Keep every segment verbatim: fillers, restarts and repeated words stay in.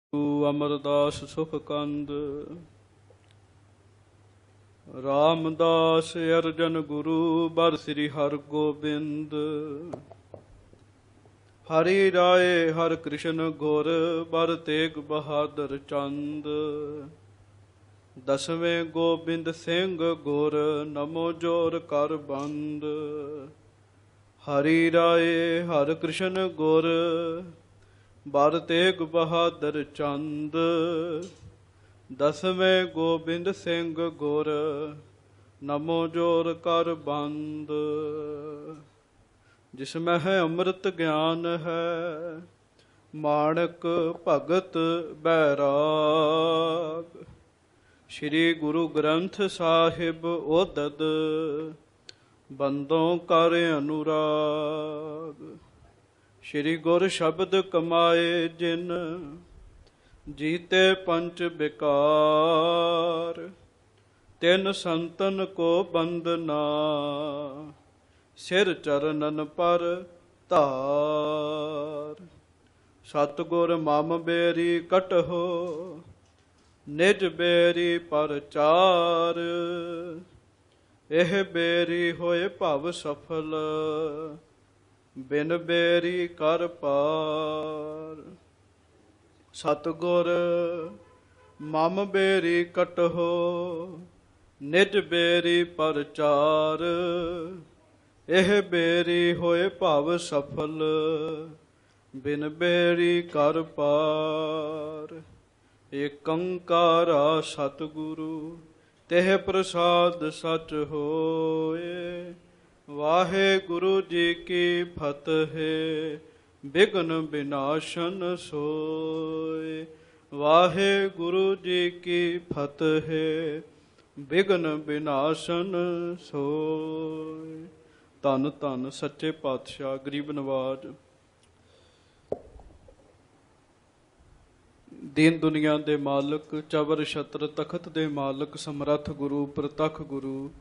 ਅਮਰਦਾਸ ਸੁਖ ਕੰਦ। ਰਾਮਦਾਸ ਅਰਜਨ ਗੁਰੂ ਬਰ ਸ੍ਰੀ ਹਰਿ ਗੋਬਿੰਦ। ਹਰਿ ਰਾਏ ਹਰਿ ਕ੍ਰਿਸ਼ਨ ਗੁਰ ਬਰ ਤੇਗ ਬਹਾਦਰ ਚੰਦ। ਦਸਵੇਂ ਗੋਬਿੰਦ ਸਿੰਘ ਗੁਰ ਨਮੋ ਜੋਰ ਕਰ ਬੰਦ। ਹਰਿ ਰਾਏ ਹਰਿ ਕ੍ਰਿਸ਼ਨ ਗੁਰ ਬਰ ਤੇਗ ਬਹਾਦਰ ਚੰਦ। ਦਸਵੇਂ ਗੋਬਿੰਦ ਸਿੰਘ ਗੁਰ ਨਮੋ ਜੋਰ ਕਰ ਬੰਦ। ਜਿਸ ਮਹਿ ਅੰਮ੍ਰਿਤ ਗਿਆਨ ਹੈ ਮਾਣਕ ਭਗਤ ਬੈਰਾਗ। ਸ੍ਰੀ ਗੁਰੂ ਗ੍ਰੰਥ ਸਾਹਿਬ ਉਦਦ ਬੰਦੋਂ ਕਰ ਅਨੁਰਾਗ। ਸ੍ਰੀ ਗੁਰ ਸ਼ਬਦ ਕਮਾਏ ਜਿਨ ਜੀਤੇ ਪੰਚ ਬਿਕਾਰ। ਤਿੰਨ ਸੰਤਨ ਕੋ ਬੰਦਨਾ ਸਿਰ ਚਰਨਨ ਪਰ ਧਾਰ। ਸਤਿਗੁਰ ਮਮ ਬੇਰੀ ਕਟਹੋ ਨਿਜ ਬੇਰੀ ਪਰਚਾਰ। ਇਹ ਬੇਰੀ ਹੋਏ ਭਵ ਸਫਲ ਬਿਨ ਬੇਰੀ ਕਰ ਪਾਰ। ਸਤਿਗੁਰ ਮਮ ਬੇਰੀ ਕਟਹੋ ਨਿਜ ਬੇਰੀ ਪਰਚਾਰ। ਇਹ ਬੇਰੀ ਹੋਏ ਭਵ ਸਫਲ ਬਿਨ ਬੇਰੀ ਕਰ ਪਾਰ। ਏਕ ਓੰਕਾਰਾ ਸਤਿਗੁਰੂ ਤਿਹ ਪ੍ਰਸਾਦ ਸਚ ਹੋਏ। ਵਾਹਿਗੁਰੂ ਜੀ ਕੀ ਫਤਿਹ ਬਿਘਨ ਵਿਨਾਸ਼ਨ ਸੋਏ। ਵਾਹਿਗੁਰੂ ਜੀ ਕੀ ਫਤਿਹ ਬਿਘਨ ਵਿਨਾਸ਼ਨ ਸੋਏ। ਧੰਨ ਧੰਨ ਸੱਚੇ ਪਾਤਸ਼ਾਹ ਗਰੀਬ ਨਵਾਜ ਦੀਨ ਦੁਨੀਆ ਦੇ ਮਾਲਕ ਚਵਰ ਛਤਰ ਤਖਤ ਦੇ ਮਾਲਕ ਸਮਰੱਥ ਗੁਰੂ ਪ੍ਰਤੱਖ ਗੁਰੂ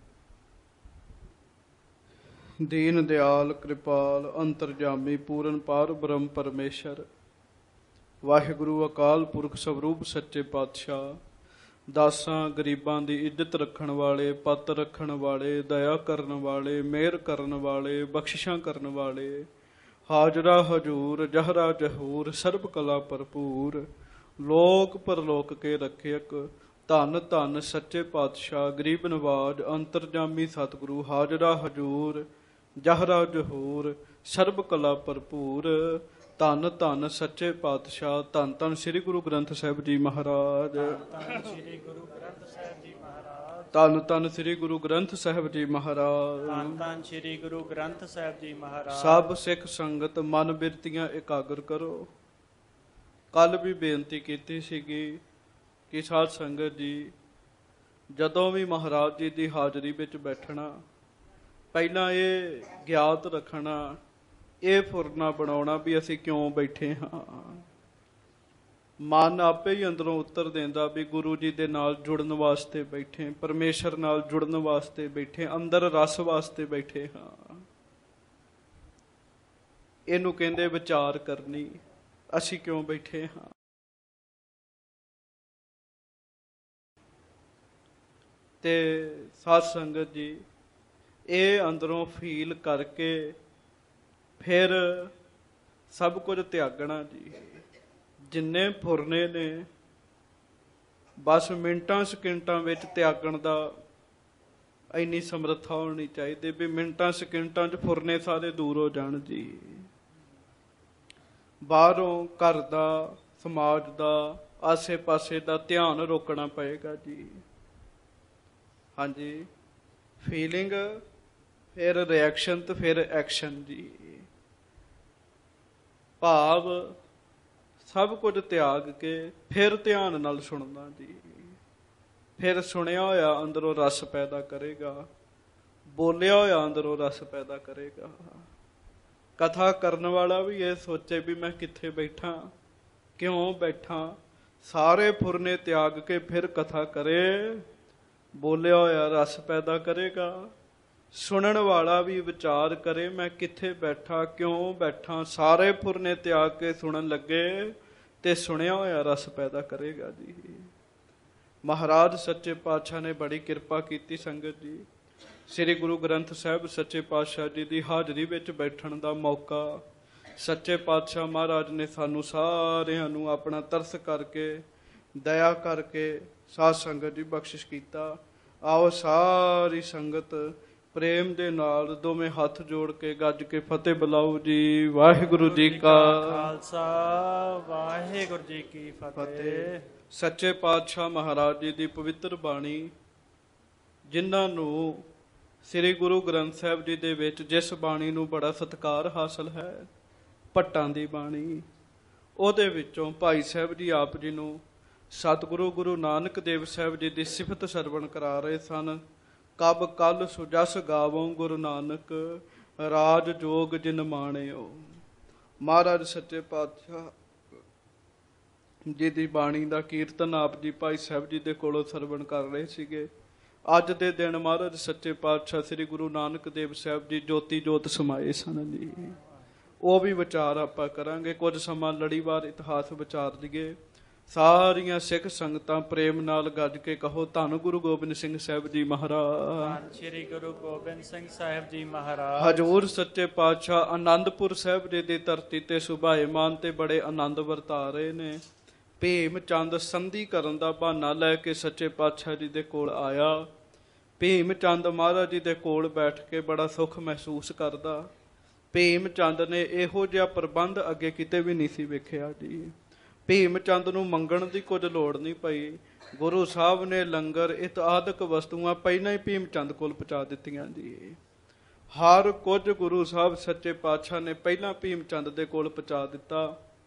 ਦੀਨ ਦਿਆਲ ਕਿਰਪਾਲ ਅੰਤਰਜਾਮੀ ਪੂਰਨ ਪਾਰ ਬ੍ਰਹਮ ਪਰਮੇਸ਼ਰ ਵਾਹਿਗੁਰੂ ਅਕਾਲ ਪੁਰਖ ਸਵਰੂਪ ਸੱਚੇ ਪਾਤਸ਼ਾਹ। ਦਾਸਾਂ ਗਰੀਬਾਂ ਦੀ ਇੱਜ਼ਤ ਰੱਖਣ ਵਾਲੇ, ਪੱਤ ਰੱਖਣ ਵਾਲੇ, ਦਇਆ ਕਰਨ ਵਾਲੇ, ਮਿਹਰ ਕਰਨ ਵਾਲੇ, ਬਖਸ਼ਿਸ਼ਾਂ ਕਰਨ ਵਾਲੇ, ਹਾਜ਼ਰਾ ਹਜੂਰ ਜਹਰਾ ਜਹੂਰ ਸਰਬ ਕਲਾ ਭਰਪੂਰ ਲੋਕ ਪਰਲੋਕ ਕੇ ਰੱਖਿਅਕ ਧੰਨ ਧੰਨ ਸੱਚੇ ਪਾਤਸ਼ਾਹ ਗਰੀਬ ਨਵਾਜ ਅੰਤਰਜਾਮੀ ਸਤਿਗੁਰੂ ਹਾਜ਼ਰਾ ਹਜੂਰ ਜਹਰਾ ਜਹੂਰ ਸਰਬ ਕਲਾ ਭਰਪੂਰ। ਧੰਨ ਧੰਨ ਸੱਚੇ ਪਾਤਸ਼ਾਹ ਧੰਨ ਧੰਨ ਸ੍ਰੀ ਗੁਰੂ ਗ੍ਰੰਥ ਸਾਹਿਬ ਜੀ ਮਹਾਰਾਜ। ਧੰਨ ਸ੍ਰੀ ਗੁਰੂ ਗ੍ਰੰਥ ਸਾਹਿਬ ਜੀ ਮਹਾਰਾਜ। ਧੰਨ ਧੰਨ ਸ੍ਰੀ ਗੁਰੂ ਗ੍ਰੰਥ ਸਾਹਿਬ ਜੀ ਮਹਾਰਾਜ। ਧੰਨ ਧੰਨ ਸ੍ਰੀ ਗੁਰੂ ਗ੍ਰੰਥ ਸਾਹਿਬ ਜੀ ਮਹਾਰਾਜ। ਸਭ ਸਿੱਖ ਸੰਗਤ ਮਨ ਬਿਰਤੀਆਂ ਇਕਾਗਰ ਕਰੋ। ਕੱਲ ਵੀ ਬੇਨਤੀ ਕੀਤੀ ਸੀਗੀ ਕਿ ਸਾਧ ਸੰਗਤ ਜੀ ਜਦੋਂ ਵੀ ਮਹਾਰਾਜ ਜੀ ਦੀ ਹਾਜ਼ਰੀ ਵਿੱਚ ਬੈਠਣਾ ਪਹਿਲਾਂ ਇਹ ਗਿਆਤ ਰੱਖਣਾ, ਇਹ ਫੁਰਨਾ ਬਣਾਉਣਾ ਵੀ ਅਸੀਂ ਕਿਉਂ ਬੈਠੇ ਹਾਂ। ਮਨ ਆਪੇ ਹੀ ਅੰਦਰੋਂ ਉੱਤਰ ਦਿੰਦਾ ਵੀ ਗੁਰੂ ਜੀ ਦੇ ਨਾਲ ਜੁੜਨ ਵਾਸਤੇ ਬੈਠੇ, ਪਰਮੇਸ਼ਰ ਨਾਲ ਜੁੜਨ ਵਾਸਤੇ ਬੈਠੇ, ਅੰਦਰ ਰਸ ਵਾਸਤੇ ਬੈਠੇ ਹਾਂ। ਇਹਨੂੰ ਕਹਿੰਦੇ ਵਿਚਾਰ ਕਰਨੀ। ਅਸੀਂ ਕਿਉਂ ਬੈਠੇ ਹਾਂ। ਤੇ ਸਾਧ ਸੰਗਤ ਜੀ ਇਹ ਅੰਦਰੋਂ ਫੀਲ ਕਰਕੇ ਫਿਰ ਸਭ ਕੁਝ ਤਿਆਗਣਾ ਜੀ। ਜਿੰਨੇ ਫੁਰਨੇ ਨੇ ਬਸ ਮਿੰਟਾਂ ਸਕਿੰਟਾਂ ਵਿੱਚ ਤਿਆਗਣ ਦਾ ਇੰਨੀ ਸਮਰੱਥਾ ਹੋਣੀ ਚਾਹੀਦੀ ਵੀ ਮਿੰਟਾਂ ਸਕਿੰਟਾਂ 'ਚ ਫੁਰਨੇ ਸਾਰੇ ਦੂਰ ਹੋ ਜਾਣ ਜੀ। ਬਾਹਰੋਂ ਘਰ ਦਾ, ਸਮਾਜ ਦਾ, ਆਸੇ ਪਾਸੇ ਦਾ ਧਿਆਨ ਰੋਕਣਾ ਪਏਗਾ ਜੀ। ਹਾਂਜੀ, ਫੀਲਿੰਗ ਫਿਰ ਰਿਐਕਸ਼ਨ ਤੇ ਫਿਰ ਐਕਸ਼ਨ ਜੀ। ਭਾਵ ਸਭ ਕੁਝ ਤਿਆਗ ਕੇ ਫਿਰ ਧਿਆਨ ਨਾਲ ਸੁਣਨਾ ਜੀ। ਫਿਰ ਸੁਣਿਆ ਹੋਇਆ ਅੰਦਰੋਂ ਰਸ ਪੈਦਾ ਕਰੇਗਾ, ਬੋਲਿਆ ਹੋਇਆ ਅੰਦਰੋਂ ਰਸ ਪੈਦਾ ਕਰੇਗਾ। ਕਥਾ ਕਰਨ ਵਾਲਾ ਵੀ ਇਹ ਸੋਚੇ ਵੀ ਮੈਂ ਕਿੱਥੇ ਬੈਠਾ, ਕਿਉਂ ਬੈਠਾ। ਸਾਰੇ ਫੁਰਨੇ ਤਿਆਗ ਕੇ ਫਿਰ ਕਥਾ ਕਰੇ, ਬੋਲਿਆ ਹੋਇਆ ਰਸ ਪੈਦਾ ਕਰੇਗਾ। ਸੁਣਨ ਵਾਲਾ ਵੀ ਵਿਚਾਰ ਕਰੇ ਮੈਂ ਕਿੱਥੇ ਬੈਠਾ, ਕਿਉਂ ਬੈਠਾ। ਸਾਰੇ ਫੁਰਨੇ ਤਿਆਗ ਕੇ ਸੁਣਨ ਲੱਗੇ ਤੇ ਸੁਣਿਆ ਹੋਇਆ ਰਸ ਪੈਦਾ ਕਰੇਗਾ ਜੀ। ਮਹਾਰਾਜ ਸੱਚੇ ਪਾਤਸ਼ਾਹ ਨੇ ਬੜੀ ਕਿਰਪਾ ਕੀਤੀ ਸੰਗਤ ਜੀ। ਸ੍ਰੀ ਗੁਰੂ ਗ੍ਰੰਥ ਸਾਹਿਬ ਸੱਚੇ ਪਾਤਸ਼ਾਹ ਜੀ ਦੀ ਹਾਜ਼ਰੀ ਵਿੱਚ ਬੈਠਣ ਦਾ ਮੌਕਾ ਸੱਚੇ ਪਾਤਸ਼ਾਹ ਮਹਾਰਾਜ ਨੇ ਸਾਨੂੰ ਸਾਰਿਆਂ ਨੂੰ ਆਪਣਾ ਤਰਸ ਕਰਕੇ, ਦਇਆ ਕਰਕੇ ਸਾਧ ਸੰਗਤ ਦੀ ਬਖਸ਼ਿਸ਼ ਕੀਤਾ। ਆਓ ਸਾਰੀ ਸੰਗਤ ਪ੍ਰੇਮ ਦੇ ਨਾਲ ਦੋਵੇਂ ਹੱਥ ਜੋੜ ਕੇ ਗੱਜ ਕੇ ਫਤਿਹ ਬੁਲਾਓ ਜੀ। ਵਾਹਿਗੁਰੂ ਜੀ ਕਾ ਖਾਲਸਾ, ਵਾਹਿਗੁਰੂ ਜੀ ਕੀ ਫਤਿਹ। ਸੱਚੇ ਪਾਤਸ਼ਾਹ ਮਹਾਰਾਜ ਜੀ ਦੀ ਪਵਿੱਤਰ ਬਾਣੀ, ਜਿਨ੍ਹਾਂ ਨੂੰ ਸ੍ਰੀ ਗੁਰੂ ਗ੍ਰੰਥ ਸਾਹਿਬ ਜੀ ਦੇ ਵਿੱਚ ਜਿਸ ਬਾਣੀ ਨੂੰ ਬੜਾ ਸਤਿਕਾਰ ਹਾਸਲ ਹੈ, ਭੱਟਾਂ ਦੀ ਬਾਣੀ, ਉਹਦੇ ਵਿੱਚੋਂ ਭਾਈ ਸਾਹਿਬ ਜੀ ਆਪ ਜੀ ਨੂੰ ਸਤਿਗੁਰੂ ਗੁਰੂ ਨਾਨਕ ਦੇਵ ਸਾਹਿਬ ਜੀ ਦੀ ਸਿਫਤ ਸਰਵਣ ਕਰਾ ਰਹੇ ਸਨ। ਕਬ ਕਲ ਸੁਜਸ ਗਾਵੋਂ ਗੁਰੂ ਨਾਨਕ, ਰਾਜ ਜੋਗ ਜਿਨ ਮਾਣਿਓ। ਮਹਾਰਾਜ ਸੱਚੇ ਪਾਤਸ਼ਾਹ ਜੀ ਦੀ ਬਾਣੀ ਦਾ ਕੀਰਤਨ ਆਪ ਜੀ ਭਾਈ ਸਾਹਿਬ ਜੀ ਦੇ ਕੋਲੋਂ ਸਰਵਣ ਕਰ ਰਹੇ ਸੀਗੇ। ਅੱਜ ਦੇ ਦਿਨ ਮਹਾਰਾਜ ਸੱਚੇ ਪਾਤਸ਼ਾਹ ਸ੍ਰੀ ਗੁਰੂ ਨਾਨਕ ਦੇਵ ਸਾਹਿਬ ਜੀ ਜੋਤੀ ਜੋਤ ਸਮਾਏ ਸਨ ਜੀ। ਉਹ ਵੀ ਵਿਚਾਰ ਆਪਾਂ ਕਰਾਂਗੇ। ਕੁਝ ਸਮਾਂ ਲੜੀਵਾਰ ਇਤਿਹਾਸ ਵਿਚਾਰ ਲਈਏ। ਸਾਰੀਆਂ ਸਿੱਖ ਸੰਗਤਾਂ ਪ੍ਰੇਮ ਨਾਲ ਗੱਜ ਕੇ ਕਹੋ, ਧੰਨ ਗੁਰੂ ਗੋਬਿੰਦ ਸਿੰਘ ਸਾਹਿਬ ਜੀ ਮਹਾਰਾਜ। ਧੰਨ ਸ੍ਰੀ ਗੁਰੂ ਗੋਬਿੰਦ ਸਿੰਘ ਸਾਹਿਬ ਜੀ ਮਹਾਰਾਜ। ਹਜ਼ੂਰ ਸੱਚੇ ਪਾਤਸ਼ਾਹ ਆਨੰਦਪੁਰ ਸਾਹਿਬ ਜੀ ਦੀ ਧਰਤੀ ਤੇ ਸੁਭਾਏਮਾਨ ਤੇ ਬੜੇ ਆਨੰਦ ਵਰਤਾ ਰਹੇ ਨੇ। ਭੀਮ ਚੰਦ ਸੰਧੀ ਕਰਨ ਦਾ ਬਹਾਨਾ ਲੈ ਕੇ ਸੱਚੇ ਪਾਤਸ਼ਾਹ ਜੀ ਦੇ ਕੋਲ ਆਇਆ। ਭੀਮ ਚੰਦ ਮਹਾਰਾਜ ਜੀ ਦੇ ਕੋਲ ਬੈਠ ਕੇ ਬੜਾ ਸੁੱਖ ਮਹਿਸੂਸ ਕਰਦਾ। ਭੀਮ ਚੰਦ ਨੇ ਇਹੋ ਜਿਹਾ ਪ੍ਰਬੰਧ ਅੱਗੇ ਕਿਤੇ ਵੀ ਨਹੀਂ ਸੀ ਵੇਖਿਆ ਜੀ। ਭੀਮ ਚੰਦ ਨੂੰ ਮੰਗਣ ਦੀ ਕੁਝ ਲੋੜ ਨਹੀਂ ਪਈ। ਗੁਰੂ ਸਾਹਿਬ ਨੇ ਲੰਗਰ ਇਤਆਦਿਕ ਵਸਤੂਆਂ ਪਹਿਲਾਂ ਹੀ ਭੀਮ ਚੰਦ ਕੋਲ ਪਹੁੰਚਾ ਦਿੱਤੀਆਂ ਜੀ। ਹਰ ਕੁਝ ਗੁਰੂ ਸਾਹਿਬ ਸੱਚੇ ਪਾਤਸ਼ਾਹ ਨੇ ਪਹਿਲਾਂ ਭੀਮ ਚੰਦ ਦੇ ਕੋਲ ਪਹੁੰਚਾ ਦਿੱਤਾ।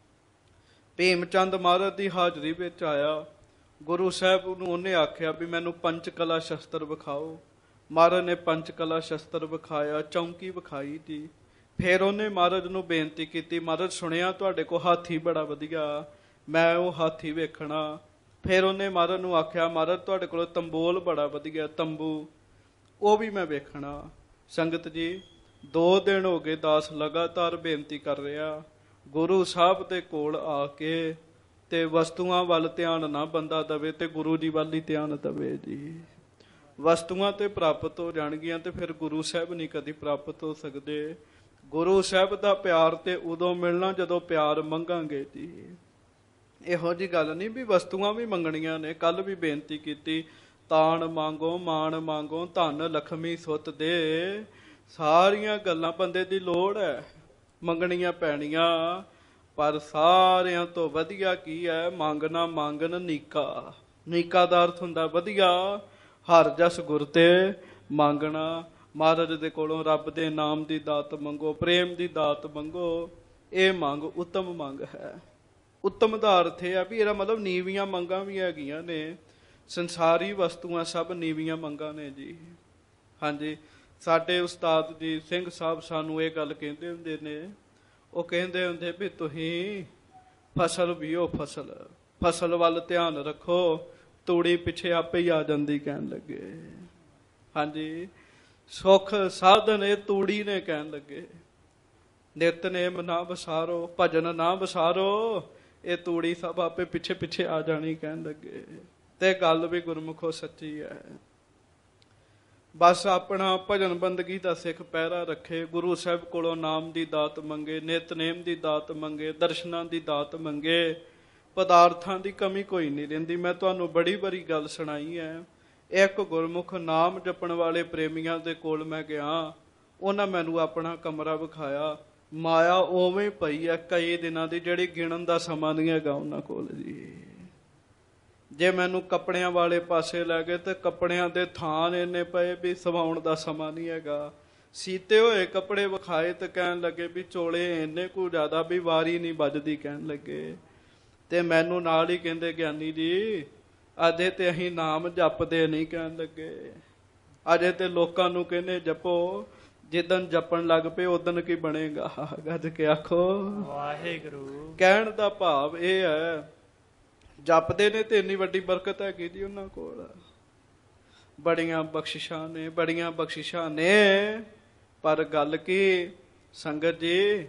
ਭੀਮ ਚੰਦ ਮਹਾਰਾਜ ਦੀ ਹਾਜ਼ਰੀ ਵਿੱਚ ਆਇਆ। ਗੁਰੂ ਸਾਹਿਬ ਨੂੰ ਉਹਨੇ ਆਖਿਆ ਵੀ ਮੈਨੂੰ ਪੰਚ ਕਲਾ ਸ਼ਸਤਰ ਵਿਖਾਓ। ਮਹਾਰਾਜ ਨੇ ਪੰਚ ਕਲਾ ਸ਼ਸਤਰ ਵਿਖਾਇਆ, ਚੌਂਕੀ ਵਿਖਾਈ ਜੀ। ਫਿਰ ਉਹਨੇ ਮਹਾਰਾਜ ਨੂੰ ਬੇਨਤੀ ਕੀਤੀ, ਮਹਾਰਾਜ ਸੁਣਿਆ ਤੁਹਾਡੇ ਕੋਲ ਹਾਥੀ ਬੜਾ ਵਧੀਆ, ਮੈਂ ਉਹ ਹਾਥੀ ਵੇਖਣਾ। ਫਿਰ ਉਹਨੇ ਮਹਾਰਾਜ ਨੂੰ ਆਖਿਆ, ਮਹਾਰਾਜ ਤੁਹਾਡੇ ਕੋਲ ਤੰਬੋਲ ਬੜਾ ਵਧੀਆ, ਤੰਬੂ, ਉਹ ਵੀ ਮੈਂ ਵੇਖਣਾ। ਸੰਗਤ ਜੀ, ਦੋ ਦਿਨ ਹੋ ਗਏ ਦਾਸ ਲਗਾਤਾਰ ਬੇਨਤੀ ਕਰ ਰਿਹਾ, ਗੁਰੂ ਸਾਹਿਬ ਦੇ ਕੋਲ ਆ ਕੇ ਤੇ ਵਸਤੂਆਂ ਵੱਲ ਧਿਆਨ ਨਾ ਬੰਦਾ ਦਵੇ ਤੇ ਗੁਰੂ ਜੀ ਵੱਲ ਹੀ ਧਿਆਨ ਦਵੇ ਜੀ। ਵਸਤੂਆਂ ਤੇ ਪ੍ਰਾਪਤ ਹੋ ਜਾਣਗੀਆਂ ਤੇ ਫਿਰ ਗੁਰੂ ਸਾਹਿਬ ਨਹੀਂ ਕਦੀ ਪ੍ਰਾਪਤ ਹੋ ਸਕਦੇ। ਗੁਰੂ ਸਾਹਿਬ ਦਾ ਪਿਆਰ ਤੇ ਉਦੋਂ ਮਿਲਣਾ ਜਦੋਂ ਪਿਆਰ ਮੰਗਾਂਗੇ ਜੀ। ਇਹੋ ਜਿਹੀ ਗੱਲ ਨਹੀਂ ਵੀ ਵਸਤੂਆਂ ਵੀ ਮੰਗਣੀਆਂ ਨੇ। ਕੱਲ ਵੀ ਬੇਨਤੀ ਕੀਤੀ, ਤਾਣ ਮੰਗੋ, ਮਾਣ ਮੰਗੋ, ਧਨ ਲਖਮੀ ਸੁੱਤ ਦੇ। ਸਾਰੀਆਂ ਗੱਲਾਂ ਬੰਦੇ ਦੀ ਲੋੜ ਹੈ, ਮੰਗਣੀਆਂ ਪੈਣੀਆਂ। ਪਰ ਸਾਰਿਆਂ ਤੋਂ ਵਧੀਆ ਕੀ ਹੈ? ਮੰਗਣਾ ਮੰਗਣ ਨੀਕਾ। ਨੀਕਾ ਦਾ ਅਰਥ ਹੁੰਦਾ ਵਧੀਆ। ਹਰ ਜਸ ਗੁਰ ਤੇ ਮੰਗਣਾ। ਮਹਾਰਾਜ ਦੇ ਕੋਲੋਂ ਰੱਬ ਦੇ ਨਾਮ ਦੀ ਦਾਤ ਮੰਗੋ, ਪ੍ਰੇਮ ਦੀ ਦਾਤ ਮੰਗੋ। ਇਹ ਮੰਗ ਉੱਤਮ ਮੰਗ ਹੈ। ਉੱਤਮ ਦਾ ਅਰਥ ਇਹ ਆ ਵੀ ਇਹਦਾ ਮਤਲਬ ਨੀਵੀਆਂ ਮੰਗਾਂ ਵੀ ਹੈਗੀਆਂ ਨੇ। ਸੰਸਾਰੀ ਵਸਤੂਆਂ ਸਭ ਨੀਵੀਆਂ ਮੰਗਾਂ ਨੇ ਜੀ। ਹਾਂਜੀ, ਸਾਡੇ ਉਸਤਾਦ ਜੀ ਸਿੰਘ ਸਾਹਿਬ ਸਾਨੂੰ ਇਹ ਗੱਲ ਕਹਿੰਦੇ ਹੁੰਦੇ ਨੇ। ਉਹ ਕਹਿੰਦੇ ਹੁੰਦੇ ਵੀ ਤੁਸੀਂ ਫਸਲ ਬੀਓ, ਫਸਲ ਫਸਲ ਵੱਲ ਧਿਆਨ ਰੱਖੋ, ਤੂੜੀ ਪਿੱਛੇ ਆਪੇ ਹੀ ਆ ਜਾਂਦੀ ਕਹਿਣ ਲੱਗੇ। ਹਾਂਜੀ, ਸੁੱਖ ਸਾਧਨ ਇਹ ਤੂੜੀ ਨੇ ਕਹਿਣ ਲੱਗੇ। ਨਿਤਨੇਮ ਨਾ ਵਿਸਾਰੋ, ਭਜਨ ਨਾ ਵਿਸਾਰੋ, ਇਹ ਤੂੜੀ ਸਭ ਆਪੇ ਪਿੱਛੇ ਪਿੱਛੇ ਆ ਜਾਣੀ ਕਹਿਣ ਲੱਗੇ। ਤੇ ਗੱਲ ਵੀ ਗੁਰਮੁਖੋ ਸੱਚੀ ਹੈ। ਬਸ ਆਪਣਾ ਭਜਨ ਬੰਦਗੀ ਦਾ ਸਿੱਖ ਪਹਿਰਾ ਰੱਖੇ, ਗੁਰੂ ਸਾਹਿਬ ਕੋਲੋਂ ਨਾਮ ਦੀ ਦਾਤ ਮੰਗੇ, ਨਿਤਨੇਮ ਦੀ ਦਾਤ ਮੰਗੇ, ਦਰਸ਼ਨਾਂ ਦੀ ਦਾਤ ਮੰਗੇ। ਪਦਾਰਥਾਂ ਦੀ ਕਮੀ ਕੋਈ ਨਹੀਂ ਰਹਿੰਦੀ। ਮੈਂ ਤੁਹਾਨੂੰ ਬੜੀ ਬੜੀ ਗੱਲ ਸੁਣਾਈ ਹੈ। ਇੱਕ ਗੁਰਮੁਖ ਨਾਮ ਜਪਣ ਵਾਲੇ ਪ੍ਰੇਮੀਆਂ ਦੇ ਕੋਲ ਮੈਂ ਗਿਆ। ਉਹਨਾਂ ਮੈਨੂੰ ਆਪਣਾ ਕਮਰਾ ਵਿਖਾਇਆ। ਮਾਇਆ ਉਵੇਂ ਪਈ ਹੈ ਕਈ ਦਿਨਾਂ ਦੀ, ਜਿਹੜੀ ਗਿਣਨ ਦਾ ਸਮਾਂ ਨਹੀਂ ਹੈਗਾ ਉਹਨਾਂ ਕੋਲ ਜੀ। ਜੇ ਮੈਨੂੰ ਕੱਪੜਿਆਂ ਵਾਲੇ ਪਾਸੇ ਲੈ ਗਏ ਤੇ ਕੱਪੜਿਆਂ ਦੇ ਥਾਨ ਇੰਨੇ ਪਏ ਵੀ ਸਵਾਉਣ ਦਾ ਸਮਾਂ ਨਹੀਂ ਹੈਗਾ। ਸੀਤੇ ਹੋਏ ਕੱਪੜੇ ਵਿਖਾਏ ਤੇ ਕਹਿਣ ਲੱਗੇ ਵੀ ਚੋਲੇ ਇੰਨੇ ਕੁ ਜ਼ਿਆਦਾ ਵੀ ਵਾਰੀ ਨਹੀਂ ਵੱਜਦੀ ਕਹਿਣ ਲੱਗੇ। ਤੇ ਮੈਨੂੰ ਨਾਲ ਹੀ ਕਹਿੰਦੇ, ਗਿਆਨੀ ਜੀ ਅਜੇ ਤੇ ਅਸੀਂ ਨਾਮ ਜਪਦੇ ਨਹੀਂ ਕਹਿਣ ਲੱਗੇ। ਅਜੇ ਤੇ ਲੋਕਾਂ ਨੂੰ ਕਹਿੰਦੇ ਜਪੋ, ਜਿੱਦਣ ਜਪਣ ਲੱਗ ਪਏ ਉਦਣ ਕੀ ਬਣੇਗਾ। ਗੱਜ ਕੇ ਆਖੋ ਵਾਹਿਗੁਰੂ। ਕਹਿਣ ਦਾ ਭਾਵ ਇਹ ਹੈ, ਜਪਦੇ ਨੇ ਤੇ ਇੰਨੀ ਵੱਡੀ ਬਰਕਤ ਹੈਗੀ ਜੀ ਉਹਨਾਂ ਕੋਲ। ਬੜੀਆਂ ਬਖਸ਼ਿਸ਼ਾਂ ਨੇ, ਬੜੀਆਂ ਬਖਸ਼ਿਸ਼ਾਂ ਨੇ। ਪਰ ਗੱਲ ਕੀ ਸੰਗਤ ਜੀ,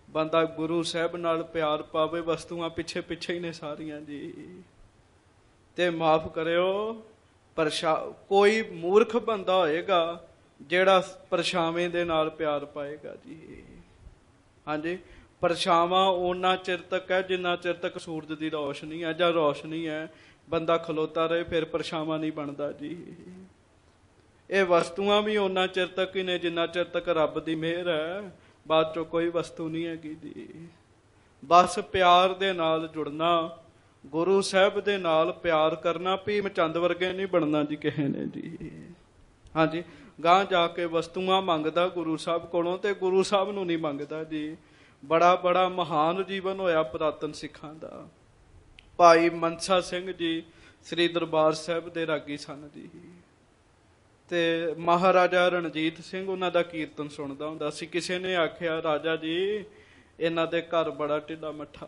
ਬੰਦਾ ਗੁਰੂ ਸਾਹਿਬ ਨਾਲ ਪਿਆਰ ਪਾਵੇ, ਵਸਤੂਆਂ ਪਿੱਛੇ ਪਿੱਛੇ ਹੀ ਨੇ ਸਾਰੀਆਂ ਜੀ। ਤੇ ਮਾਫ ਕਰਿਓ, ਪਰਛਾ ਕੋਈ ਮੂਰਖ ਬੰਦਾ ਹੋਏਗਾ ਜਿਹੜਾ ਪਰਛਾਵੇਂ ਦੇ ਨਾਲ ਪਿਆਰ ਪਾਏਗਾ ਜੀ। ਹਾਂਜੀ, ਪਰਛਾਵਾਂ ਓਨਾ ਚਿਰ ਤੱਕ ਹੈ ਜਿੰਨਾ ਚਿਰ ਤੱਕ ਸੂਰਜ ਦੀ ਰੌਸ਼ਨੀ ਹੈ ਜਾਂ ਰੌਸ਼ਨੀ ਹੈ। ਬੰਦਾ ਖਲੋਤਾ ਰਹੇ ਫਿਰ ਪਰਛਾਵਾਂ ਨਹੀਂ ਬਣਦਾ ਜੀ। ਇਹ ਵਸਤੂਆਂ ਵੀ ਓਨਾ ਚਿਰ ਤੱਕ ਹੀ ਨੇ ਜਿੰਨਾ ਚਿਰ ਤੱਕ ਰੱਬ ਦੀ ਮਿਹਰ ਹੈ, ਬਾਅਦ ਚੋਂ ਕੋਈ ਵਸਤੂ ਨਹੀਂ ਹੈਗੀ ਜੀ। ਬਸ ਪਿਆਰ ਦੇ ਨਾਲ ਜੁੜਨਾ, ਗੁਰੂ ਸਾਹਿਬ ਦੇ ਨਾਲ ਪਿਆਰ ਕਰਨਾ। ਭੀਮ ਚੰਦ ਵਰਗੇ ਨਹੀਂ ਬਣਨਾ ਜੀ ਕਿਸੇ ਨੇ ਜੀ। ਹਾਂਜੀ, ਗਾਂ ਜਾ ਕੇ ਵਸਤੂਆਂ ਮੰਗਦਾ ਗੁਰੂ ਸਾਹਿਬ ਕੋਲੋਂ ਤੇ ਗੁਰੂ ਸਾਹਿਬ ਨੂੰ ਨਹੀਂ ਮੰਗਦਾ ਜੀ। ਬੜਾ ਬੜਾ ਮਹਾਨ ਜੀਵਨ ਹੋਇਆ ਪੁਰਾਤਨ ਸਿੱਖਾਂ ਦਾ। ਭਾਈ ਮਨਸਾ ਸਿੰਘ ਜੀ ਸ੍ਰੀ ਦਰਬਾਰ ਸਾਹਿਬ ਦੇ ਰਾਗੀ ਸਨ ਜੀ। ਤੇ ਮਹਾਰਾਜਾ ਰਣਜੀਤ ਸਿੰਘ ਉਹਨਾਂ ਦਾ ਕੀਰਤਨ ਸੁਣਦਾ ਹੁੰਦਾ ਸੀ। ਕਿਸੇ ਨੇ ਆਖਿਆ, ਰਾਜਾ ਜੀ ਇਹਨਾਂ ਦੇ ਘਰ ਬੜਾ ਢਿੱਲਾ ਮੱਠਾ,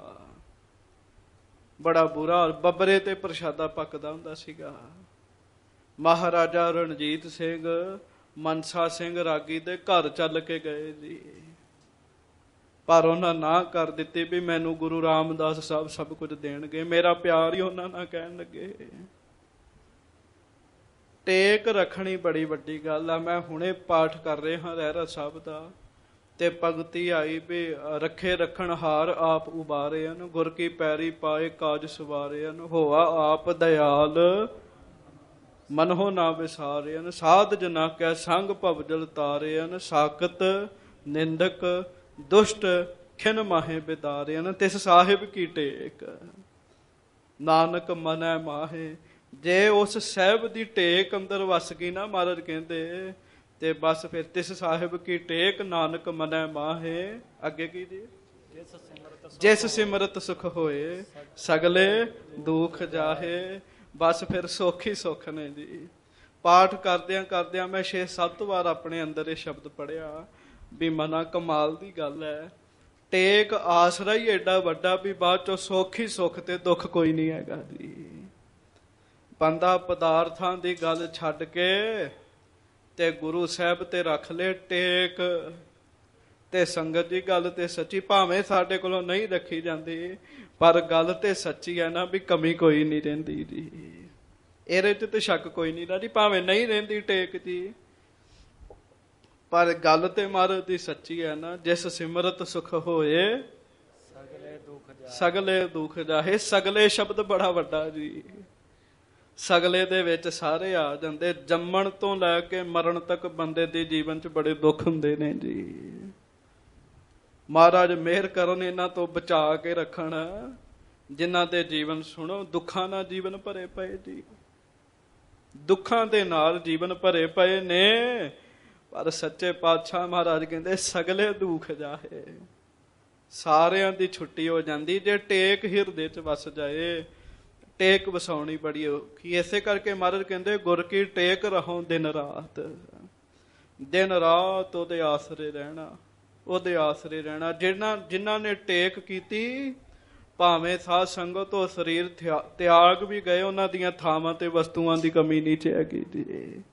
ਬੜਾ ਬੁਰਾ, ਬੱਬਰੇ ਤੇ ਪ੍ਰਸ਼ਾਦਾ ਪੱਕਦਾ ਹੁੰਦਾ ਸੀਗਾ। ਮਹਾਰਾਜਾ ਰਣਜੀਤ ਸਿੰਘ ਮਨਸਾ ਸਿੰਘ ਰਾਗੀ ਦੇ ਘਰ ਚੱਲ ਕੇ ਗਏ ਜੀ, ਪਰ ਉਹਨਾਂ ਨਾ ਕਰ ਦਿੱਤੀ ਵੀ ਮੈਨੂੰ ਗੁਰੂ ਰਾਮਦਾਸ ਸਾਹਿਬ ਸਭ ਕੁਝ ਦੇਣਗੇ। ਮੇਰਾ ਪਿਆਰ ਹੀ ਉਹਨਾਂ ਨਾਲ ਕਹਿਣ ਲੱਗੇ। ਟੇਕ ਰੱਖਣੀ ਬੜੀ ਵੱਡੀ ਗੱਲ ਆ। ਮੈਂ ਹੁਣੇ ਪਾਠ ਕਰ ਰਿਹਾ ਰਹਿਰਾਸ ਸਾਹਿਬ ਦਾ, ਤੇ ਪੰਗਤੀ ਆਈ ਵੀ ਰੱਖੇ ਰੱਖਣ ਹਾਰ ਆਪ ਉਬਾਰੇ ਹਨ, ਗੁਰ ਕੀ ਪੈਰੀ ਪਾਏ ਕਾਜ ਸਵਾਰੇ ਹਨ, ਹੋਆ ਆਪ ਦਇਆਲ ਮਨਹੁ ਨਾ ਵਿਸਾਰੇ ਹਨ, ਸਾਧ ਜਨਾ ਕੈ ਸੰਗ ਭਵਜਲ ਤਾਰੇ ਹਨ, ਸਾਕਤ ਨਿੰਦਕ ਦੁਸ਼ਟ ਖਿਨ ਮਾਹੇ ਬਿਦਾਰੇ ਹਨ, ਤਿਸ ਸਾਹਿਬ ਕੀ ਟੇਕ ਨਾਨਕ ਮਨੈ ਮਾਹੇ। ਜੇ ਉਸ ਸਾਹਿਬ ਦੀ ਟੇਕ ਅੰਦਰ ਵਸ ਗਈ ਨਾ, ਮਹਾਰਾਜ ਕਹਿੰਦੇ, ਤੇ ਬਸ ਫਿਰ ਤਿਸ ਸਾਹਿਬ ਕੀ ਟੇਕ ਨਾਨਕ ਮਨੈ ਮਾਹੇ। ਅੱਗੇ ਕੀ ਜੀ, ਜਿਸ ਸਿਮਰਤ ਸੁਖ ਹੋਏ ਸਗਲੇ ਦੁਖ ਜਾਹੇ। ਬਸ ਫਿਰ ਸੁੱਖ ਹੀ ਸੁੱਖ ਨੇ ਜੀ। ਪਾਠ ਕਰਦਿਆਂ ਕਰਦਿਆਂ ਮੈਂ ਛੇ ਸੱਤ ਵਾਰ ਆਪਣੇ ਅੰਦਰ ਇਹ ਸ਼ਬਦ ਪੜ੍ਹਿਆ ਵੀ ਮਨਾ ਕਮਾਲ ਦੀ ਗੱਲ ਹੈ। ਟੇਕ ਆਸਰਾ ਹੀ ਐਡਾ ਵੱਡਾ ਵੀ ਬਾਅਦ ਚੋਂ ਸੁੱਖ ਹੀ ਸੁੱਖ ਤੇ ਦੁੱਖ ਕੋਈ ਨਹੀਂ ਹੈਗਾ ਜੀ। ਬੰਦਾ ਪਦਾਰਥਾਂ ਦੀ ਗੱਲ ਛੱਡ ਕੇ ਤੇ ਗੁਰੂ ਸਾਹਿਬ ਤੇ ਰੱਖ ਲੈ ਟੇਕ। ਤੇ ਸੰਗਤ ਦੀ ਗੱਲ ਤੇ ਸੱਚੀ, ਭਾਵੇਂ ਸਾਡੇ ਕੋਲੋਂ ਨਹੀਂ ਰੱਖੀ ਜਾਂਦੀ, ਪਰ ਗੱਲ ਤੇ ਸੱਚੀ ਹੈ ਨਾ ਵੀ ਕਮੀ ਕੋਈ ਨਹੀਂ ਰਹਿੰਦੀ ਜੀ। ਇਹਦੇ ਚ ਤੇ ਸ਼ੱਕ ਕੋਈ ਨਹੀਂ ਨਾ ਜੀ, ਭਾਵੇਂ ਨਹੀਂ ਰਹਿੰਦੀ ਟੇਕ ਜੀ, ਪਰ ਗੱਲ ਤੇ ਮਹਾਰਾਜ ਦੀ ਸੱਚੀ ਹੈ ਨਾ। ਜਿਸ ਸਿਮਰਤ ਸੁਖ ਹੋਏ ਸਗਲੇ ਦੁੱਖ ਜਾਹੇ। ਸਗਲੇ ਦੁੱਖ ਜਾਹੇ, ਸਗਲੇ ਸ਼ਬਦ ਬੜਾ ਵੱਡਾ ਜੀ। ਸਗਲੇ ਦੇ ਵਿੱਚ ਸਾਰੇ ਆ ਜਾਂਦੇ। ਜੰਮਣ ਤੋਂ ਲੈ ਕੇ ਮਰਨ ਤੱਕ ਬੰਦੇ ਦੇ ਜੀਵਨ ਚ ਬੜੇ ਦੁੱਖ ਹੁੰਦੇ ਨੇ ਜੀ। ਮਹਾਰਾਜ ਮਿਹਰ ਕਰਨ, ਇਹਨਾਂ ਤੋਂ ਬਚਾ ਕੇ ਰੱਖਣ ਜਿਨ੍ਹਾਂ ਦੇ ਜੀਵਨ ਸੁਣੋ ਦੁੱਖਾਂ ਨਾਲ ਜੀਵਨ ਭਰੇ ਪਏ ਜੀ। ਦੁੱਖਾਂ ਦੇ ਨਾਲ ਜੀਵਨ ਭਰੇ ਪਏ ਨੇ, ਪਰ ਸੱਚੇ ਪਾਤਸ਼ਾਹ ਮਹਾਰਾਜ ਕਹਿੰਦੇ ਸਗਲੇ ਦੁੱਖ ਜਾਹੇ। ਸਾਰਿਆਂ ਦੀ ਛੁੱਟੀ ਹੋ ਜਾਂਦੀ ਜੇ ਟੇਕ ਹਿਰਦੇ ਚ ਵਸ ਜਾਏ। ਟੇਕ ਵਸਾਉਣੀ ਬੜੀ ਔਖੀ। ਇਸੇ ਕਰਕੇ ਮਹਾਰਾਜ ਕਹਿੰਦੇ ਗੁਰ ਕੀ ਟੇਕ ਰਹੋ ਦਿਨ ਰਾਤ। ਦਿਨ ਰਾਤ ਉਹਦੇ ਆਸਰੇ ਰਹਿਣਾ, ਉਹਦੇ ਆਸਰੇ ਰਹਿਣਾ। ਜਿਹਨਾਂ ਜਿਨ੍ਹਾਂ ਨੇ ਟੇਕ ਕੀਤੀ, ਭਾਵੇਂ ਸਾਧ ਸੰਗਤ ਤੋਂ ਸਰੀਰ ਤਿਆਗ ਵੀ ਗਏ, ਉਹਨਾਂ ਦੀਆਂ ਥਾਵਾਂ ਤੇ ਵਸਤੂਆਂ ਦੀ ਕਮੀ ਨਹੀਂ ਹੈਗੀ ਜੀ।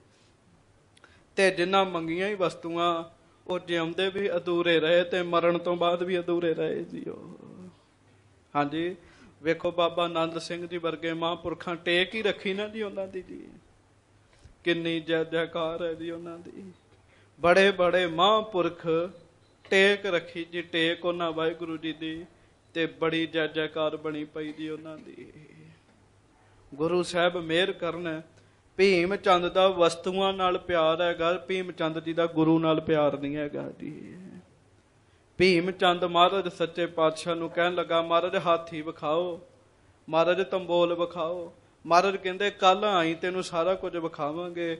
ਤੇ ਜਿਨ੍ਹਾਂ ਮੰਗੀਆਂ ਹੀ ਵਸਤੂਆਂ, ਉਹ ਜਿਉਂਦੇ ਵੀ ਅਧੂਰੇ ਰਹੇ ਤੇ ਮਰਨ ਤੋਂ ਬਾਅਦ ਵੀ ਅਧੂਰੇ ਰਹੇ ਜੀ ਉਹ। ਹਾਂਜੀ, ਵੇਖੋ ਬਾਬਾ ਆਨੰਦ ਸਿੰਘ ਜੀ ਵਰਗੇ ਮਹਾਂਪੁਰਖਾਂ ਟੇਕ ਹੀ ਰੱਖੀ ਨਾ ਜੀ ਉਹਨਾਂ ਦੀ ਜੀ। ਕਿੰਨੀ ਜੈ ਜੈਕਾਰ ਹੈ ਜੀ ਉਹਨਾਂ ਦੀ। ਬੜੇ ਬੜੇ ਮਹਾਂਪੁਰਖ ਟੇਕ ਰੱਖੀ ਜੀ। ਟੇਕ ਉਹਨਾਂ ਵਾਹਿਗੁਰੂ ਜੀ ਦੀ, ਤੇ ਬੜੀ ਜੈ ਜੈਕਾਰ ਬਣੀ ਪਈ ਜੀ ਉਹਨਾਂ ਦੀ। ਗੁਰੂ ਸਾਹਿਬ ਮਿਹਰ ਕਰਨ। ਭੀਮ ਚੰਦ ਦਾ ਵਸਤੂਆਂ ਨਾਲ ਪਿਆਰ ਹੈਗਾ, ਭੀਮ ਚੰਦ ਜੀ ਦਾ ਗੁਰੂ ਨਾਲ ਪਿਆਰ ਨਹੀਂ ਹੈਗਾ ਜੀ। ਭੀਮ ਚੰਦ ਮਹਾਰਾਜ ਸੱਚੇ ਪਾਤਸ਼ਾਹ ਨੂੰ ਕਹਿਣ ਲੱਗਾ, ਮਹਾਰਾਜ ਹਾਥੀ ਵਿਖਾਓ, ਮਹਾਰਾਜ ਤੰਬੋਲ ਵਿਖਾਓ। ਮਹਾਰਾਜ ਕਹਿੰਦੇ ਕੱਲ ਆਈ, ਤੈਨੂੰ ਸਾਰਾ ਕੁਝ ਵਿਖਾਵਾਂਗੇ।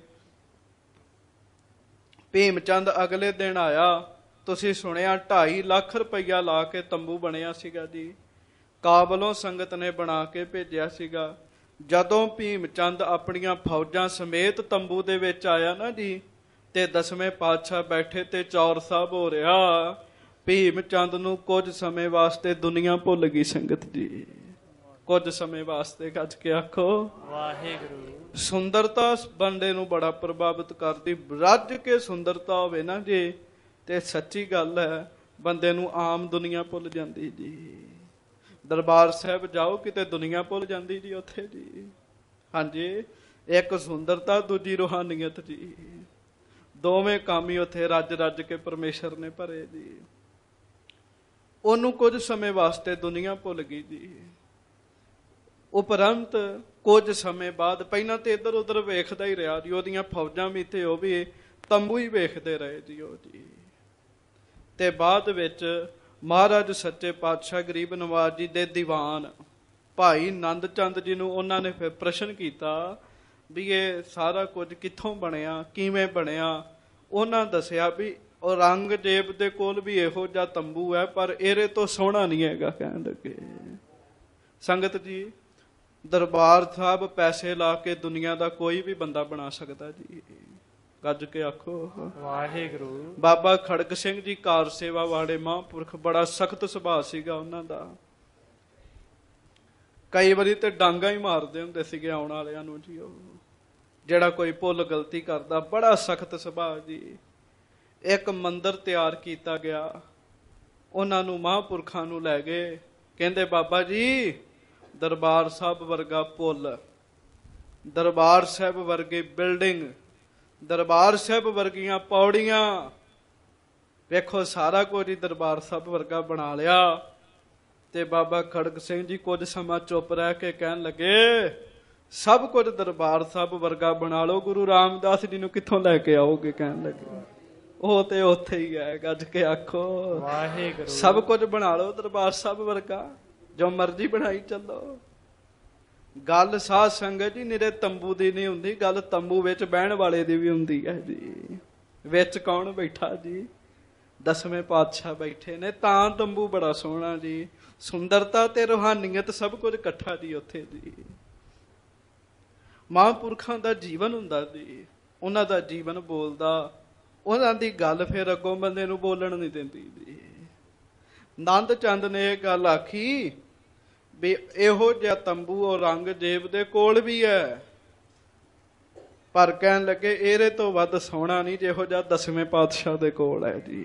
ਭੀਮ ਚੰਦ ਅਗਲੇ ਦਿਨ ਆਇਆ। ਤੁਸੀਂ ਸੁਣਿਆ ਢਾਈ ਲੱਖ ਰੁਪਈਆ ਲਾ ਕੇ ਤੰਬੂ ਬਣਿਆ ਸੀਗਾ ਜੀ। ਕਾਬਲੋਂ ਸੰਗਤ ਨੇ ਬਣਾ ਕੇ ਭੇਜਿਆ ਸੀਗਾ। ਜਦੋਂ ਭੀਮ ਚੰਦ ਆਪਣੀਆਂ ਫੌਜਾਂ ਸਮੇਤ ਤੰਬੂ ਦੇ ਵਿੱਚ ਆਇਆ ਨਾ ਜੀ, ਤੇ ਦਸਵੇਂ ਪਾਤਸ਼ਾਹ ਬੈਠੇ ਤੇ ਚੌਰ ਸਾਹਿਬ ਹੋ ਰਿਹਾ। ਭੀਮ ਚੰਦ ਨੂੰ ਕੁਝ ਸਮੇਂ ਵਾਸਤੇ ਦੁਨੀਆ ਭੁੱਲ ਗਈ ਸੰਗਤ ਜੀ। ਕੁਝ ਸਮੇਂ ਵਾਸਤੇ ਗੱਜ ਕੇ ਆਖੋ ਵਾਹਿਗੁਰੂ। ਸੁੰਦਰਤਾ ਬੰਦੇ ਨੂੰ ਬੜਾ ਪ੍ਰਭਾਵਿਤ ਕਰਦੀ। ਰੱਜ ਕੇ ਸੁੰਦਰਤਾ ਹੋਵੇ ਨਾ ਜੀ, ਤੇ ਸੱਚੀ ਗੱਲ ਹੈ ਬੰਦੇ ਨੂੰ ਆਮ ਦੁਨੀਆ ਭੁੱਲ ਜਾਂਦੀ ਜੀ। ਦਰਬਾਰ ਸਾਹਿਬ ਜਾਓ ਕਿਤੇ ਦੁਨੀਆ ਭੁੱਲ ਜਾਂਦੀ ਜੀ ਉੱਥੇ ਜੀ। ਹਾਂਜੀ, ਇੱਕ ਸੁੰਦਰਤਾ ਦੂਜੀ ਰੂਹਾਨੀਅਤ ਜੀ, ਦੋਵੇਂ ਕੰਮ ਹੀ ਉੱਥੇ ਰੱਜ ਰੱਜ ਕੇ ਪਰਮੇਸ਼ਰ ਨੇ ਭਰੇ ਜੀ। ਉਹਨੂੰ ਕੁਝ ਸਮੇਂ ਵਾਸਤੇ ਦੁਨੀਆ ਭੁੱਲ ਗਈ ਜੀ। ਉਪਰੰਤ ਕੁਝ ਸਮੇਂ ਬਾਅਦ, ਪਹਿਲਾਂ ਤੇ ਇੱਧਰ ਉੱਧਰ ਵੇਖਦਾ ਹੀ ਰਿਹਾ ਜੀ, ਉਹਦੀਆਂ ਫੌਜਾਂ ਵੀ ਤੇ ਉਹ ਵੀ ਤੰਬੂ ਹੀ ਵੇਖਦੇ ਰਹੇ ਜੀ ਉਹ ਜੀ। ਤੇ ਬਾਅਦ ਵਿੱਚ ਮਹਾਰਾਜ ਸੱਚੇ ਪਾਤਸ਼ਾਹ ਗਰੀਬ ਨਵਾਜ ਜੀ ਦੇ ਦੀਵਾਨ ਭਾਈ ਨੰਦ ਚੰਦ ਜੀ ਨੂੰ ਉਹਨਾਂ ਨੇ ਫਿਰ ਪ੍ਰਸ਼ਨ ਕੀਤਾ ਵੀ ਇਹ ਸਾਰਾ ਕੁਝ ਕਿੱਥੋਂ ਬਣਿਆ, ਕਿਵੇਂ ਬਣਿਆ। ਉਹਨਾਂ ਦੱਸਿਆ ਵੀ ਔਰੰਗਜ਼ੇਬ ਦੇ ਕੋਲ ਵੀ ਇਹੋ ਜਿਹਾ ਤੰਬੂ ਹੈ, ਪਰ ਇਹਦੇ ਤੋਂ ਸੋਹਣਾ ਨਹੀਂ ਹੈਗਾ। ਕਹਿਣ ਲੱਗੇ ਸੰਗਤ ਜੀ, ਦਰਬਾਰ ਸਾਹਿਬ ਪੈਸੇ ਲਾ ਕੇ ਦੁਨੀਆ ਦਾ ਕੋਈ ਵੀ ਬੰਦਾ ਬਣਾ ਸਕਦਾ ਜੀ। ਗੱਜ ਕੇ ਆਖੋ ਵਾਹਿਗੁਰੂ। ਬਾਬਾ ਖੜਕ ਸਿੰਘ ਜੀ ਕਾਰ ਸੇਵਾ ਵਾਲੇ ਮਹਾਂਪੁਰਖ, ਬੜਾ ਸਖਤ ਸੁਭਾਅ ਸੀਗਾ ਉਹਨਾਂ ਦਾ। ਕਈ ਵਾਰੀ ਤੇ ਡਾਂਗਾ ਹੀ ਮਾਰਦੇ ਹੁੰਦੇ ਸੀਗੇ ਆਉਣ ਵਾਲਿਆਂ ਨੂੰ ਜੀ। ਉਹ ਜਿਹੜਾ ਕੋਈ ਭੁੱਲ ਗਲਤੀ ਕਰਦਾ, ਬੜਾ ਸਖਤ ਸੁਭਾਅ ਜੀ। ਇੱਕ ਮੰਦਿਰ ਤਿਆਰ ਕੀਤਾ ਗਿਆ, ਉਹਨਾਂ ਨੂੰ ਮਹਾਂਪੁਰਖਾਂ ਨੂੰ ਲੈ ਗਏ। ਕਹਿੰਦੇ ਬਾਬਾ ਜੀ, ਦਰਬਾਰ ਸਾਹਿਬ ਵਰਗਾ ਪੁੱਲ, ਦਰਬਾਰ ਸਾਹਿਬ ਵਰਗੀ ਬਿਲਡਿੰਗ, ਦਰਬਾਰ ਸਾਹਿਬ ਵਰਗੀਆਂ ਪੌੜੀਆਂ, ਵੇਖੋ ਸਾਰਾ ਕੁਝ ਹੀ ਦਰਬਾਰ ਸਾਹਿਬ ਵਰਗਾ ਬਣਾ ਲਿਆ। ਤੇ ਬਾਬਾ ਖੜਕ ਸਿੰਘ ਜੀ ਕੁਝ ਸਮਾਂ ਚੁੱਪ ਰਹਿ ਕੇ ਕਹਿਣ ਲੱਗੇ, ਸਭ ਕੁਝ ਦਰਬਾਰ ਸਾਹਿਬ ਵਰਗਾ ਬਣਾ ਲਓ, ਗੁਰੂ ਰਾਮਦਾਸ ਜੀ ਨੂੰ ਕਿੱਥੋਂ ਲੈ ਕੇ ਆਓਗੇ। ਕਹਿਣ ਲੱਗੇ ਉਹ ਤੇ ਉੱਥੇ ਹੀ ਹੈ। ਗੱਜ ਕੇ ਆਖੋ ਵਾਹਿਗੁਰੂ। ਸਭ ਕੁਝ ਬਣਾ ਲਓ ਦਰਬਾਰ ਸਾਹਿਬ ਵਰਗਾ, ਜੋ ਮਰਜ਼ੀ ਬਣਾਈ ਚੱਲੋ। ਗੱਲ ਸਾਧ ਸੰਗਤ ਜੀ ਨਿਰੇ ਤੰਬੂ ਦੀ ਨਹੀਂ ਹੁੰਦੀ, ਗੱਲ ਤੰਬੂ ਵਿੱਚ ਬਹਿਣ ਵਾਲੇ ਦੀ ਵੀ ਹੁੰਦੀ ਹੈ ਜੀ। ਵਿੱਚ ਕੌਣ ਬੈਠਾ ਜੀ? ਦਸਵੇਂ ਪਾਤਸ਼ਾਹ ਬੈਠੇ ਨੇ, ਤਾਂ ਤੰਬੂ ਬੜਾ ਸੋਹਣਾ ਜੀ। ਸੁੰਦਰਤਾ ਤੇ ਰੂਹਾਨੀਅਤ ਸਭ ਕੁਝ ਇਕੱਠਾ ਜੀ ਉੱਥੇ ਜੀ। ਮਹਾਂਪੁਰਖਾਂ ਦਾ ਜੀਵਨ ਹੁੰਦਾ ਜੀ, ਉਹਨਾਂ ਦਾ ਜੀਵਨ ਬੋਲਦਾ, ਉਹਨਾਂ ਦੀ ਗੱਲ ਫਿਰ ਅੱਗੋਂ ਬੰਦੇ ਨੂੰ ਬੋਲਣ ਨਹੀਂ ਦਿੰਦੀ ਜੀ। ਨੰਦ ਚੰਦ ਨੇ ਇਹ ਗੱਲ ਆਖੀ ਵੀ ਇਹੋ ਜਿਹਾ ਤੰਬੂ ਔਰੰਗਜ਼ੇਬ ਦੇ ਕੋਲ ਵੀ ਹੈ, ਪਰ ਕਹਿਣ ਲੱਗੇ ਇਹਦੇ ਤੋਂ ਵੱਧ ਸੋਹਣਾ ਨਹੀਂ ਜਿਹੋ ਜਿਹਾ ਦਸਵੇਂ ਪਾਤਸ਼ਾਹ ਦੇ ਕੋਲ ਹੈ ਜੀ।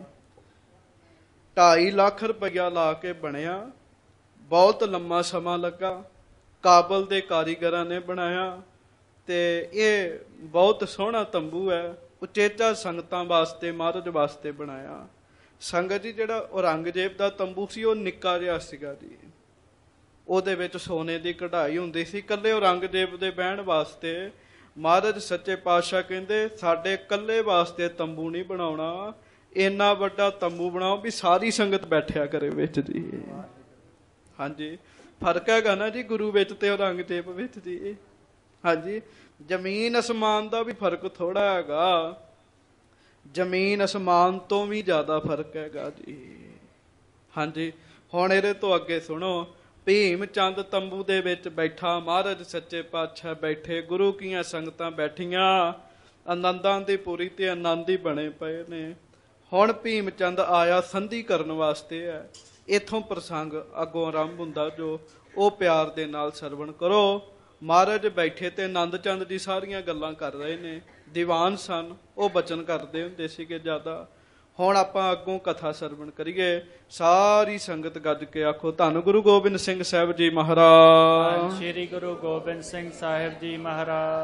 ਢਾਈ ਲੱਖ ਰੁਪਇਆ ਲਾ ਕੇ ਬਣਿਆ, ਬਹੁਤ ਲੰਮਾ ਸਮਾਂ ਲੱਗਾ, ਕਾਬਲ ਦੇ ਕਾਰੀਗਰਾਂ ਨੇ ਬਣਾਇਆ। ਤੇ ਇਹ ਬਹੁਤ ਸੋਹਣਾ ਤੰਬੂ ਹੈ, ਉਚੇਚਾ ਸੰਗਤਾਂ ਵਾਸਤੇ, ਮਹਾਰਾਜ ਵਾਸਤੇ ਬਣਾਇਆ। ਸੰਗਤ ਜੀ, ਜਿਹੜਾ ਔਰੰਗਜ਼ੇਬ ਦਾ ਤੰਬੂ ਸੀ ਉਹ ਨਿੱਕਾ ਜਿਹਾ ਸੀਗਾ ਜੀ। ਉਹਦੇ ਵਿੱਚ ਸੋਨੇ ਦੀ ਕਢਾਈ ਹੁੰਦੀ ਸੀ। ਇਕੱਲੇ ਔਰੰਗਜ਼ੇਬ ਦੇ ਬਹਿਣ ਵਾਸਤੇ ਮਹਾਰਾਜ ਸੱਚੇ ਪਾਤਸ਼ਾਹ ਕਹਿੰਦੇ ਸਾਡੇ ਇਕੱਲੇ ਵਾਸਤੇ ਤੰਬੂ ਨਹੀਂ ਬਣਾਉਣਾ, ਇੰਨਾ ਵੱਡਾ ਤੰਬੂ ਬਣਾਓ ਵੀ ਸਾਰੀ ਸੰਗਤ ਬੈਠਿਆ ਕਰੇ ਵਿੱਚ ਜੀ। ਹਾਂਜੀ, ਫਰਕ ਹੈਗਾ ਨਾ ਜੀ ਗੁਰੂ ਵਿੱਚ ਤੇ ਔਰੰਗਜ਼ੇਬ ਵਿੱਚ ਜੀ। ਹਾਂਜੀ, ਜ਼ਮੀਨ ਅਸਮਾਨ ਦਾ ਵੀ ਫਰਕ ਥੋੜਾ ਹੈਗਾ, ਜ਼ਮੀਨ ਅਸਮਾਨ ਤੋਂ ਵੀ ਜ਼ਿਆਦਾ ਫਰਕ ਹੈਗਾ ਜੀ। ਹਾਂਜੀ, ਹੁਣ ਇਹਦੇ ਤੋਂ ਅੱਗੇ ਸੁਣੋ। ਭੀਮ ਚੰਦ ਤੰਬੂ ਦੇ ਵਿੱਚ ਬੈਠਾ, ਮਹਾਰਾਜ ਸੱਚੇ ਪਾਤਸ਼ਾਹ ਬੈਠੇ, ਗੁਰੂ ਕੀਆਂ ਸੰਗਤਾਂ ਬੈਠੀਆਂ, ਆਨੰਦਾਂ ਦੀ ਪੂਰੀ ਤੇ ਆਨੰਦ ਹੀ ਬਣੇ ਪਏ ਨੇ। ਹੁਣ ਭੀਮ ਚੰਦ ਆਇਆ ਸੰਧੀ ਕਰਨ ਵਾਸਤੇ ਹੈ। ਇੱਥੋਂ ਪ੍ਰਸੰਗ ਅੱਗੋਂ ਆਰੰਭ ਹੁੰਦਾ ਜੋ, ਉਹ ਪਿਆਰ ਦੇ ਨਾਲ ਸਰਵਣ ਕਰੋ। ਮਹਾਰਾਜ ਬੈਠੇ ਤੇ ਆਨੰਦ ਚੰਦ ਜੀ ਸਾਰੀਆਂ ਗੱਲਾਂ ਕਰ ਰਹੇ ਨੇ। ਦੀਵਾਨ ਸਨ, ਉਹ ਬਚਨ ਕਰਦੇ ਹੁੰਦੇ ਸੀਗੇ ਜ਼ਿਆਦਾ। ਹੁਣ ਆਪਾਂ ਅੱਗੋਂ ਕਥਾ ਸਰਵਣ ਕਰੀਏ। ਸਾਰੀ ਸੰਗਤ ਗੱਜ ਕੇ ਆਖੋ ਧੰਨ ਗੁਰੂ ਗੋਬਿੰਦ ਸਿੰਘ ਸਾਹਿਬ ਜੀ ਮਹਾਰਾਜ। ਸ੍ਰੀ ਗੁਰੂ ਗੋਬਿੰਦ ਸਿੰਘ ਸਾਹਿਬ ਜੀ ਮਹਾਰਾਜ।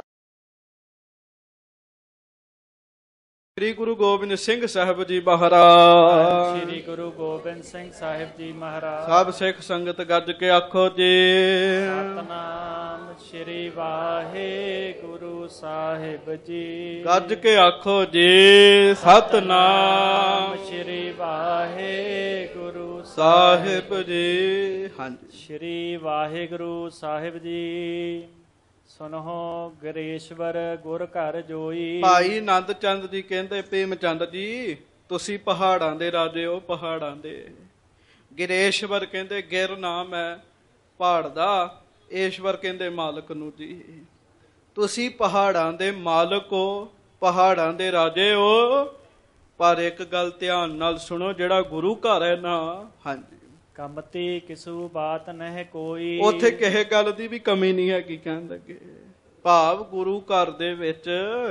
ਸ੍ਰੀ ਗੁਰੂ ਗੋਬਿੰਦ ਸਿੰਘ ਸਾਹਿਬ ਜੀ ਮਹਾਰਾਜ। ਸ੍ਰੀ ਗੁਰੂ ਗੋਬਿੰਦ ਸਿੰਘ ਸਾਹਿਬ ਜੀ ਮਹਾਰਾਜ। ਸਭ ਸਿੱਖ ਸੰਗਤ ਗੱਜ ਕੇ ਆਖੋ ਜੀ ਸਤਨਾਮ ਸ੍ਰੀ ਵਾਹਿਗੁਰੂ ਸਾਹਿਬ ਜੀ। ਗੱਜ ਕੇ ਆਖੋ ਜੀ ਸਤਨਾਮ ਸ੍ਰੀ ਵਾਹਿਗੁਰੂ ਸਾਹਿਬ ਜੀ। ਹਾਂਜੀ, ਸ੍ਰੀ ਵਾਹਿਗੁਰੂ ਸਾਹਿਬ ਜੀ। ਸੁਨੋ ਗਰੇਸ਼ਵਰ ਗੁਰ ਘਰ ਜੋਈ। ਭਾਈ ਨੰਦ ਚੰਦ ਜੀ ਕਹਿੰਦੇ ਭੀਮ ਚੰਦ ਜੀ ਤੁਸੀਂ ਪਹਾੜਾਂ ਦੇ ਰਾਜੇ ਹੋ, ਪਹਾੜਾਂ ਦੇ। ਗਿਰੇਸ਼ਵਰ ਕਹਿੰਦੇ ਗਿਰ ਨਾਮ ਹੈ ਪਹਾੜ ਦਾ, ਈਸ਼ਵਰ ਕਹਿੰਦੇ ਮਾਲਕ ਨੂੰ ਜੀ। ਤੁਸੀਂ ਪਹਾੜਾਂ ਦੇ ਮਾਲਕ ਹੋ, ਪਹਾੜਾਂ ਦੇ ਰਾਜੇ ਹੋ, ਪਰ ਇੱਕ ਗੱਲ ਧਿਆਨ ਨਾਲ ਸੁਣੋ, ਜਿਹੜਾ ਗੁਰੂ ਘਰ ਹੈ ਨਾ, ਹਾਂਜੀ, ਕਮਤੀ ਕਿਸੂ ਬਾਤ ਨਹਿ ਕੋਈ, ਉੱਥੇ ਕਿਸੇ ਗੱਲ ਦੀ ਵੀ ਕਮੀ ਨਹੀਂ ਹੈਗੀ। ਕਹਿਣ ਲੱਗੇ ਭਾਵ ਗੁਰੂ ਘਰ ਦੇ ਵਿੱਚ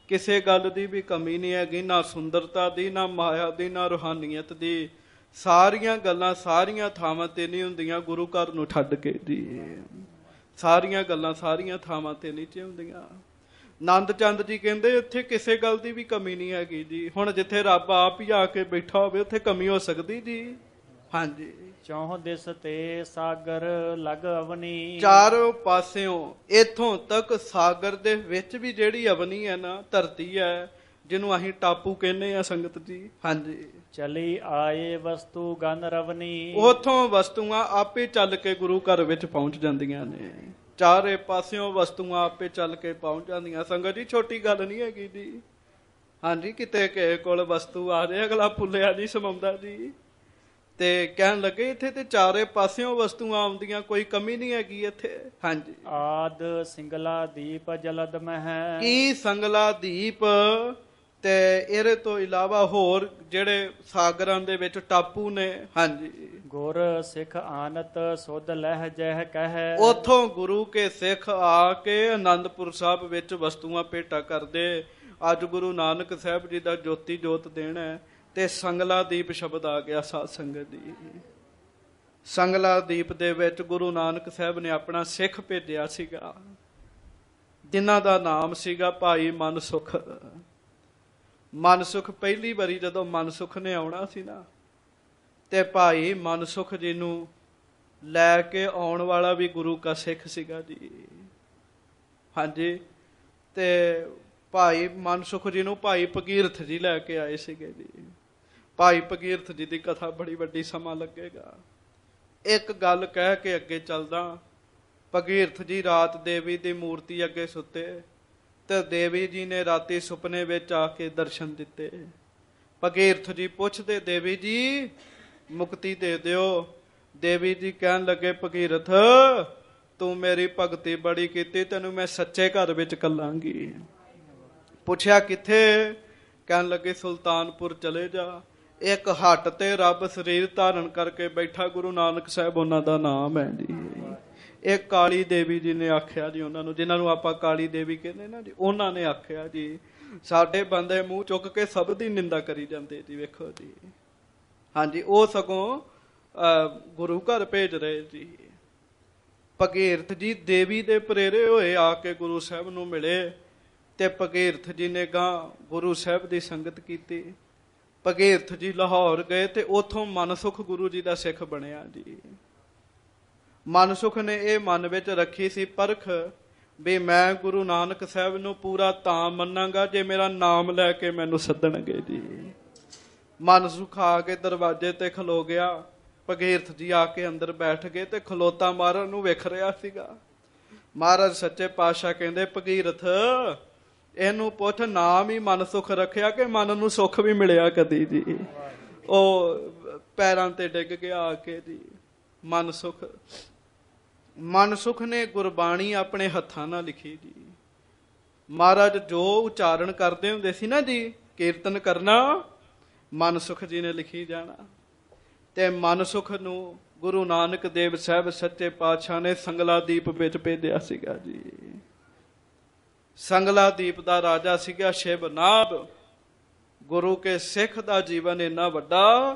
ਕਿਸੇ ਗੱਲ ਦੀ ਵੀ ਕਮੀ ਨਹੀਂ ਹੈਗੀ, ਨਾ ਸੁੰਦਰਤਾ ਦੀ, ਨਾ ਮਾਇਆ ਦੀ, ਨਾ ਰੂਹਾਨੀਅਤ ਦੀ। ਸਾਰੀਆਂ ਗੱਲਾਂ ਸਾਰੀਆਂ ਥਾਵਾਂ ਤੇ ਨਹੀਂ ਹੁੰਦੀਆਂ ਗੁਰੂ ਘਰ ਨੂੰ ਛੱਡ ਕੇ ਜੀ। ਸਾਰੀਆਂ ਗੱਲਾਂ ਸਾਰੀਆਂ ਥਾਵਾਂ ਤੇ ਨਹੀਂ ਚ ਹੁੰਦੀਆਂ। ਆਨੰਦ ਚੰਦ ਜੀ ਕਹਿੰਦੇ ਇੱਥੇ ਕਿਸੇ ਗੱਲ ਦੀ ਵੀ ਕਮੀ ਨਹੀਂ ਹੈਗੀ ਜੀ। ਹੁਣ ਜਿੱਥੇ ਰੱਬ ਆਪ ਹੀ ਆ ਕੇ ਬੈਠਾ ਹੋਵੇ ਉੱਥੇ ਕਮੀ ਹੋ ਸਕਦੀ ਜੀ? ਹਾਂਜੀ। ਚੌਹ ਦਿਸ ਤੇ ਸਾਗਰ ਲਗ ਅਵਨੀ। ਚਾਰੋਂ ਪਾਸਿਓਂ ਇੱਥੋਂ ਤੱਕ ਸਾਗਰ ਦੇ ਵਿੱਚ ਵੀ ਜਿਹੜੀ ਅਵਨੀ ਹੈ ਨਾ, ਧਰਤੀ ਹੈ, ਜਿਹਨੂੰ ਅਸੀਂ ਟਾਪੂ ਕਹਿੰਦੇ ਆ ਸੰਗਤ ਜੀ। ਹਾਂਜੀ। ਚਲੀ ਆਏ ਵਸਤੂ ਗਨ ਰਵਨੀ। ਉਥੋਂ ਵਸਤੂਆਂ ਆਪੇ ਚੱਲ ਕੇ ਗੁਰੂ ਘਰ ਵਿੱਚ ਪਹੁੰਚ ਜਾਂਦੀਆਂ ਨੇ। ਚਾਰੇ ਪਾਸਿਓਂ ਵਸਤੂਆਂ ਆਪੇ ਚੱਲ ਕੇ ਪਹੁੰਚ ਜਾਂਦੀਆਂ। ਸੰਗਤ ਜੀ ਛੋਟੀ ਗੱਲ ਨਹੀਂ ਹੈਗੀ ਜੀ। ਹਾਂਜੀ, ਕਿਤੇ ਕਿਸੇ ਕੋਲ ਵਸਤੂ ਆ ਜਾਏ ਅਗਲਾ ਫੁੱਲਿਆ ਨਹੀਂ ਸਮਾਉਂਦਾ ਜੀ। ਤੇ ਕਹਿਣ ਲੱਗੇ ਇੱਥੇ ਤੇ ਚਾਰੇ ਪਾਸਿਓਂ ਵਸਤੂਆਂ ਆਉਂਦੀਆਂ, ਕੋਈ ਕਮੀ ਨਹੀਂ ਹੈਗੀ ਇੱਥੇ। ਹਾਂਜੀ। ਆਦ ਸਿੰਗਲਾ ਦੀਪ ਜਲਦ ਮਹਿ। ਕੀ ਸੰਗਲਾ ਦੀਪ ਤੇ ਇਹਦੇ ਤੋਂ ਇਲਾਵਾ ਹੋਰ ਜਿਹੜੇ ਸਾਗਰਾਂ ਦੇ ਵਿੱਚ ਟਾਪੂ ਨੇ। ਹਾਂਜੀ। ਗੁਰ ਸਿੱਖ ਆਨਤ ਸੁਧ ਲਹਿ ਜਹ ਕਹਿ। ਉਥੋਂ ਗੁਰੂ ਕੇ ਸਿੱਖ ਆ ਕੇ ਆਨੰਦਪੁਰ ਸਾਹਿਬ ਵਿੱਚ ਵਸਤੂਆਂ ਭੇਟਾ ਕਰਦੇ। ਅੱਜ ਗੁਰੂ ਨਾਨਕ ਸਾਹਿਬ ਜੀ ਦਾ ਜੋਤੀ ਜੋਤ ਦੇਣਾ ਹੈ ਤੇ ਸੰਗਲਾ ਦੀਪ ਸ਼ਬਦ ਆ ਗਿਆ ਸਾਧ ਸੰਗਤ ਜੀ। ਸੰਗਲਾ ਦੀਪ ਦੇ ਵਿੱਚ ਗੁਰੂ ਨਾਨਕ ਸਾਹਿਬ ਨੇ ਆਪਣਾ ਸਿੱਖ ਭੇਜਿਆ ਸੀਗਾ, ਜਿਨ੍ਹਾਂ ਦਾ ਨਾਮ ਸੀਗਾ ਭਾਈ ਮਨਸੁਖ। ਮਨਸੁਖ ਪਹਿਲੀ ਵਾਰੀ ਜਦੋਂ ਮਨਸੁਖ ਨੇ ਆਉਣਾ ਸੀ ਨਾ, ਤੇ ਭਾਈ ਮਨਸੁਖ ਜੀ ਨੂੰ ਲੈ ਕੇ ਆਉਣ ਵਾਲਾ ਵੀ ਗੁਰੂ ਕਾ ਸਿੱਖ ਸੀਗਾ ਜੀ। ਹਾਂਜੀ। ਤੇ ਭਾਈ ਮਨਸੁਖ ਜੀ ਨੂੰ ਭਾਈ ਭਗੀਰਥ ਜੀ ਲੈ ਕੇ ਆਏ ਸੀਗੇ ਜੀ। ਭਾਈ ਭਗੀਰਥ ਜੀ ਦੀ ਕਥਾ ਬੜੀ ਵੱਡੀ ਸਮਾਂ ਲੱਗੇਗਾ। ਇੱਕ ਗੱਲ ਕਹਿ ਕੇ ਅੱਗੇ ਚੱਲਦਾ। ਭਗੀਰਥ ਜੀ ਰਾਤ ਦੇਵੀ ਦੀ ਮੂਰਤੀ ਅੱਗੇ ਸੁੱਤੇ ਤੇ ਦੇਵੀ ਜੀ ਨੇ ਰਾਤੀ ਸੁਪਨੇ ਵਿੱਚ ਆ ਕੇ ਦਰਸ਼ਨ ਦਿੱਤੇ। ਭਗੀਰਥ ਜੀ ਪੁੱਛਦੇ, ਦੇਵੀ ਜੀ ਮੁਕਤੀ ਦੇ ਦਿਓ। ਦੇਵੀ ਜੀ ਕਹਿਣ ਲੱਗੇ, ਭਗੀਰਥ ਤੂੰ ਮੇਰੀ ਭਗਤੀ ਬੜੀ ਕੀਤੀ, ਤੈਨੂੰ ਮੈਂ ਸੱਚੇ ਘਰ ਵਿੱਚ ਕੱਲਾਂਗੀ। ਪੁੱਛਿਆ ਕਿੱਥੇ? ਕਹਿਣ ਲੱਗੇ ਸੁਲਤਾਨਪੁਰ ਚਲੇ ਜਾ। ਇੱਕ ਹੱਟ ਤੇ ਰੱਬ ਸਰੀਰ ਧਾਰਨ ਕਰਕੇ ਬੈਠਾ, ਗੁਰੂ ਨਾਨਕ ਸਾਹਿਬ ਉਹਨਾਂ ਦਾ ਨਾਮ ਹੈ ਜੀ। ਇਹ ਕਾਲੀ ਦੇਵੀ ਜੀ ਨੇ ਆਖਿਆ ਜੀ ਉਹਨਾਂ ਨੂੰ, ਜਿਨ੍ਹਾਂ ਨੂੰ ਆਪਾਂ ਕਾਲੀ ਦੇਵੀ ਕਹਿੰਦੇ ਨਾ ਜੀ, ਉਹਨਾਂ ਨੇ ਆਖਿਆ ਜੀ। ਸਾਡੇ ਬੰਦੇ ਮੂੰਹ ਚੁੱਕ ਕੇ ਸਭ ਦੀ ਨਿੰਦਾ ਕਰੀ ਜਾਂਦੇ ਜੀ, ਵੇਖੋ ਜੀ। ਹਾਂਜੀ, ਉਹ ਸਗੋਂ ਗੁਰੂ ਘਰ ਭੇਜ ਰਹੇ ਜੀ। ਭਗੀਰਥ ਜੀ ਦੇਵੀ ਦੇ ਪ੍ਰੇਰੇ ਹੋਏ ਆ ਕੇ ਗੁਰੂ ਸਾਹਿਬ ਨੂੰ ਮਿਲੇ ਤੇ ਭਗੀਰਥ ਜੀ ਨੇ ਗਾਂ ਗੁਰੂ ਸਾਹਿਬ ਦੀ ਸੰਗਤ ਕੀਤੀ। ਭਗੀਰਥ ਜੀ ਲਾਹੌਰ ਗਏ ਤੇ ਉਥੋਂ ਮਨਸੁਖ ਗੁਰੂ ਜੀ ਦਾ ਸਿੱਖ ਬਣਿਆ ਜੀ। ਮਨਸੁਖ ਨੇ ਇਹ ਮਨ ਵਿੱਚ ਰੱਖੀ ਸੀ ਪਰਖ ਵੀ ਮੈਂ ਗੁਰੂ ਨਾਨਕ ਸਾਹਿਬ ਨੂੰ ਪੂਰਾ ਤਾਂ ਮੰਨਾਂਗਾ ਜੇ ਮੇਰਾ ਨਾਮ ਲੈ ਕੇ ਮੈਨੂੰ ਸੱਦਣਗੇ ਜੀ। ਮਨਸੁਖ ਆ ਕੇ ਦਰਵਾਜ਼ੇ ਤੇ ਖਲੋ ਗਿਆ। ਭਗੀਰਥ ਜੀ ਆ ਕੇ ਅੰਦਰ ਬੈਠ ਗਏ ਤੇ ਖਲੋਤਾ ਮਹਾਰਾਜ ਨੂੰ ਵੇਖ ਰਿਹਾ ਸੀਗਾ। ਮਹਾਰਾਜ ਸੱਚੇ ਪਾਤਸ਼ਾਹ ਕਹਿੰਦੇ, ਭਗੀਰਥ ਇਹਨੂੰ ਪੁੱਛ ਨਾਮ ਹੀ ਮਨਸੁਖ ਰੱਖਿਆ ਕਿ ਮਨ ਨੂੰ ਸੁੱਖ ਵੀ ਮਿਲਿਆ ਕਦੀ ਜੀ? ਉਹ ਪੈਰਾਂ ਤੇ ਡਿੱਗ ਗਿਆ ਆ ਕੇ ਜੀ। ਮਨਸੁਖ ਮਨਸੁਖ ਨੇ ਗੁਰਬਾਣੀ ਆਪਣੇ ਹੱਥਾਂ ਨਾਲ ਲਿਖੀ ਜੀ। ਮਹਾਰਾਜ ਜੋ ਉਚਾਰਨ ਕਰਦੇ ਹੁੰਦੇ ਸੀ ਨਾ ਜੀ, ਕੀਰਤਨ ਕਰਨਾ, ਮਨਸੁਖ ਜੀ ਨੇ ਲਿਖੀ ਜਾਣਾ। ਤੇ ਮਨਸੁਖ ਨੂੰ ਗੁਰੂ ਨਾਨਕ ਦੇਵ ਸਾਹਿਬ ਸੱਚੇ ਪਾਤਸ਼ਾਹ ਨੇ ਸੰਗਲਾ ਦੀਪ ਵਿੱਚ ਭੇਜਿਆ ਸੀਗਾ ਜੀ। ਸੰਗਲਾ ਦੀਪ ਦਾ ਰਾਜਾ ਸੀਗਾ ਸ਼ਿਵਨਾਭ। ਗੁਰੂ ਕੇ ਸਿੱਖ ਦਾ ਜੀਵਨ ਇੰਨਾ ਵੱਡਾ,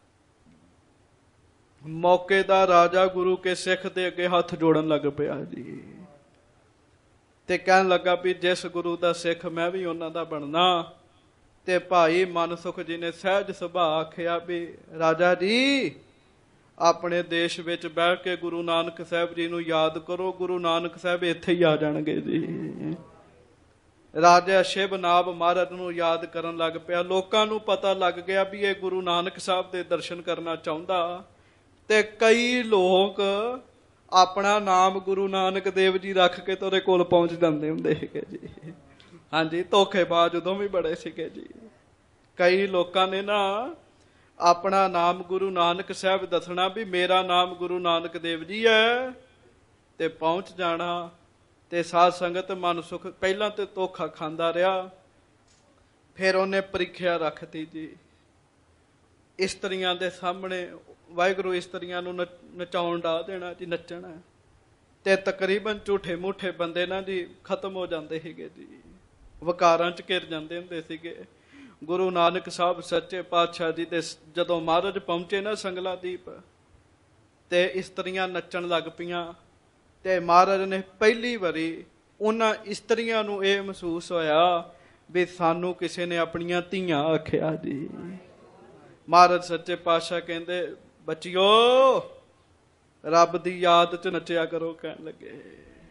ਮੌਕੇ ਦਾ ਰਾਜਾ ਗੁਰੂ ਕੇ ਸਿੱਖ ਦੇ ਅੱਗੇ ਹੱਥ ਜੋੜਨ ਲੱਗ ਪਿਆ ਜੀ। ਤੇ ਕਹਿਣ ਲੱਗਾ ਵੀ ਜਿਸ ਗੁਰੂ ਦਾ ਸਿੱਖ ਮੈਂ ਵੀ ਉਹਨਾਂ ਦਾ ਬਣਨਾ। ਤੇ ਭਾਈ ਮਨਸੁਖ ਜੀ ਨੇ ਸਹਿਜ ਸੁਭਾਅ ਆਖਿਆ ਵੀ ਰਾਜਾ ਜੀ ਆਪਣੇ ਦੇਸ਼ ਵਿੱਚ ਬਹਿ ਕੇ ਗੁਰੂ ਨਾਨਕ ਸਾਹਿਬ ਜੀ ਨੂੰ ਯਾਦ ਕਰੋ, ਗੁਰੂ ਨਾਨਕ ਸਾਹਿਬ ਇੱਥੇ ਹੀ ਆ ਜਾਣਗੇ ਜੀ। ਰਾਜਾ ਸ਼ਿਵਨਾਭ ਮਹਾਰਾਜ ਨੂੰ ਯਾਦ ਕਰਨ ਲੱਗ ਪਿਆ। ਲੋਕਾਂ ਨੂੰ ਪਤਾ ਲੱਗ ਗਿਆ ਵੀ ਇਹ ਗੁਰੂ ਨਾਨਕ ਸਾਹਿਬ ਦੇ ਦਰਸ਼ਨ ਕਰਨਾ ਚਾਹੁੰਦਾ। ਤੇ ਕਈ ਲੋਕ ਆਪਣਾ ਨਾਮ ਗੁਰੂ ਨਾਨਕ ਦੇਵ ਜੀ ਰੱਖ ਕੇ ਤੁਹਾਡੇ ਕੋਲ ਪਹੁੰਚ ਜਾਂਦੇ ਹੁੰਦੇ ਸੀਗੇ ਜੀ। ਹਾਂਜੀ, ਧੋਖੇਬਾਜ਼ ਉਦੋਂ ਵੀ ਬੜੇ ਸੀਗੇ ਜੀ। ਕਈ ਲੋਕਾਂ ਨੇ ਨਾ ਆਪਣਾ ਨਾਮ ਗੁਰੂ ਨਾਨਕ ਸਾਹਿਬ ਦੱਸਣਾ ਵੀ ਮੇਰਾ ਨਾਮ ਗੁਰੂ ਨਾਨਕ ਦੇਵ ਜੀ ਹੈ, ਤੇ ਪਹੁੰਚ ਜਾਣਾ। ਤੇ ਸਾਧ ਸੰਗਤ ਮਨਸੁਖ ਪਹਿਲਾਂ ਤੇ ਧੋਖਾ ਖਾਂਦਾ ਰਿਹਾ, ਫਿਰ ਉਹਨੇ ਪ੍ਰੀਖਿਆ ਰੱਖਤੀ ਜੀ। ਇਸਤਰੀਆਂ ਦੇ ਸਾਹਮਣੇ ਵਾਹਿਗੁਰੂ ਇਸਤਰੀਆਂ ਨੂੰ ਨਚਾਉਣ ਡਾ ਦੇਣਾ ਜੀ, ਨੱਚਣਾ। ਤੇ ਤਕਰੀਬਨ ਝੂਠੇ ਮੂਠੇ ਬੰਦੇ ਨਾ ਜੀ ਖਤਮ ਹੋ ਜਾਂਦੇ ਸੀਗੇ ਜੀ। ਵਕਾਰਾਂ ਚ ਘਿਰ ਜਾਂਦੇ ਹੁੰਦੇ ਸੀਗੇ। ਗੁਰੂ ਨਾਨਕ ਸਾਹਿਬ ਸੱਚੇ ਪਾਤਸ਼ਾਹ ਜੀ ਦੇ ਜਦੋਂ ਮਹਾਰਾਜ ਪਹੁੰਚੇ ਨਾ ਸੰਗਲਾ ਦੀਪ, ਤੇ ਇਸਤਰੀਆਂ ਨੱਚਣ ਲੱਗ ਪਈਆਂ, ਤੇ ਮਹਾਰਾਜ ਨੇ ਪਹਿਲੀ ਵਾਰੀ ਉਹਨਾਂ ਇਸਤਰੀਆਂ ਨੂੰ ਇਹ ਮਹਿਸੂਸ ਹੋਇਆ ਵੀ ਸਾਨੂੰ ਕਿਸੇ ਨੇ ਆਪਣੀਆਂ ਧੀਆਂ ਆਖਿਆ ਜੀ। ਮਹਾਰਾਜ ਸੱਚੇ ਪਾਤਸ਼ਾਹ ਕਹਿੰਦੇ, ਬੱਚਿਓ ਰੱਬ ਦੀ ਯਾਦ ਚ ਨੱਚਿਆ ਕਰੋ। ਕਹਿਣ ਲੱਗੇ,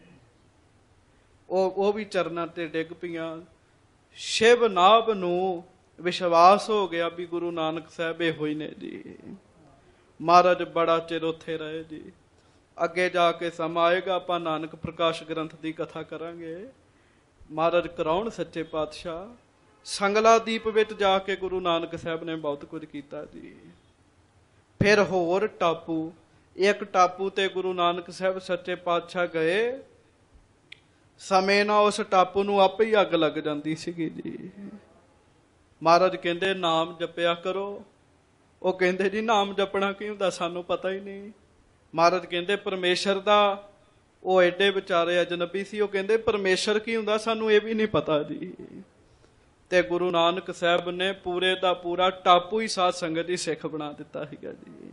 ਉਹ ਉਹ ਵੀ ਚਰਨਾਂ ਤੇ ਡਿੱਗ ਪਈਆਂ। ਸ਼ਿਵ ਨਾਭ ਨੂੰ ਵਿਸ਼ਵਾਸ ਹੋ ਗਿਆ ਵੀ ਗੁਰੂ ਨਾਨਕ ਸਾਹਿਬ ਇਹੋ ਹੀ ਨੇ ਜੀ। ਮਹਾਰਾਜ ਬੜਾ ਚਿਰ ਉੱਥੇ ਰਹੇ ਜੀ। ਅੱਗੇ ਜਾ ਕੇ ਸਮਾਂ ਆਏਗਾ, ਆਪਾਂ ਨਾਨਕ ਪ੍ਰਕਾਸ਼ ਗ੍ਰੰਥ ਦੀ ਕਥਾ ਕਰਾਂਗੇ। ਮਹਾਰਾਜ ਕਰਾਉਣ ਸੱਚੇ ਪਾਤਸ਼ਾਹ। ਸੰਗਲਾ ਦੀਪ ਵਿੱਚ ਜਾ ਕੇ ਗੁਰੂ ਨਾਨਕ ਸਾਹਿਬ ਨੇ ਬਹੁਤ ਕੁਝ ਕੀਤਾ ਜੀ। ਫਿਰ ਹੋਰ ਟਾਪੂ, ਇੱਕ ਟਾਪੂ ਤੇ ਗੁਰੂ ਨਾਨਕ ਸਾਹਿਬ ਸੱਚੇ ਪਾਤਸ਼ਾਹ ਗਏ। ਸਮੇਂ ਨਾਲ ਉਸ ਟਾਪੂ ਨੂੰ ਆਪੇ ਹੀ ਅੱਗ ਲੱਗ ਜਾਂਦੀ ਸੀਗੀ ਜੀ। ਮਹਾਰਾਜ ਕਹਿੰਦੇ ਨਾਮ ਜਪਿਆ ਕਰੋ। ਉਹ ਕਹਿੰਦੇ ਜੀ ਨਾਮ ਜਪਣਾ ਕੀ ਹੁੰਦਾ, ਸਾਨੂੰ ਪਤਾ ਹੀ ਨਹੀਂ। ਮਹਾਰਾਜ ਕਹਿੰਦੇ ਪਰਮੇਸ਼ਰ ਦਾ, ਉਹ ਐਡੇ ਵਿਚਾਰੇ ਅਜਨਬੀ ਸੀ, ਉਹ ਕਹਿੰਦੇ ਪਰਮੇਸ਼ਰ ਕੀ ਹੁੰਦਾ ਸਾਨੂੰ ਇਹ ਵੀ ਨਹੀਂ ਪਤਾ ਜੀ। ਤੇ ਗੁਰੂ ਨਾਨਕ ਸਾਹਿਬ ਨੇ ਪੂਰੇ ਦਾ ਪੂਰਾ ਟਾਪੂ ਹੀ ਸਾਧ ਸੰਗਤ ਦੀ ਸਿੱਖ ਬਣਾ ਦਿੱਤਾ ਸੀਗਾ ਜੀ।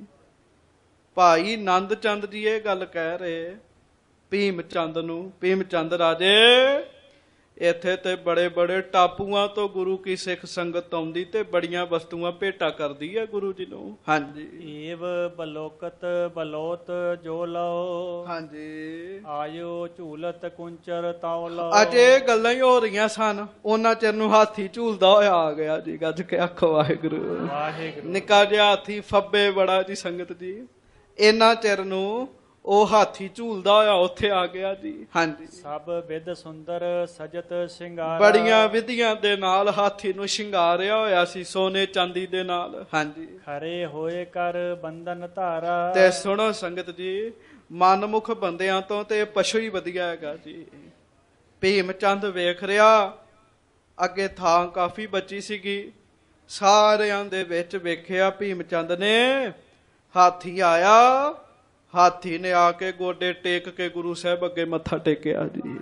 ਭਾਈ ਨੰਦ ਚੰਦ ਜੀ ਇਹ ਗੱਲ ਕਹਿ ਰਹੇ ਭੀਮ ਚੰਦ ਨੂੰ, ਭੀਮ ਚੰਦ ਰਾਜੇ ਇੱਥੇ ਤੇ ਬੜੇ ਬੜੇ ਟਾਪੂਆਂ ਤੋਂ ਗੁਰੂ ਕੀ ਸਿੱਖ ਸੰਗਤ ਆਉਂਦੀ ਤੇ ਬੜੀਆਂ ਵਸਤੂਆਂ ਭੇਟਾ ਕਰਦੀ ਹੈ ਗੁਰੂ ਜੀ ਨੂੰ। ਹਾਂਜੀ। ਏਵ ਬਲੋਕਤ ਬਲੋਤ ਜੋ ਲਓ, ਹਾਂਜੀ। ਆਇਓ ਝੂਲਤ ਕੁੰਚਰ ਤਾਉ ਲਓ। ਅਜੇ ਗੱਲਾਂ ਹੀ ਹੋ ਰਹੀਆਂ ਸਨ, ਉਹਨਾਂ ਚਿਰ ਨੂੰ ਹਾਥੀ ਝੂਲਦਾ ਹੋਇਆ ਆ ਗਿਆ ਜੀ। ਗੱਜ ਕੇ ਆਖੋ ਵਾਹਿਗੁਰੂ ਵਾਹਿਗੁਰੂ। ਨਿੱਕਾ ਜਿਹਾ ਹਾਥੀ ਫੱਬੇ ਬੜਾ ਜੀ ਸੰਗਤ ਜੀ। ਇਹਨਾਂ ਚਿਰ ਨੂੰ ਉਹ ਹਾਥੀ ਝੂਲਦਾ ਹੋਇਆ ਉੱਥੇ ਆ ਗਿਆ ਜੀ। ਹਾਂਜੀ। ਸਭ ਵਿਦ ਸੁੰਦਰ ਸਜਤ ਸ਼ਿੰਗਾਰ, ਬੜੀਆਂ ਵਿਧੀਆਂ ਦੇ ਨਾਲ ਹਾਥੀ ਨੂੰ ਸ਼ਿੰਗਾਰਿਆ ਹੋਇਆ ਸੀ, ਸੋਨੇ ਚਾਂਦੀ ਦੇ ਨਾਲ। ਹਾਂਜੀ। ਖਰੇ ਹੋਏ ਕਰ ਬੰਧਨ ਧਾਰਾ। ਤੇ ਸੁਣੋ ਸੰਗਤ ਜੀ, ਮਨਮੁਖ ਬੰਦਿਆਂ ਤੋਂ ਤੇ ਪਸ਼ੂ ਹੀ ਵਧੀਆ ਹੈਗਾ ਜੀ। ਭੀਮ ਚੰਦ ਵੇਖ ਰਿਹਾ, ਅੱਗੇ ਥਾਂ ਕਾਫੀ ਬਚੀ ਸੀਗੀ। ਸਾਰਿਆਂ ਦੇ ਵਿੱਚ ਵੇਖਿਆ ਭੀਮ ਚੰਦ ਨੇ, ਹਾਥੀ ਆਇਆ। ਹਾਥੀ ਨੇ ਆ ਕੇ ਗੋਡੇ ਟੇਕ ਕੇ ਗੁਰੂ ਸਾਹਿਬ ਅੱਗੇ ਮੱਥਾ ਟੇਕਿਆ ਜੀ।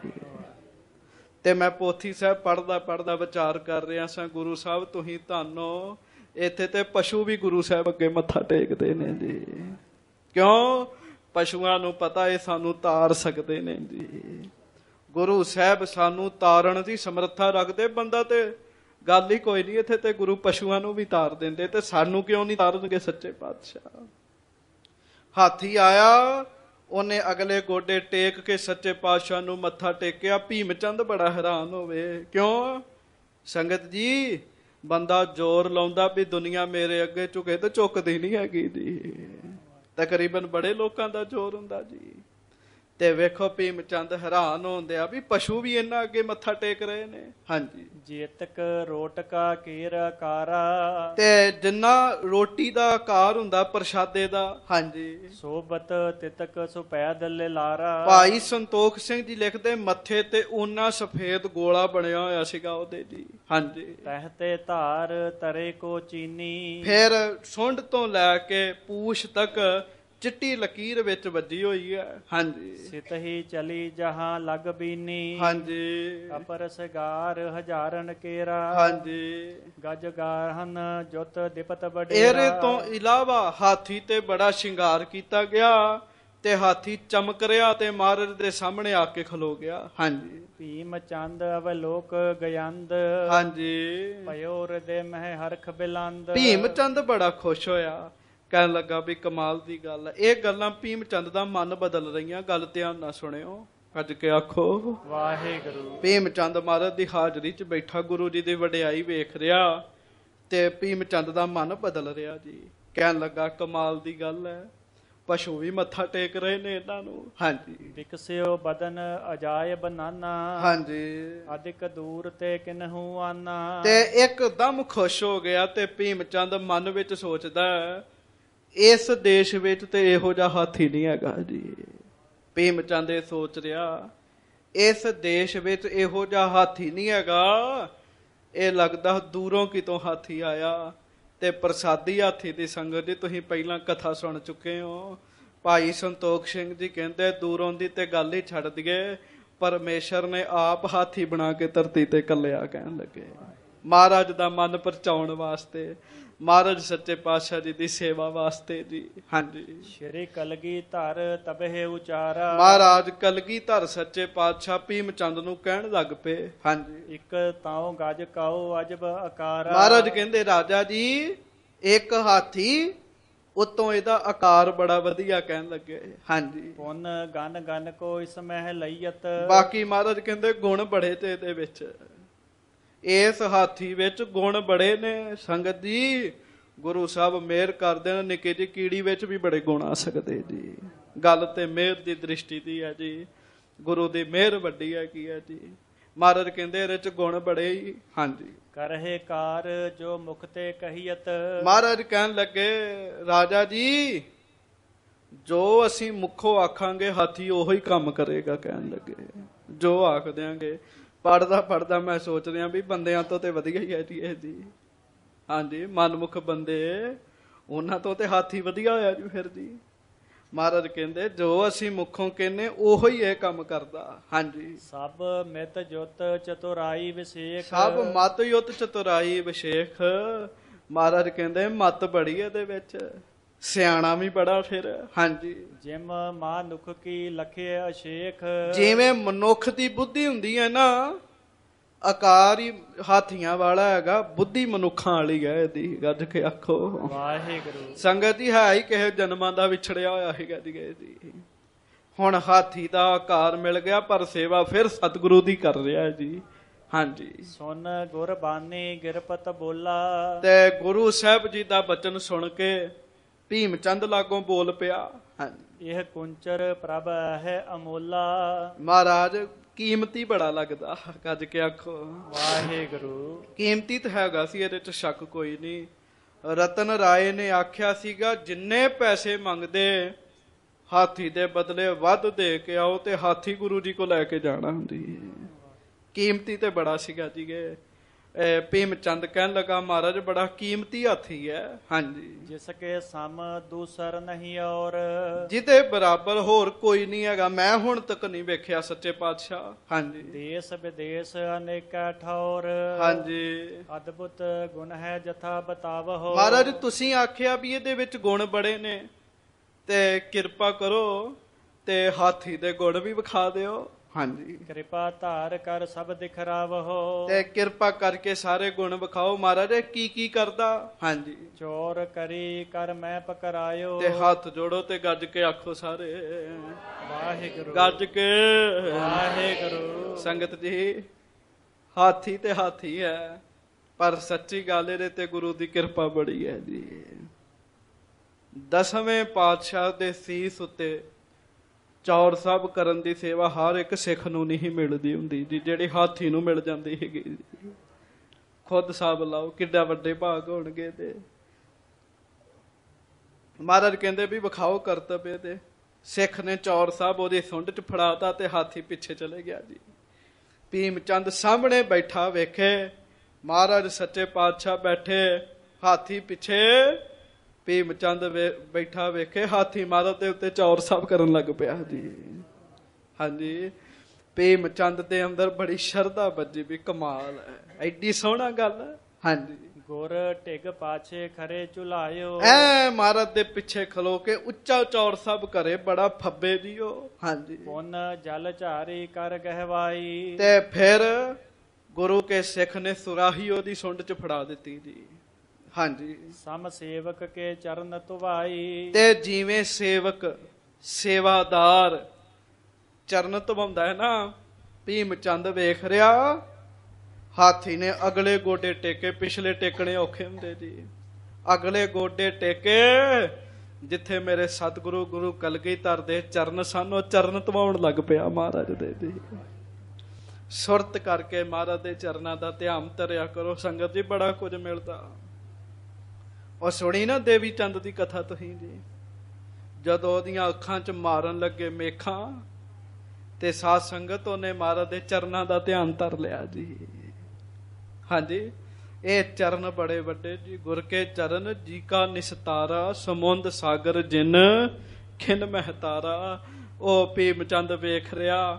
ਤੇ ਮੈਂ ਪੋਥੀ ਸਾਹਿਬ ਪੜ੍ਹਦਾ ਪੜ੍ਹਦਾ ਵਿਚਾਰ ਕਰ ਰਿਹਾ ਸਾਂ, ਗੁਰੂ ਸਾਹਿਬ ਤੁਸੀਂ ਧੰਨੋ, ਇੱਥੇ ਤੇ ਪਸ਼ੂ ਵੀ ਗੁਰੂ ਸਾਹਿਬ ਅੱਗੇ ਮੱਥਾ ਟੇਕਦੇ ਨੇ ਜੀ। ਕਿਉਂ? ਪਸ਼ੂਆਂ ਨੂੰ ਪਤਾ ਇਹ ਸਾਨੂੰ ਤਾਰ ਸਕਦੇ ਨੇ ਜੀ। ਗੁਰੂ ਸਾਹਿਬ ਸਾਨੂੰ ਤਾਰਨ ਦੀ ਸਮਰੱਥਾ ਰੱਖਦੇ। ਬੰਦਾ ਤੇ ਗੱਲ ਹੀ ਕੋਈ ਨਹੀਂ, ਇੱਥੇ ਤੇ ਗੁਰੂ ਪਸ਼ੂਆਂ ਨੂੰ ਵੀ ਤਾਰ ਦਿੰਦੇ, ਤੇ ਸਾਨੂੰ ਕਿਉਂ ਨਹੀਂ ਤਾਰਨਗੇ ਸੱਚੇ ਪਾਤਸ਼ਾਹ। ਹਾਥੀ ਆਇਆ, ਉਹਨੇ ਅਗਲੇ ਗੋਡੇ ਟੇਕ ਕੇ ਸੱਚੇ ਪਾਤਸ਼ਾਹ ਨੂੰ ਮੱਥਾ ਟੇਕਿਆ। ਭੀਮ ਚੰਦ ਬੜਾ ਹੈਰਾਨ ਹੋਵੇ। ਕਿਉਂ? ਸੰਗਤ ਜੀ, ਬੰਦਾ ਜ਼ੋਰ ਲਾਉਂਦਾ ਵੀ ਦੁਨੀਆ ਮੇਰੇ ਅੱਗੇ ਝੁਕੇ, ਤੇ ਝੁਕਦੀ ਨਹੀਂ ਹੈਗੀ ਜੀ। ਤਕਰੀਬਨ ਬੜੇ ਲੋਕਾਂ ਦਾ ਜ਼ੋਰ ਹੁੰਦਾ ਜੀ। ਤੇ ਵੇਖੋ ਭੀਮ ਚੰਦ ਹੈਰਾਨ ਹੁੰਦੇ ਆ ਵੀ ਪਸ਼ੂ ਵੀ ਇਹਨਾਂ ਅੱਗੇ ਮੱਥਾ ਟੇਕ ਰਹੇ ਨੇ। ਹਾਂਜੀ। ਜੇਤਕ ਰੋਟਕਾ ਕੇਰ ਆਕਾਰਾ, ਤੇ ਜਿੰਨਾ ਰੋਟੀ ਦਾ ਆਕਾਰ ਹੁੰਦਾ ਪ੍ਰਸ਼ਾਦੇ ਦਾ। ਹਾਂਜੀ। ਸੋਬਤ ਤਿਤਕ ਸੁਪੈਦ ਲਾਰਾ। ਭਾਈ ਸੰਤੋਖ ਸਿੰਘ ਜੀ ਲਿਖਦੇ ਮੱਥੇ ਤੇ ਉਹਨਾਂ ਸਫੇਦ ਗੋਲਾ ਬਣਿਆ ਹੋਇਆ ਸੀਗਾ ਉਹਦੇ ਜੀ। ਹਾਂਜੀ। ਤਹਤੇ ਧਾਰ ਤਰੇ ਕੋ ਚੀਨੀ, ਫਿਰ ਸੁੰਡ ਤੋਂ ਲੈ ਕੇ ਪੂਛ ਤੱਕ ਚਿੱਟੀ ਲਕੀਰ ਵਿੱਚ ਵੱਜੀ ਹੋਈ ਹੈ। ਹਾਂਜੀ। ਸਿਤਹੀ ਚਲੀ ਜਹਾਂ ਲਗ ਬੀਨੀ। ਹਾਂਜੀ। ਅਪਰ ਸਗਾਰ ਹਜ਼ਾਰਨ ਕੇਰਾ। ਹਾਂਜੀ। ਗਜ ਗਾਹਨ ਜੁਤ ਦਿਪਤ ਬਡੇਰਾ। ਇਹਦੇ ਤੋਂ ਇਲਾਵਾ ਹਾਥੀ ਤੇ ਬੜਾ ਸ਼ਿੰਗਾਰ ਕੀਤਾ ਗਿਆ, ਤੇ ਹਾਥੀ ਚਮਕ ਰਿਹਾ ਤੇ ਮਹਾਰਾਜ ਦੇ ਸਾਹਮਣੇ ਆ ਕੇ ਖਲੋ ਗਿਆ। ਹਾਂਜੀ। ਭੀਮ ਚੰਦ ਅਵਲੋਕ ਗਯੰਦ। ਹਾਂਜੀ। ਭਇਓ ਹਿਰਦੇ ਮਹਿ ਹਰਖ ਬਿਲੰਦ। ਭੀਮ ਚੰਦ ਬੜਾ ਖੁਸ਼ ਹੋਇਆ, ਕਹਿਣ ਲੱਗਾ ਵੀ ਕਮਾਲ ਦੀ ਗੱਲ ਹੈ। ਇਹ ਗੱਲਾਂ ਭੀਮ ਚੰਦ ਦਾ ਮਨ ਬਦਲ ਰਹੀਆਂ। ਗੱਲ ਧਿਆਨ ਨਾਲ ਸੁਣਿਓ, ਕੱਜ ਕੇ ਆਖੋ ਵਾਹਿਗੁਰੂ। ਭੀਮ ਚੰਦ ਮਹਾਰਾਜ ਦੀ ਹਾਜ਼ਰੀ ਚ ਬੈਠਾ ਗੁਰੂ ਜੀ ਦੀ ਵਡਿਆਈ ਵੇਖ ਰਿਹਾ, ਤੇ ਭੀਮ ਚੰਦ ਦਾ ਮਨ ਬਦਲ ਰਿਹਾ ਜੀ। ਕਹਿਣ ਲੱਗਾ ਕਮਾਲ ਦੀ ਗੱਲ ਹੈ, ਪਸ਼ੂ ਵੀ ਮੱਥਾ ਟੇਕ ਰਹੇ ਨੇ ਇਹਨਾਂ ਨੂੰ। ਹਾਂਜੀ। ਵਿਕਸਿਓ ਬਦਨ ਅਜਾਇਬ ਨਾਨਾ। ਹਾਂਜੀ। ਅਧਿਕ ਦੂਰ ਤੇ ਕਿਨਹੂ ਆਨਾ। ਤੇ ਇੱਕਦਮ ਖੁਸ਼ ਹੋ ਗਿਆ, ਤੇ ਭੀਮ ਚੰਦ ਮਨ ਵਿੱਚ ਸੋਚਦਾ, ਇਸ ਦੇਸ਼ ਵਿੱਚ ਤੇ ਇਹੋ ਜਿਹਾ ਹਾਥੀ ਨਹੀਂ ਹੈਗਾ ਜੀ। ਭੀਮ ਚੰਦ ਇਹ ਸੋਚ ਰਿਹਾ, ਇਸ ਦੇਸ਼ ਵਿੱਚ ਇਹੋ ਜਿਹਾ ਹਾਥੀ ਨਹੀਂ ਹੈਗਾ। ਇਹ ਲੱਗਦਾ ਦੂਰੋਂ ਕਿਤੋਂ ਹਾਥੀ ਆਇਆ। ਤੇ ਪ੍ਰਸਾਦੀ ਹਾਥੀ ਦੀ ਸੰਗਤ ਜੀ ਤੁਸੀਂ ਪਹਿਲਾਂ ਕਥਾ ਸੁਣ ਚੁੱਕੇ ਹੋ। ਭਾਈ ਸੰਤੋਖ ਸਿੰਘ ਜੀ ਕਹਿੰਦੇ ਦੂਰੋਂ ਦੀ ਤੇ ਗੱਲ ਹੀ ਛੱਡ ਦਈਏ, ਪਰਮੇਸ਼ਰ ਨੇ ਆਪ ਹਾਥੀ ਬਣਾ ਕੇ ਧਰਤੀ ਤੇ ਕੱਲਿਆ, ਕਹਿਣ ਲੱਗੇ ਮਹਾਰਾਜ ਦਾ ਮਨ ਪਰਚਾਉਣ ਵਾਸਤੇ, ਮਹਾਰਾਜ ਸੱਚੇ ਪਾਤਸ਼ਾਹ ਜੀ ਦੀ ਸੇਵਾ ਵਾਸਤੇ ਜੀ। ਹਾਂਜੀ, ਸ਼੍ਰੀ ਕਲਗੀਧਰ ਤਬਹਿ ਉਚਾਰਾ। ਮਹਾਰਾਜ ਕਲਗੀਧਰ ਸੱਚੇ ਪਾਤਸ਼ਾਹ ਭੀਮ ਚੰਦ ਨੂੰ ਕਹਿਣ ਲੱਗ ਪਏ। ਹਾਂਜੀ, ਇੱਕ ਤਾਉ ਗਜ ਕਾਉ ਅਜਬ ਆਕਾਰਾ। ਮਹਾਰਾਜ ਕਹਿੰਦੇ ਰਾਜਾ ਜੀ ਇੱਕ ਹਾਥੀ ਉਤੋਂ ਇਹਦਾ ਆਕਾਰ ਬੜਾ ਵਧੀਆ, ਕਹਿਣ ਲੱਗੇ। ਹਾਂਜੀ, ਪੁੰਨ ਗਨ ਗਨ ਕੋ ਇਸ ਮਹਿ ਲਈਅਤ। ਬਾਕੀ ਮਹਾਰਾਜ ਕਹਿੰਦੇ ਗੁਣ ਬੜੇ ਤੇ ਇਹਦੇ ਵਿੱਚ, ਇਸ ਹਾਥੀ ਵਿੱਚ ਗੁਣ ਬੜੇ ਨੇ। ਸੰਗਤ ਜੀ ਗੁਰੂ ਸਾਹਿਬ ਮਿਹਰ ਕਰਦੇ ਨੇ, ਨਿੱਕੇ ਜਿਹੀ ਕੀੜੀ ਵਿੱਚ ਵੀ ਬੜੇ ਗੁਣ ਆ ਸਕਦੇ ਜੀ। ਗੱਲ ਤੇ ਮਿਹਰ ਦੀ ਦ੍ਰਿਸ਼ਟੀ ਦੀ ਹੈ ਜੀ, ਗੁਰੂ ਦੀ ਮਿਹਰ ਵੱਡੀ ਹੈ ਕੀ ਹੈ ਜੀ। ਮਹਾਰਾਜ ਕਹਿੰਦੇ ਇਹਦੇ ਚ ਗੁਣ ਬੜੇ ਹੀ। ਹਾਂਜੀ, ਕਰਹਿ ਕਾਰ ਜੋ ਮੁਖ ਤੇ ਕਹੀਅਤ। ਮਹਾਰਾਜ ਕਹਿਣ ਲੱਗੇ ਰਾਜਾ ਜੀ ਜੋ ਅਸੀਂ ਮੁੱਖੋਂ ਆਖਾਂਗੇ ਹਾਥੀ ਉਹੀ ਕੰਮ ਕਰੇਗਾ, ਕਹਿਣ ਲੱਗੇ ਜੋ ਆਖ ਦਿਆਂਗੇ। ਪੜਦਾ ਪੜਦਾ ਮੈਂ ਸੋਚ ਰਿਹਾ ਵੀ ਬੰਦਿਆਂ ਤੋਂ ਤੇ ਵਧੀਆ ਹੀ ਹੈ ਜੀ ਇਹ ਜੀ। ਹਾਂਜੀ, ਮਨਮੁਖ ਬੰਦੇ ਉਹਨਾਂ ਤੋਂ ਤੇ ਹਾਥੀ ਵਧੀਆ ਹੋਇਆ ਜੀ ਫਿਰ ਜੀ। ਮਹਾਰਾਜ ਕਹਿੰਦੇ ਜੋ ਅਸੀਂ ਮੁੱਖੋਂ ਕਹਿੰਦੇ ਉਹੋ ਹੀ ਇਹ ਕੰਮ ਕਰਦਾ। ਹਾਂਜੀ, ਸਭ ਮਿਤ ਜੁਤ ਚਤੁਰਾਈ ਵਿਸ਼ੇਖ। ਸਭ ਮਤ ਯੁੱਤ ਚਤੁਰਾਈ ਵਿਸ਼ੇਖ। ਮਹਾਰਾਜ ਕਹਿੰਦੇ ਮਤ ਬੜੀ ਇਹਦੇ ਵਿੱਚ, ਸਿਆਣਾ ਵੀ ਬੜਾ ਫਿਰ। ਹਾਂਜੀ, ਜਿਮ ਮਾਨੁਖ ਕੀ ਲਖੇ ਅਸ਼ੇਖ। ਜਿਵੇਂ ਮਨੁੱਖ ਦੀ ਬੁੱਧੀ ਹੁੰਦੀ ਹੈ ਨਾ, ਆਕਾਰ ਹੀ ਹਾਥੀਆਂ ਵਾਲਾ ਹੈਗਾ, ਬੁੱਧੀ ਮਨੁੱਖਾਂ ਵਾਲੀ ਹੈ ਇਹਦੀ। ਗੱਜ ਕੇ ਆਖੋ ਵਾਹਿਗੁਰੂ। ਸੰਗਤ ਜੀ ਹੈ ਹੀ ਕਿਸੇ ਜਨਮਾਂ ਦਾ ਵਿਛੜਿਆ ਹੋਇਆ ਹੈਗਾ ਜੀ ਇਹਦੀ। ਹੁਣ ਹਾਥੀ ਦਾ ਆਕਾਰ ਮਿਲ ਗਿਆ, ਪਰ ਸੇਵਾ ਫਿਰ ਸਤਿਗੁਰੂ ਦੀ ਕਰ ਰਿਹਾ ਜੀ। ਹਾਂਜੀ, ਸੁਨ ਗੁਰ ਬਾਣੀ ਗਿਰਪਤ ਬੋਲਾ। ਤੇ ਗੁਰੂ ਸਾਹਿਬ ਜੀ ਦਾ ਬਚਨ ਸੁਣ ਕੇ ਭੀਮ ਚੰਦ ਲਾਗੋਂ ਬੋਲ ਪਿਆ। ਹਾਂਜੀ, ਇਹ ਕੁੰਚਰ ਪ੍ਰਭ ਹੈ ਅਮੋਲਾ। ਮਹਾਰਾਜ ਕੀਮਤੀ ਬੜਾ ਲੱਗਦਾ, ਗੱਜ ਕੇ ਆਖੋ ਵਾਹਿਗੁਰੂ। ਕੀਮਤੀ ਤਾਂ ਹੈਗਾ ਸੀ, ਇਹਦੇ ਚ ਸ਼ੱਕ ਕੋਈ ਨਹੀਂ। ਰਤਨ ਰਾਏ ਨੇ ਆਖਿਆ ਸੀਗਾ ਜਿੰਨੇ ਪੈਸੇ ਮੰਗਦੇ ਹਾਥੀ ਦੇ ਬਦਲੇ ਵੱਧ ਦੇ ਕੇ ਆਓ, ਤੇ ਹਾਥੀ ਗੁਰੂ ਜੀ ਕੋ ਲੈ ਕੇ ਜਾਣਾ ਹੁੰਦੀ। ਕੀਮਤੀ ਤੇ ਬੜਾ ਸੀਗਾ ਜੀ। ਭੀਮ ਚੰਦ ਕਹਿਣ ਲੱਗਾ ਮਹਾਰਾਜ ਬੜਾ ਕੀਮਤੀ ਹਾਥੀ ਹੈ। ਹਾਂਜੀ, ਜਿਸ ਕੇ ਸਮ ਦੂਸਰ ਨਹੀਂ ਔਰ। ਜਿਹਦੇ ਬਰਾਬਰ ਹੋਰ ਕੋਈ ਨਹੀਂ ਹੈਗਾ, ਮੈਂ ਹੁਣ ਤੱਕ ਨਹੀਂ ਵੇਖਿਆ ਸੱਚੇ ਪਾਤਸ਼ਾਹ। ਹਾਂਜੀ, ਦੇਸ ਵਿਦੇਸ਼ ਅਨੇਕਾ ਠੌਰ। ਹਾਂਜੀ, ਅਦਭੁਤ ਗੁਣ ਹੈ ਜਥਾ ਬਤਾਵਹੁ। ਮਹਾਰਾਜ ਤੁਸੀਂ ਆਖਿਆ ਵੀ ਇਹਦੇ ਵਿੱਚ ਗੁਣ ਬੜੇ ਨੇ, ਤੇ ਕਿਰਪਾ ਕਰੋ ਤੇ ਹਾਥੀ ਦੇ ਗੁਣ ਵੀ ਵਿਖਾ ਦਿਓ। ਹਾਂਜੀ, ਕਿਰਪਾ ਧਾਰ ਕਰ ਸਭ ਦਿਖਰਾਵਹੁ। ਤੇ ਕਿਰਪਾ ਕਰਕੇ ਸਾਰੇ ਗੁਣ ਵਿਖਾਓ। ਮਹਾਰਾਜ ਕੀ ਕੀ ਕਰਦਾ। ਹਾਂਜੀ, ਚੋਰ ਕਰੀ ਕਰ ਮੈਂ ਪਕਰਾਇਓ। ਤੇ ਹੱਥ ਜੋੜੋ ਤੇ ਗੱਜ ਕੇ ਆਖੋ ਸਾਰੇ ਵਾਹਿਗੁਰੂ। ਗੱਜ ਕੇ ਵਾਹਿਗੁਰੂ। ਸੰਗਤ ਜੀ ਹਾਥੀ ਤੇ ਹਾਥੀ ਹੈ, ਪਰ ਸੱਚੀ ਗੱਲ ਇਹਦੇ ਤੇ ਗੁਰੂ ਦੀ ਕਿਰਪਾ ਬੜੀ ਹੈ ਜੀ। ਦਸਵੇਂ ਪਾਤਸ਼ਾਹ ਦੇ ਸੀਸ ਉੱਤੇ ਚੌਰ ਸਾਹਿਬ ਕਰਨ ਦੀ ਸੇਵਾ ਹਰ ਇੱਕ ਸਿੱਖ ਨੂੰ ਨਹੀਂ ਮਿਲਦੀ ਹੁੰਦੀ ਜੀ, ਜਿਹੜੀ ਹਾਥੀ ਨੂੰ ਮਿਲ ਜਾਂਦੀ ਹੈਗੀ ਜੀ। ਖੁਦ ਸਾਹਿਬ ਲਾਓ ਕਿੱਡਾ ਵੱਡੇ ਭਾਗ ਹੋਣਗੇ। ਤੇ ਮਹਾਰਾਜ ਕਹਿੰਦੇ ਵੀ ਵਿਖਾਓ ਕਰਤੱਵ ਤੇ। ਸਿੱਖ ਨੇ ਚੌਰ ਸਾਹਿਬ ਉਹਦੀ ਸੁੰਡ ਚ ਫੜਾਤਾ ਤੇ ਹਾਥੀ ਪਿੱਛੇ ਚਲੇ ਗਿਆ ਜੀ। ਭੀਮ ਚੰਦ ਸਾਹਮਣੇ ਬੈਠਾ ਵੇਖੇ, ਮਹਾਰਾਜ ਸੱਚੇ ਪਾਤਸ਼ਾਹ ਬੈਠੇ, ਹਾਥੀ ਪਿੱਛੇ। ਭੀਮ ਚੰਦ ਬੈਠਾ ਵੇਖੇ, ਹਾਥੀ ਮਹਾਰਾਜ ਦੇ ਉੱਤੇ ਚੌਰ ਸਾਹਿਬ ਕਰਨ ਲੱਗ ਪਿਆ ਜੀ। ਹਾਂਜੀ, ਭੀਮ ਚੰਦ ਦੇ ਅੰਦਰ ਬੜੀ ਸ਼ਰਧਾ ਵੱਜੀ ਵੀ ਕਮਾਲ ਹੈ, ਐਡੀ ਸੋਹਣਾ ਗੱਲ। ਹਾਂਜੀ, ਗੁਰ ਢਿੱਗ ਪਾਛੇ ਖਰੇ ਝੁਲਾਇਓ। ਐ ਮਹਾਰਾਜ ਦੇ ਪਿੱਛੇ ਖਲੋ ਕੇ ਉੱਚਾ ਚੌਰ ਸਾਹਿਬ ਕਰੇ, ਬੜਾ ਫੱਬੇ ਜੀ ਉਹ। ਹਾਂਜੀ, ਪੁੰਨ ਜਲ ਝਾਰੀ ਕਰ ਗਹਿਵਾਈ। ਤੇ ਫਿਰ ਗੁਰੂ ਕੇ ਸਿੱਖ ਨੇ ਸੁਰਾਹੀ ਉਹਦੀ ਸੁੰਡ ਚ ਫੜਾ ਦਿੱਤੀ ਜੀ। ਹਾਂਜੀ, ਸਮ ਸੇਵਕ ਕੇ ਚਰਨ ਧੁਵਾਈ। ਤੇ ਜਿਵੇਂ ਸੇਵਕ ਸੇਵਾਦਾਰ ਚਰਨ ਧਵਾਉਂਦਾ ਹੈ ਨਾ, ਭੀਮ ਚੰਦ ਵੇਖ ਰਿਹਾ ਹਾਥੀ ਨੇ ਅਗਲੇ ਗੋਡੇ ਟੇਕੇ, ਪਿਛਲੇ ਟੇਕਣੇ ਔਖੇ ਹੁੰਦੇ ਜੀ। ਅਗਲੇ ਗੋਡੇ ਟੇਕੇ, ਜਿੱਥੇ ਮੇਰੇ ਸਤਿਗੁਰੂ ਗੁਰੂ ਕਲਗੀਧਰ ਦੇ ਚਰਨ ਸਨ, ਉਹ ਚਰਨ ਧਵਾਉਣ ਲੱਗ ਪਿਆ ਮਹਾਰਾਜ ਦੇ ਜੀ। ਸੁਰਤ ਕਰਕੇ ਮਹਾਰਾਜ ਦੇ ਚਰਨਾਂ ਦਾ ਧਿਆਨ ਧਰਿਆ ਕਰੋ ਸੰਗਤ ਜੀ, ਬੜਾ ਕੁਝ ਮਿਲਦਾ। ਉਹ ਸੁਣੀ ਨਾ ਦੇਵੀ ਚੰਦ ਦੀ ਕਥਾ ਤੁਸੀਂ ਜੀ, ਜਦੋਂ ਉਹਦੀਆਂ ਅੱਖਾਂ ਚ ਮਾਰਨ ਲੱਗੇ ਮੇਖਾਂ, ਤੇ ਸਾਧ ਸੰਗਤ ਉਹਨੇ ਮਹਾਰਾਜ ਦੇ ਚਰਨਾਂ ਦਾ ਧਿਆਨ ਧਰ ਲਿਆ ਜੀ। ਹਾਂਜੀ, ਇਹ ਚਰਨ ਬੜੇ ਵੱਡੇ ਜੀ। ਗੁਰ ਕੇ ਚਰਨ ਜੀ ਕਾ ਨਿਸਤਾਰਾ, ਸਮੁੰਦ ਸਾਗਰ ਜਿਨ ਖਿਨ ਮਹਤਾਰਾ। ਉਹ ਭੀਮ ਚੰਦ ਵੇਖ ਰਿਹਾ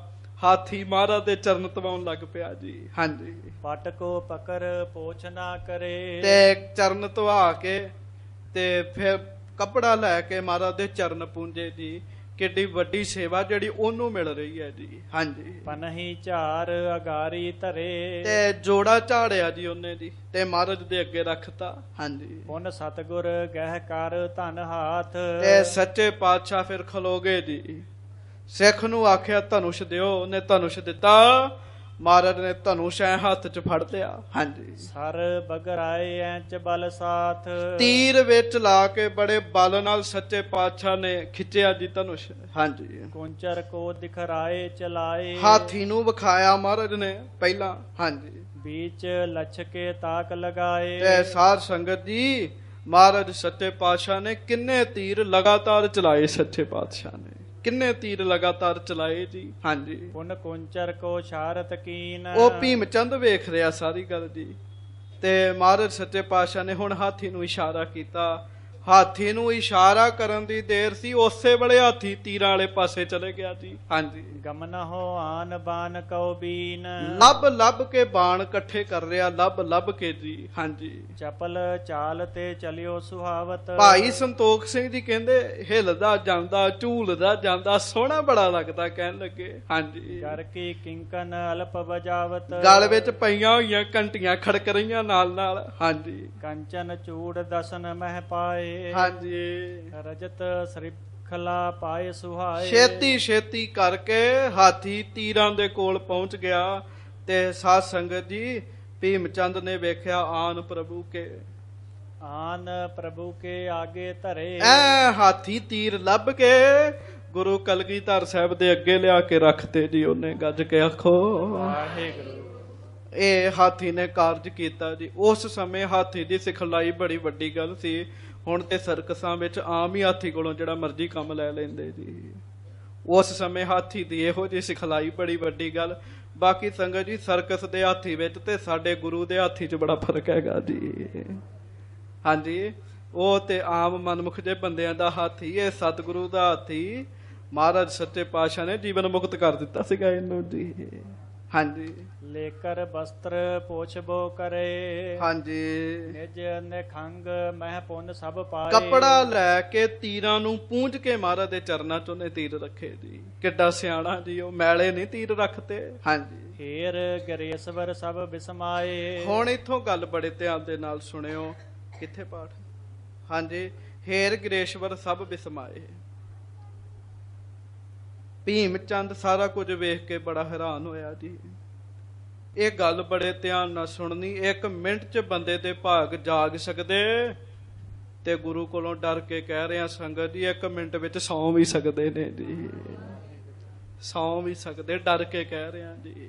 ਹਾਥੀ ਮਹਾਰਾਜ ਦੇ ਚਰਨ ਧਵਾਉਣ ਲੱਗ ਪਿਆ ਜੀ। ਹਾਂਜੀ, ਪਟ ਕੋ ਪਕਰ ਪੋਛ ਨਾ ਕਰੇ। ਤੇ ਚਰਨ ਧਵਾ ਕੇ ਤੇ ਫਿਰ ਕੱਪੜਾ ਲੈ ਕੇ ਮਹਾਰਾਜ ਦੇ ਚਰਨ ਪੂੰਝੇ ਜੀ। ਕਿੱਡੀ ਵੱਡੀ ਸੇਵਾ ਜਿਹੜੀ ਉਹਨੂੰ ਮਿਲ ਰਹੀ ਹੈ ਜੀ। ਹਾਂਜੀ, ਪਨਹੀ ਝਾਰ ਅਗਾਰੀ ਧਰੇ। ਤੇ ਜੋੜਾ ਝਾੜਿਆ ਜੀ ਉਹਨੇ ਜੀ, ਤੇ ਮਹਾਰਾਜ ਦੇ ਅੱਗੇ ਰੱਖਤਾ। ਹਾਂਜੀ, ਪੁਨ ਸਤਗੁਰ ਗਹਿ ਕਰ ਧਨ ਹਾਥ। ਤੇ ਸੱਚੇ ਪਾਤਸ਼ਾਹ ਫਿਰ ਖਲੋਗੇ ਜੀ। ਸਿੱਖ ਨੂੰ ਆਖਿਆ ਧਨੁਸ਼ ਦਿਓ, ਉਹਨੇ ਧਨੁਸ਼ ਦਿੱਤਾ। ਮਹਾਰਾਜ ਨੇ ਧਨੁਸ਼ ਐ ਹੱਥ ਚ ਫੜ ਲਿਆ। ਹਾਂਜੀ, ਸਰ ਬਗਰਾਏ ਐਂਚ ਬਲ ਸਾਥ। ਤੀਰ ਵਿੱਚ ਲਾ ਕੇ ਬੜੇ ਬਲ ਨਾਲ ਸੱਚੇ ਪਾਤਸ਼ਾਹ ਨੇ ਖਿੱਚਿਆ ਜੀ ਧਨੁਸ਼। ਹਾਂਜੀ, ਕੁੰਚਰ ਕੋ ਦਿਖਰਾਏ ਚਲਾਏ। ਹਾਥੀ ਨੂੰ ਵਿਖਾਇਆ ਮਹਾਰਾਜ ਨੇ ਪਹਿਲਾਂ। ਹਾਂਜੀ, बीच लचके ताक लगाए। ਤੇ ਸਾਧ ਸੰਗਤ ਜੀ, ਮਹਾਰਾਜ ਸੱਚੇ ਪਾਤਸ਼ਾਹ ਨੇ ਕਿੰਨੇ ਤੀਰ ਲਗਾਤਾਰ ਚਲਾਏ। ਸੱਚੇ ਪਾਤਸ਼ਾਹ ਨੇ ਕਿੰਨੇ ਤੀਰ ਲਗਾਤਾਰ ਚਲਾਏ ਜੀ। ਹਾਂਜੀ, ਪੁਨ ਕੁੰਚਰ ਕੋ ਸ਼ਾਰਤ ਕੀਨ। ਉਹ ਭੀਮ ਚੰਦ ਵੇਖ ਰਿਹਾ ਸਾਰੀ ਗੱਲ ਜੀ। ਤੇ ਮਹਾਰਾਜ ਸੱਚੇ ਪਾਤਸ਼ਾਹ ਨੇ ਹੁਣ ਹਾਥੀ ਨੂੰ ਇਸ਼ਾਰਾ ਕੀਤਾ। ਹਾਥੀ ਨੂੰ ਇਸ਼ਾਰਾ ਕਰਨ ਦੀ ਦੇਰ ਸੀ, ਉਸੇ ਵੇਲੇ ਹਾਥੀ ਤੀਰਾਂ ਵਾਲੇ ਪਾਸੇ ਚਲੇ ਗਿਆ ਜੀ। ਹਾਂਜੀ, ਗਮਨ ਹੋ ਆਨ ਬਾਨ ਕਉ ਬੀਨ। ਲੱਭ ਲੱਭ ਕੇ ਬਾਣ ਇਕੱਠੇ ਕਰ ਰਿਹਾ, ਲੱਭ ਲੱਭ ਕੇ ਜੀ। ਹਾਂਜੀ, ਚਪਲ ਚਾਲ ਤੇ ਚਲਿਓ ਸੁਹਾਵਤ। ਭਾਈ ਸੰਤੋਖ ਸਿੰਘ ਜੀ ਕਹਿੰਦੇ ਹਿਲਦਾ ਜਾਂਦਾ, ਝੂਲਦਾ ਜਾਂਦਾ, ਸੋਹਣਾ ਬੜਾ ਲੱਗਦਾ। ਕਹਿਣ ਲੱਗੇ ਹਾਂਜੀ, ਕਰ ਕੀ ਕਿੰਕਨ ਅਲਪ ਵਜਾਵਤ। ਗਲ ਵਿੱਚ ਪਈਆਂ ਹੋਈਆਂ ਘੰਟੀਆਂ ਖੜਕ ਰਹੀਆਂ ਨਾਲ ਨਾਲ। ਹਾਂਜੀ, ਕੰਚਨ ਚੂੜ ਦਸਨ ਮਹਿ ਪਾਏ। ਹਾਂਜੀ, ਰਜਤ ਸ੍ਰਿਖਲਾ ਪਾਏ ਸੁਹਾਏ। ਛੇਤੀ ਛੇਤੀ ਕਰਕੇ ਹਾਥੀ ਤੀਰਾਂ ਦੇ ਕੋਲ ਪਹੁੰਚ ਗਿਆ। ਤੇ ਸਾਧ ਸੰਗਤ ਜੀ, ਭੀਮ ਚੰਦ ਨੇ ਵੇਖਿਆ ਆਨ ਪ੍ਰਭੂ ਕੇ। ਆਨ ਪ੍ਰਭੂ ਕੇ ਆਗੇ ਧਰੇ। ਐ ਹਾਥੀ ਤੀਰ ਲੱਭ ਕੇ ਗੁਰੂ ਕਲਗੀਧਰ ਸਾਹਿਬ ਦੇ ਅੱਗੇ ਲਿਆ ਕੇ ਰੱਖਤੇ ਜੀ। ਉਹਨੇ ਗੱਜ ਕੇ ਆਖੋ ਵਾਹਿਗੁਰੂ। ਇਹ ਹਾਥੀ ਨੇ ਕਾਰਜ ਕੀਤਾ ਜੀ। ਉਸ ਸਮੇਂ ਹਾਥੀ ਦੀ ਸਿਖਲਾਈ ਬੜੀ ਵੱਡੀ ਗੱਲ ਸੀ। ਹੁਣ ਤੇ ਸਰਕਸਾਂ ਵਿੱਚ ਆਮ ਹੀ ਹਾਥੀ ਕੋਲੋਂ ਜਿਹੜਾ ਮਰਜ਼ੀ ਕੰਮ ਲੈ ਲੈਂਦੇ ਜੀ। ਉਸ ਸਮੇਂ ਹਾਥੀ ਦੀ ਇਹੋ ਜਿਹੀ ਸਿਖਲਾਈ ਬੜੀ ਵੱਡੀ ਗੱਲ। ਬਾਕੀ ਸੰਗਤ ਜੀ, ਸਰਕਸ ਦੇ ਹਾਥੀ ਵਿੱਚ ਤੇ ਸਾਡੇ ਗੁਰੂ ਦੇ ਹਾਥੀ 'ਚ ਬੜਾ ਫਰਕ ਹੈਗਾ ਜੀ। ਹਾਂਜੀ, ਉਹ ਤੇ ਆਮ ਮਨਮੁਖ ਜੇ ਬੰਦਿਆਂ ਦਾ ਹਾਥੀ, ਇਹ ਸਤਿਗੁਰੂ ਦਾ ਹਾਥੀ। ਮਹਾਰਾਜ ਸੱਚੇ ਪਾਤਸ਼ਾਹ ਨੇ ਜੀਵਨ ਮੁਕਤ ਕਰ ਦਿੱਤਾ ਸੀਗਾ ਇਹਨੂੰ ਜੀ। ਹਾਂਜੀ, ਲੇਕਰ ਬਸਤਰ ਪੋਛਬੋ ਕਰੇ। ਹਾਂਜੀ, ਨਿਜ ਨਿਖੰਗ ਮਹਿ ਪੁੰਨ ਸਭ ਪਾਏ। ਕੱਪੜਾ ਲੈ ਕੇ ਤੀਰਾਂ ਨੂੰ ਪੂੰਝ ਕੇ ਮਹਾਰਾਜ ਦੇ ਚਰਨਾਂ 'ਚ ਉਹਨੇ ਤੀਰ ਰੱਖੇ ਜੀ। ਕਿੱਡਾ ਸਿਆਣਾ ਜੀ ਉਹ, ਮੈਲੇ ਨਹੀਂ ਤੀਰ ਰੱਖਤੇ। ਹਾਂਜੀ, ਹੀਰ ਗਰੇਸ਼ਵਰ ਸਭ ਬਿਸਮਾਏ। ਹੁਣ ਇੱਥੋਂ ਗੱਲ ਬੜੇ ਧਿਆਨ ਦੇ ਨਾਲ ਸੁਣਿਓ। ਕਿੱਥੇ ਪਾਠ? ਹਾਂਜੀ, ਹੇਰ ਗਰੇਸ਼ਵਰ ਸਭ ਬਿਸਮਾਏ। ਭੀਮ ਚੰਦ ਸਾਰਾ ਕੁਝ ਵੇਖ ਕੇ ਬੜਾ ਹੈਰਾਨ ਹੋਇਆ ਜੀ। ਇਹ ਗੱਲ ਬੜੇ ਧਿਆਨ ਨਾਲ ਸੁਣਨੀ। ਇੱਕ ਮਿੰਟ 'ਚ ਬੰਦੇ ਦੇ ਭਾਗ ਜਾਗ ਸਕਦੇ, ਤੇ ਗੁਰੂ ਕੋਲੋਂ ਡਰ ਕੇ ਕਹਿ ਰਿਹਾ ਸੰਗਤ ਜੀ, ਇੱਕ ਮਿੰਟ ਵਿੱਚ ਸੌਂ ਵੀ ਸਕਦੇ ਨੇ ਜੀ। ਸੌਂ ਵੀ ਸਕਦੇ, ਡਰ ਕੇ ਕਹਿ ਰਿਹਾ ਜੀ।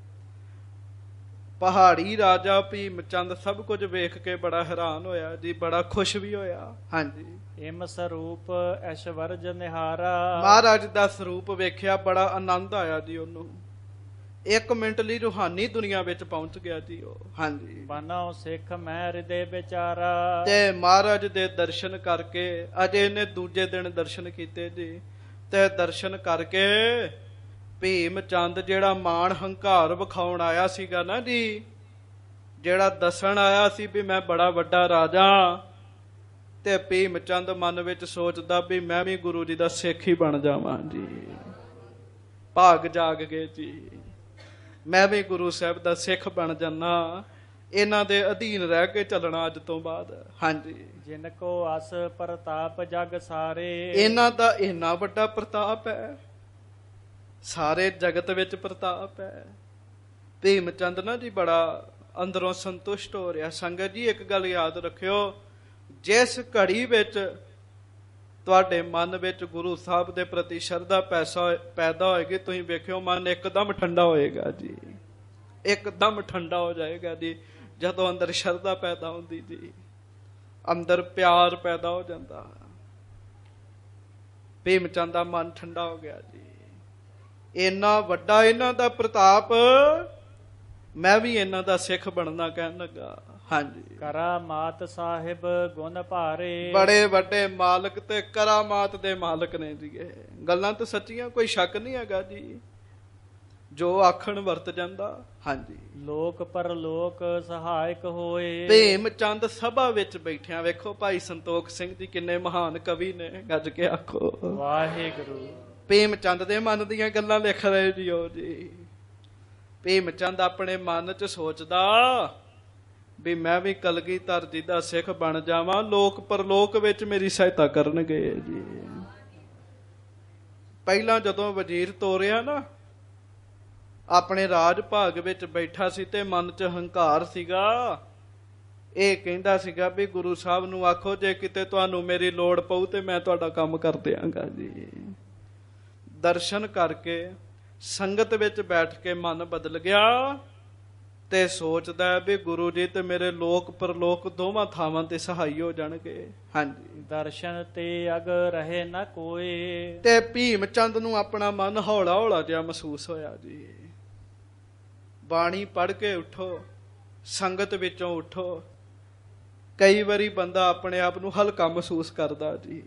ਪਹਾੜੀ ਰਾਜਾ ਭੀਮ ਚੰਦ ਸਭ ਕੁਝ ਵੇਖ ਕੇ ਬੜਾ ਹੈਰਾਨ ਹੋਇਆ ਜੀ, ਬੜਾ ਖੁਸ਼ ਵੀ ਹੋਇਆ। ਹਾਂਜੀ, ਇਮ ਸਰੂਪ ਐਸ਼ਵਰਜ ਨਿਹਾਰਾ। ਮਹਾਰਾਜ ਦਾ ਸਰੂਪ ਵੇਖਿਆ, ਬੜਾ ਆਨੰਦ ਆਇਆ ਜੀ ਉਹਨੂੰ। ਇੱਕ ਮਿੰਟ ਲਈ ਰੂਹਾਨੀ ਦੁਨੀਆ ਵਿੱਚ ਪਹੁੰਚ ਗਿਆ ਜੀ ਉਹ। ਹਾਂਜੀ, ਬਨੋ ਸਿੱਖ ਮੈਂ ਹਿਰਦੇ ਵਿਚਾਰਾ। ਤੇ ਮਹਾਰਾਜ ਦੇ ਦਰਸ਼ਨ ਕਰਕੇ, ਅਜੇ ਇਹਨੇ ਦੂਜੇ ਦਿਨ ਦਰਸ਼ਨ ਕੀਤੇ ਜੀ। ਤੇ ਦਰਸ਼ਨ ਕਰਕੇ ਭੀਮ ਚੰਦ ਜਿਹੜਾ ਮਾਣ ਹੰਕਾਰ ਵਿਖਾਉਣ ਆਇਆ ਸੀਗਾ ਨਾ ਜੀ, ਜਿਹੜਾ ਦੱਸਣ ਆਇਆ ਸੀ ਵੀ ਮੈਂ ਬੜਾ ਵੱਡਾ ਰਾਜਾ, ਤੇ ਭੀਮ ਚੰਦ ਮਨ ਵਿੱਚ ਸੋਚਦਾ ਵੀ ਮੈਂ ਵੀ ਗੁਰੂ ਜੀ ਦਾ ਸਿੱਖ ਹੀ ਬਣ ਜਾਵਾਂ ਜੀ। ਭਾਗ ਜਾਗ ਗਏ ਜੀ, ਮੈਂ ਵੀ ਗੁਰੂ ਸਾਹਿਬ ਦਾ ਸਿੱਖ ਬਣ ਜਾਣਾ, ਇਹਨਾਂ ਦੇ ਅਧੀਨ ਰਹਿ ਕੇ ਚੱਲਣਾ ਅੱਜ ਤੋਂ ਬਾਅਦ। ਹਾਂਜੀ, ਜਿਨ ਕੋ ਅਸ ਪ੍ਰਤਾਪ ਜਗ ਸਾਰੇ। ਇਹਨਾਂ ਦਾ ਇੰਨਾ ਵੱਡਾ ਪ੍ਰਤਾਪ ਹੈ, ਸਾਰੇ ਜਗਤ ਵਿੱਚ ਪ੍ਰਤਾਪ ਹੈ। ਭੀਮ ਚੰਦ ਨਾ ਜੀ ਬੜਾ ਅੰਦਰੋਂ ਸੰਤੁਸ਼ਟ ਹੋ ਰਿਹਾ। ਸੰਗਤ ਜੀ, ਇੱਕ ਗੱਲ ਯਾਦ ਰੱਖਿਓ, ਜਿਸ ਘੜੀ ਵਿੱਚ ਤੁਹਾਡੇ ਮਨ ਵਿੱਚ ਗੁਰੂ ਸਾਹਿਬ ਦੇ ਪ੍ਰਤੀ ਸ਼ਰਧਾ ਪੈਸਾ ਪੈਦਾ ਹੋਏਗੀ, ਤੁਸੀਂ ਵੇਖਿਓ ਮਨ ਇੱਕਦਮ ਠੰਡਾ ਹੋਏਗਾ ਜੀ। ਇੱਕਦਮ ਠੰਡਾ ਹੋ ਜਾਏਗਾ ਜੀ। ਜਦੋਂ ਅੰਦਰ ਸ਼ਰਧਾ ਪੈਦਾ ਹੁੰਦੀ ਜੀ, ਅੰਦਰ ਪਿਆਰ ਪੈਦਾ ਹੋ ਜਾਂਦਾ। ਭੀਮ ਚੰਦ ਦਾ ਮਨ ਠੰਡਾ ਹੋ ਗਿਆ ਜੀ। ਇੰਨਾ ਵੱਡਾ ਇਹਨਾਂ ਦਾ ਪ੍ਰਤਾਪ, ਮੈਂ ਵੀ ਇਹਨਾਂ ਦਾ ਸਿੱਖ ਬਣਨਾ ਕਹਿਣ ਲੱਗਾ। ਹਾਂਜੀ, ਕਰਾਮਾਤ ਸਾਹਿਬ ਗੁਣ ਭਾਰੇ। ਬੜੇ ਵੱਡੇ ਮਾਲਕ ਤੇ ਕਰਾਮਾਤ ਦੇ ਮਾਲਕ ਨੇ ਜੀ। ਇਹ ਗੱਲਾਂ ਤਾਂ ਸੱਚੀਆਂ, ਕੋਈ ਸ਼ੱਕ ਨਹੀਂ ਹੈਗਾ ਜੀ। ਜੋ ਆਖਣ ਵਰਤ ਜਾਂਦਾ। ਹਾਂਜੀ, ਲੋਕ ਪਰਲੋਕ ਸਹਾਇਕ ਹੋਏ। ਭੀਮ ਚੰਦ ਸਭਾ ਵਿੱਚ ਬੈਠਿਆਂ, ਵੇਖੋ ਭਾਈ ਸੰਤੋਖ ਸਿੰਘ ਜੀ ਕਿੰਨੇ ਮਹਾਨ ਕਵੀ ਨੇ, ਗੱਜ ਕੇ ਆਖੋ ਵਾਹਿਗੁਰੂ। ਭੀਮ ਚੰਦ ਦੇ ਮਨ ਦੀਆਂ ਗੱਲਾਂ ਲਿਖ ਰਹੇ ਜੀ ਉਹ ਜੀ। ਭੀਮ ਚੰਦ ਆਪਣੇ ਮਨ ਚ ਸੋਚਦਾ ਵੀ ਮੈਂ ਵੀ ਕਲਗੀਧਰ ਜੀ ਦਾ ਸਿੱਖ ਬਣ ਜਾਵਾਂ, ਲੋਕ ਪਰਲੋਕ ਵਿੱਚ ਮੇਰੀ ਸਹਾਇਤਾ ਕਰਨਗੇ ਜੀ। ਪਹਿਲਾਂ ਜਦੋਂ ਵਜ਼ੀਰ ਤੋਰਿਆ ਨਾ, ਆਪਣੇ ਰਾਜ ਭਾਗ ਵਿੱਚ ਬੈਠਾ ਸੀ ਤੇ ਮਨ ਚ ਹੰਕਾਰ ਸੀਗਾ। ਇਹ ਕਹਿੰਦਾ ਸੀਗਾ ਵੀ ਗੁਰੂ ਸਾਹਿਬ ਨੂੰ ਆਖੋ ਜੇ ਕਿਤੇ ਤੁਹਾਨੂੰ ਮੇਰੀ ਲੋੜ ਪਊ ਤੇ ਮੈਂ ਤੁਹਾਡਾ ਕੰਮ ਕਰ ਦਿਆਂਗਾ ਜੀ। ਦਰਸ਼ਨ ਕਰਕੇ ਸੰਗਤ ਵਿੱਚ ਬੈਠ ਕੇ ਮਨ ਬਦਲ ਗਿਆ ਤੇ ਸੋਚਦਾ ਵੀ ਗੁਰੂ ਜੀ ਤੇ ਮੇਰੇ ਲੋਕ ਪਰਲੋਕ ਦੋਵਾਂ ਥਾਵਾਂ ਤੇ ਸਹਾਈ ਹੋ ਜਾਣਗੇ। ਹਾਂਜੀ, ਦਰਸ਼ਨ ਤੇ ਅਗ ਰਹੇ ਨਾ ਕੋਈ। ਤੇ ਭੀਮ ਚੰਦ ਨੂੰ ਆਪਣਾ ਮਨ ਹੌਲਾ ਹੌਲਾ ਜਿਹਾ ਮਹਿਸੂਸ ਹੋਇਆ ਜੀ। ਬਾਣੀ ਪੜ੍ਹ ਕੇ ਉੱਠੋ, ਸੰਗਤ ਵਿੱਚੋਂ ਉੱਠੋ। ਕਈ ਵਾਰੀ ਬੰਦਾ ਆਪਣੇ ਆਪ ਨੂੰ ਹਲਕਾ ਮਹਿਸੂਸ ਕਰਦਾ ਜੀ।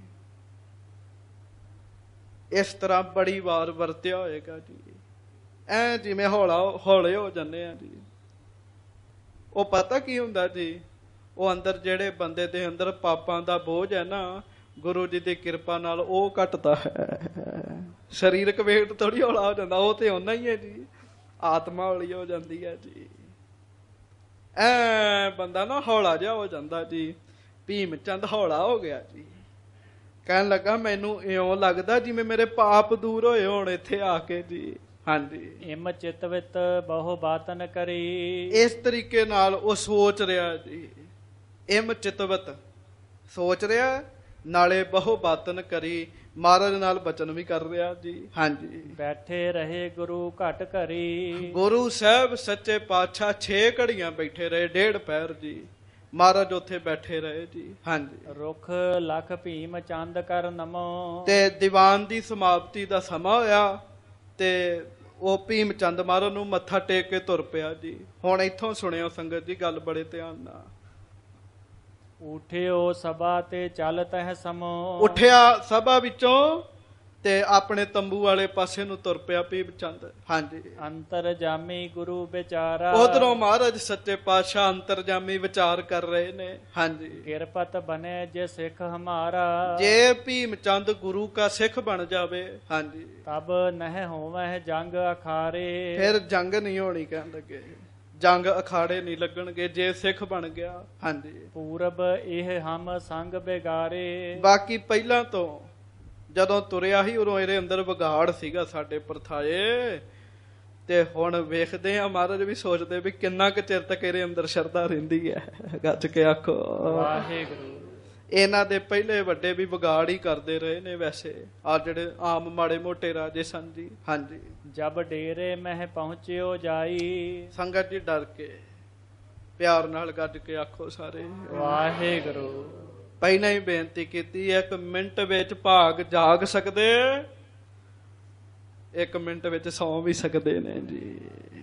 ਇਸ ਤਰ੍ਹਾਂ ਬੜੀ ਵਾਰ ਵਰਤਿਆ ਹੋਏਗਾ ਜੀ। ਐ ਜਿਵੇਂ ਹੌਲਾ ਹੌਲੇ ਹੋ ਜਾਂਦੇ ਆ ਜੀ। ਉਹ ਪਤਾ ਕੀ ਹੁੰਦਾ ਜੀ, ਉਹ ਅੰਦਰ ਜਿਹੜੇ ਬੰਦੇ ਦੇ ਅੰਦਰ ਪਾਪਾਂ ਦਾ ਬੋਝ ਹੈ ਨਾ, ਗੁਰੂ ਜੀ ਦੀ ਕਿਰਪਾ ਨਾਲ ਉਹ ਘਟਦਾ ਹੈ। ਸਰੀਰਕ ਵੇਟ ਥੋੜੀ ਹੌਲਾ ਹੋ ਜਾਂਦਾ, ਉਹ ਤੇ ਓਨਾ ਹੀ ਹੈ ਜੀ। ਆਤਮਾ ਹੌਲੀ ਹੋ ਜਾਂਦੀ ਹੈ ਜੀ। ਐ ਬੰਦਾ ਨਾ ਹੌਲਾ ਜਿਹਾ ਹੋ ਜਾਂਦਾ ਜੀ। ਭੀਮ ਚੰਦ ਹੌਲਾ ਹੋ ਗਿਆ ਜੀ। ਕਹਿਣ ਲੱਗਾ ਮੈਨੂੰ ਇਉਂ ਲੱਗਦਾ ਜਿਵੇਂ ਮੇਰੇ ਪਾਪ ਦੂਰ ਹੋਏ ਹੋਣ ਇੱਥੇ ਆ ਕੇ ਜੀ। ਹਾਂਜੀ, ਇਮ ਚਿਤਵਿਤ ਬਹੁ ਬਾਤਨ ਕਰੀ। ਇਸ ਤਰੀਕੇ ਨਾਲ ਉਹ ਸੋਚ ਰਿਹਾ ਜੀ। ਇਮ ਚਿਤਵਤ ਸੋਚ ਰਿਹਾ, ਨਾਲੇ ਬਹੁ ਬਾਤਨ ਕਰੀ, ਮਹਾਰਾਜ ਨਾਲ ਬਚਨ ਵੀ ਕਰ ਰਿਹਾ ਜੀ। ਹਾਂਜੀ, ਬੈਠੇ ਰਹੇ ਗੁਰੂ ਘਟ ਘਰੀ। ਗੁਰੂ ਸਾਹਿਬ ਸੱਚੇ ਪਾਤਸ਼ਾਹ ਛੇ ਘੜੀਆਂ ਬੈਠੇ ਰਹੇ, ਡੇਢ ਪੈਰ ਜੀ। ਮਹਾਰਾਜ ਉੱਥੇ ਬੈਠੇ ਰਹੇ ਜੀ। ਹਾਂਜੀ, ਰੁੱਖ ਲਖ ਭੀਮ ਚੰਦ ਕਰ ਨਮੋ। ਤੇ ਦੀਵਾਨ ਦੀ ਸਮਾਪਤੀ ਦਾ ਸਮਾਂ ਹੋਇਆ ਤੇ ਉਹ ਭੀਮ ਚੰਦ ਮਹਾਰਾਜ ਨੂੰ ਮੱਥਾ ਟੇਕ ਕੇ ਤੁਰ ਪਿਆ ਜੀ। ਹੁਣ ਇੱਥੋਂ ਸੁਣਿਓ ਸੰਗਤ ਜੀ ਗੱਲ ਬੜੇ ਧਿਆਨ ਨਾਲ। ਉਠਿਓ ਸਭਾ ਤੇ ਚੱਲ ਤਹਿ ਸਮੋ। ਉੱਠਿਆ ਸਭਾ ਵਿੱਚੋਂ ਤੇ ਆਪਣੇ ਤੰਬੂ ਵਾਲੇ ਪਾਸੇ ਨੂੰ ਤੁਰ ਪਿਆ ਭੀਮ ਚੰਦ। ਹਾਂਜੀ, ਅੰਤਰ ਜਾਮੀ ਗੁਰੂ ਵਿਚਾਰਾ। ਉਧਰੋਂ ਮਹਾਰਾਜ ਸੱਚੇ ਪਾਤਸ਼ਾਹ ਅੰਤਰਜਾਮੀ ਵਿਚਾਰ ਕਰ ਰਹੇ ਨੇ। ਹਾਂਜੀ, ਕਿਰਪਤ ਬਨੇ ਜੇ ਸਿੱਖ ਹਮਾਰਾ। ਜੇ ਭੀਮ ਚੰਦ ਗੁਰੂ ਕਾ ਸਿੱਖ ਬਣ ਜਾਵੇ, ਹਾਂਜੀ, ਤਬ ਨਹਿ ਹੋਵਹਿ ਜੰਗ ਅਖਾਰੇ। ਫਿਰ ਜੰਗ ਨਹੀਂ ਹੋਣੀ। ਕਹਿਣ ਲੱਗੇ ਜੰਗ ਅਖਾੜੇ ਨਹੀਂ ਲੱਗਣਗੇ ਜੇ ਸਿੱਖ ਬਣ ਗਿਆ। ਹਾਂਜੀ, ਪੂਰਬ ਇਹ ਹਮ ਸੰਗ ਬਿਗਾਰੇ। ਬਾਕੀ ਪਹਿਲਾਂ ਤੋਂ ਜਦੋਂ ਤੁਰਿਆ ਸੀ ਉਦੋਂ ਇਹਦੇ ਅੰਦਰ ਵਿਗਾੜ ਸੀਗਾ ਸਾਡੇ ਪਰਥਾਏ। ਤੇ ਹੁਣ ਵੇਖਦੇ ਆ, ਮਹਾਰਾਜ ਵੀ ਸੋਚਦੇ ਵੀ ਕਿੰਨਾ ਕੁ ਚਿਰ ਤੱਕ ਇਹਦੇ ਅੰਦਰ ਸ਼ਰਧਾ ਰਹਿੰਦੀ ਹੈ। ਗੱਜ ਕੇ ਆਖੋ ਵਾਹਿਗੁਰੂ। ਇਹਨਾਂ ਦੇ ਪਹਿਲੇ ਵੱਡੇ ਵੀ ਵਿਗਾੜ ਹੀ ਕਰਦੇ ਰਹੇ ਨੇ ਵੈਸੇ, ਆ ਜਿਹੜੇ ਆਮ ਮਾੜੇ ਮੋਟੇ ਰਾਜੇ ਸਨ ਜੀ। ਹਾਂਜੀ, ਜਬ ਡੇਰੇ ਮਹਿ ਪਹੁੰਚਿਓ ਜਾਈ। ਸੰਗਤ ਜੀ ਡਰ ਕੇ ਪਿਆਰ ਨਾਲ ਗੱਜ ਕੇ ਆਖੋ ਸਾਰੇ ਵਾਹਿਗੁਰੂ। ਪਹਿਲਾਂ ਹੀ ਬੇਨਤੀ ਕੀਤੀ, ਇੱਕ ਮਿੰਟ ਵਿੱਚ ਭਾਗ ਜਾਗ ਸਕਦੇ, ਇੱਕ ਮਿੰਟ ਵਿੱਚ ਸੌਂ ਵੀ ਸਕਦੇ ਨੇ ਜੀ।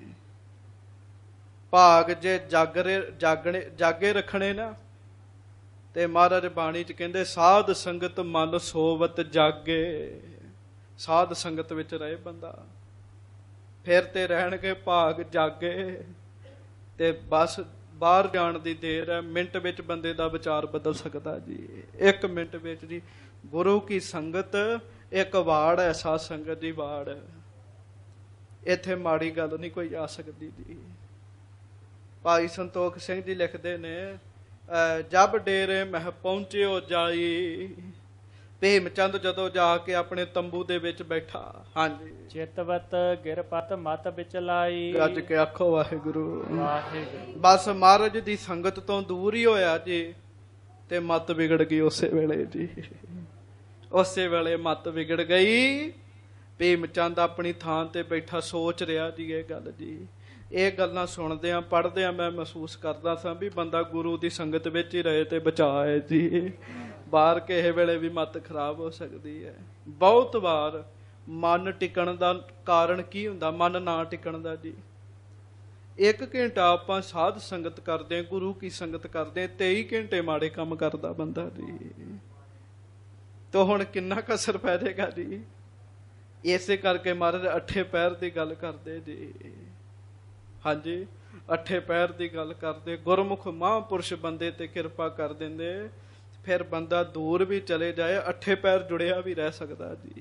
ਭਾਗ ਜੇ ਜਾਗਰੇ ਜਾਗਣੇ ਜਾਗੇ ਰੱਖਣੇ ਨਾ, ਤੇ ਮਹਾਰਾਜ ਬਾਣੀ ਚ ਕਹਿੰਦੇ ਸਾਧ ਸੰਗਤ ਮਨ ਸੋਵਤ ਜਾਗੇ। ਸਾਧ ਸੰਗਤ ਵਿੱਚ ਰਹੇ ਬੰਦਾ, ਫਿਰ ਤੇ ਰਹਿਣਗੇ ਭਾਗ ਜਾਗੇ। ਤੇ ਬਸ ਬਾਹਰ ਜਾਣ ਦੀ ਦੇਰ ਹੈ, ਮਿੰਟ ਵਿੱਚ ਬੰਦੇ ਦਾ ਵਿਚਾਰ ਬਦਲ ਸਕਦਾ ਜੀ। ਇੱਕ ਮਿੰਟ ਵਿੱਚ ਜੀ। ਗੁਰੂ ਕੀ ਸੰਗਤ ਇੱਕ ਵਾੜ ਹੈ, ਸਾਧ ਸੰਗਤ ਦੀ ਵਾੜ ਹੈ। ਇੱਥੇ ਮਾੜੀ ਗੱਲ ਨਹੀਂ ਕੋਈ ਆ ਸਕਦੀ ਜੀ। ਭਾਈ ਸੰਤੋਖ ਸਿੰਘ ਜੀ ਲਿਖਦੇ ਨੇ, ਜਬ ਡੇਰੇ ਮਹਿ ਪਹੁੰਚਿਓ ਜਾਈ। ਭੀਮ ਚੰਦ ਜਦੋਂ ਜਾ ਕੇ ਆਪਣੇ ਤੰਬੂ ਦੇ ਵਿੱਚ ਬੈਠਾ। ਹਾਂਜੀ, ਚਿਤਵਤ ਗਿਰਪਤ ਮਤ ਵਿੱਚ ਲਾਈ। ਗੱਜ ਕੇ ਆਖੋ ਵਾਹਿਗੁਰੂ ਵਾਹਿਗੁਰੂ। ਬਸ ਮਹਾਰਾਜ ਦੀ ਸੰਗਤ ਤੋਂ ਦੂਰ ਹੀ ਹੋਇਆ ਜੀ ਤੇ ਮੱਤ ਵਿਗੜ ਗਈ ਉਸੇ ਵੇਲੇ ਜੀ। ਉਸੇ ਵੇਲੇ ਮੱਤ ਵਿਗੜ ਗਈ। ਭੀਮ ਚੰਦ ਆਪਣੀ ਥਾਂ ਤੇ ਬੈਠਾ ਸੋਚ ਰਿਹਾ ਜੀ ਇਹ ਗੱਲ ਜੀ। ਇਹ ਗੱਲਾਂ ਸੁਣਦਿਆਂ ਪੜ੍ਹਦਿਆਂ ਮੈਂ ਮਹਿਸੂਸ ਕਰਦਾ ਸਾਂ ਵੀ ਬੰਦਾ ਗੁਰੂ ਦੀ ਸੰਗਤ ਵਿੱਚ ਹੀ ਰਹੇ ਤੇ ਬਚਾਏ ਜੀ। ਬਾਹਰ ਕਿਸੇ ਵੇਲੇ ਵੀ ਮੱਤ ਖਰਾਬ ਹੋ ਸਕਦੀ ਹੈ। ਬਹੁਤ ਵਾਰ ਮਨ ਟਿਕਣ ਦਾ ਕਾਰਨ ਕੀ ਹੁੰਦਾ? ਮਨ ਨਾ ਟਿਕਣ ਦਾ ਜੀ। ਇੱਕ ਘੰਟਾ ਆਪਾਂ ਸਾਧ ਸੰਗਤ ਕਰਦੇ, ਗੁਰੂ ਕੀ ਸੰਗਤ ਕਰਦੇ, ਤੇਈ ਘੰਟੇ ਮਾੜੇ ਕੰਮ ਕਰਦਾ ਬੰਦਾ ਜੀ। ਤੋ ਹੁਣ ਕਿੰਨਾ ਕਸਰ ਪੈ ਜਾਏਗਾ ਜੀ। ਇਸੇ ਕਰਕੇ ਮਹਾਰਾਜ ਅੱਠੇ ਪੈਰ ਦੀ ਗੱਲ ਕਰਦੇ ਜੀ। ਹਾਂਜੀ, ਅੱਠੇ ਪੈਰ ਦੀ ਗੱਲ ਕਰਦੇ। ਗੁਰਮੁਖ ਮਹਾਂਪੁਰਸ਼ ਬੰਦੇ ਤੇ ਕਿਰਪਾ ਕਰ ਦਿੰਦੇ, ਫਿਰ ਬੰਦਾ ਦੂਰ ਵੀ ਚਲੇ ਜਾਏ ਅੱਠੇ ਪੈਰ ਜੁੜਿਆ ਵੀ ਰਹਿ ਸਕਦਾ ਜੀ।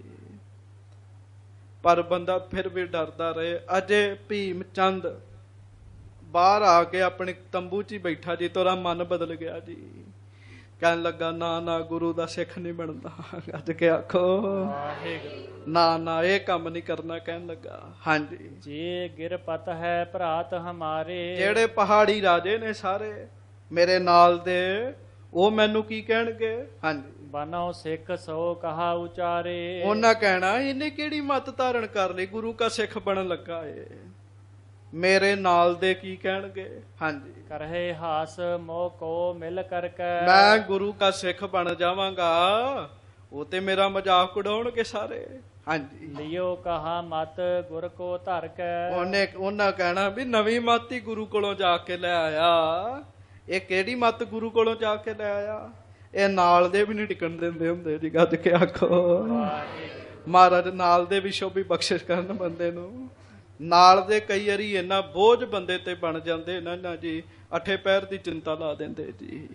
ਪਰ ਬੰਦਾ ਫਿਰ ਵੀ ਡਰਦਾ ਰਹੇ। ਅਜੇ ਭੀਮ ਚੰਦ ਬਾਹਰ ਆ ਕੇ ਆਪਣੇ ਤੰਬੂ 'ਚ ਹੀ ਬੈਠਾ ਜੀ, ਤੋਰਾ ਮਨ ਬਦਲ ਗਿਆ ਜੀ। ਕਹਿਣ ਲੱਗਾ ਨਾ ਨਾ ਗੁਰੂ ਦਾ ਸਿੱਖ ਨਹੀਂ ਬਣਦਾ। ਅੱਜ ਕੇ ਆਖੋ ਨਾ ਨਾ ਇਹ ਕੰਮ ਨਹੀਂ ਕਰਨਾ। ਕਹਿਣ ਲੱਗਾ ਹਾਂਜੀ, ਜੇ ਗਿਰਪਤ ਹੈ ਭਰਾਤ ਹਮਾਰੇ। ਜਿਹੜੇ ਪਹਾੜੀ ਰਾਜੇ ਨੇ ਸਾਰੇ ਮੇਰੇ ਨਾਲ ਦੇ, ਉਹ ਮੈਨੂੰ ਕੀ ਕਹਿਣਗੇ? ਹਾਂਜੀ, ਬਨੋ ਸਿੱਖ ਸੋ ਕਹਾ ਉਚਾਰੇ। ਉਹਨਾਂ ਕਹਿਣਾ ਇਹਨੇ ਕਿਹੜੀ ਮੱਤ ਧਾਰਨ ਕਰ ਲਈ, ਗੁਰੂ ਕਾ ਸਿੱਖ ਬਣਨ ਲੱਗਾ ਏ। ਮੇਰੇ ਨਾਲ ਦੇ ਕੀ ਕਹਿਣਗੇ? ਹਾਂਜੀ, ਕਰਹਿ ਹਾਸ ਮੋਹ ਕੋ ਮਿਲ ਕਰਕੇ। ਮੈਂ ਗੁਰੂ ਕਾ ਸਿੱਖ ਬਣ ਜਾਵਾਂਗਾ, ਉਹ ਤੇ ਮੇਰਾ ਮਜ਼ਾਕ ਉਡਾਉਣਗੇ ਸਾਰੇ। ਹਾਂਜੀ, ਲਿਓ ਕਹਾ ਮਤ ਗੁਰ ਕੋ ਧਰ ਕੇ। ਉਹਨੇ ਉਹਨਾਂ ਕਹਿਣਾ ਵੀ ਨਵੀਂ ਮੱਤ ਹੀ ਗੁਰੂ ਕੋਲੋਂ ਜਾ ਕੇ ਲੈ ਆਇਆ। ਇਹ ਕਿਹੜੀ ਮੱਤ ਗੁਰੂ ਕੋਲੋਂ ਜਾ ਕੇ ਲੈ ਆਇਆ? ਇਹ ਨਾਲ ਦੇ ਵੀ ਨਹੀਂ ਟਿਕਣ ਦਿੰਦੇ ਹੁੰਦੇ ਜੀ। ਗੱਜ ਕੇ ਆਖੋ ਮਹਾਰਾਜ ਨਾਲ ਦੇ ਵੀ ਸ਼ੋਭੀ ਬਖਸ਼ਿਸ਼ ਕਰਨ ਬੰਦੇ ਨੂੰ। ਨਾਲ ਦੇ ਕਈ ਵਾਰੀ ਇੰਨਾ ਬੋਝ ਬੰਦੇ ਤੇ ਬਣ ਜਾਂਦੇ ਨਾ ਨਾ ਜੀ, ਅੱਠੇ ਪੈਰ ਦੀ ਚਿੰਤਾ ਲਾ ਦਿੰਦੇ ਜੀ।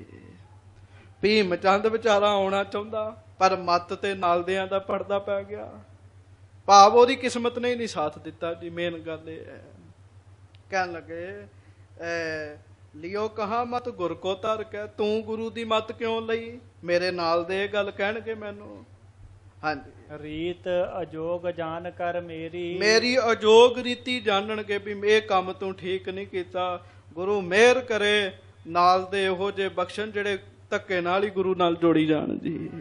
ਭੀਮ ਚੰਦ ਵਿਚਾਰਾ ਆਉਣਾ ਚਾਹੁੰਦਾ, ਪਰ ਮੱਤ ਤੇ ਨਾਲਦਿਆਂ ਦਾ ਪੜਦਾ ਪੈ ਗਿਆ। ਭਾਵ ਉਹਦੀ ਕਿਸਮਤ ਨੇ ਹੀ ਨਹੀਂ ਸਾਥ ਦਿੱਤਾ ਜੀ। ਮੇਨ ਗੱਲ ਇਹ ਹੈ। ਕਹਿਣ ਲੱਗੇ ਲਿਓ ਕਹਾ ਮਤ ਗੁਰ ਕੋ ਧਰ ਕੇ। ਤੂੰ ਗੁਰੂ ਦੀ ਮੱਤ ਕਿਉਂ ਲਈ? ਮੇਰੇ ਨਾਲ ਦੇ ਇਹ ਗੱਲ ਕਹਿਣਗੇ ਮੈਨੂੰ। ਹਾਂਜੀ, ਰੀਤ ਅਜੋਗ ਜਾਣ ਕਰ ਮੇਰੀ। ਮੇਰੀ ਅਜੋਗ ਰੀਤੀ ਜਾਣਨਗੇ ਵੀ ਇਹ ਕੰਮ ਤੂੰ ਠੀਕ ਨਹੀਂ ਕੀਤਾ। ਗੁਰੂ ਮਿਹਰ ਕਰੇ ਨਾਲ ਦੇ ਇਹੋ ਜਿਹੇ ਬਖਸ਼ਣ ਜਿਹੜੇ ਧੱਕੇ ਨਾਲ ਹੀ ਗੁਰੂ ਨਾਲ ਜੋੜੀ ਜਾਣ ਜੀ।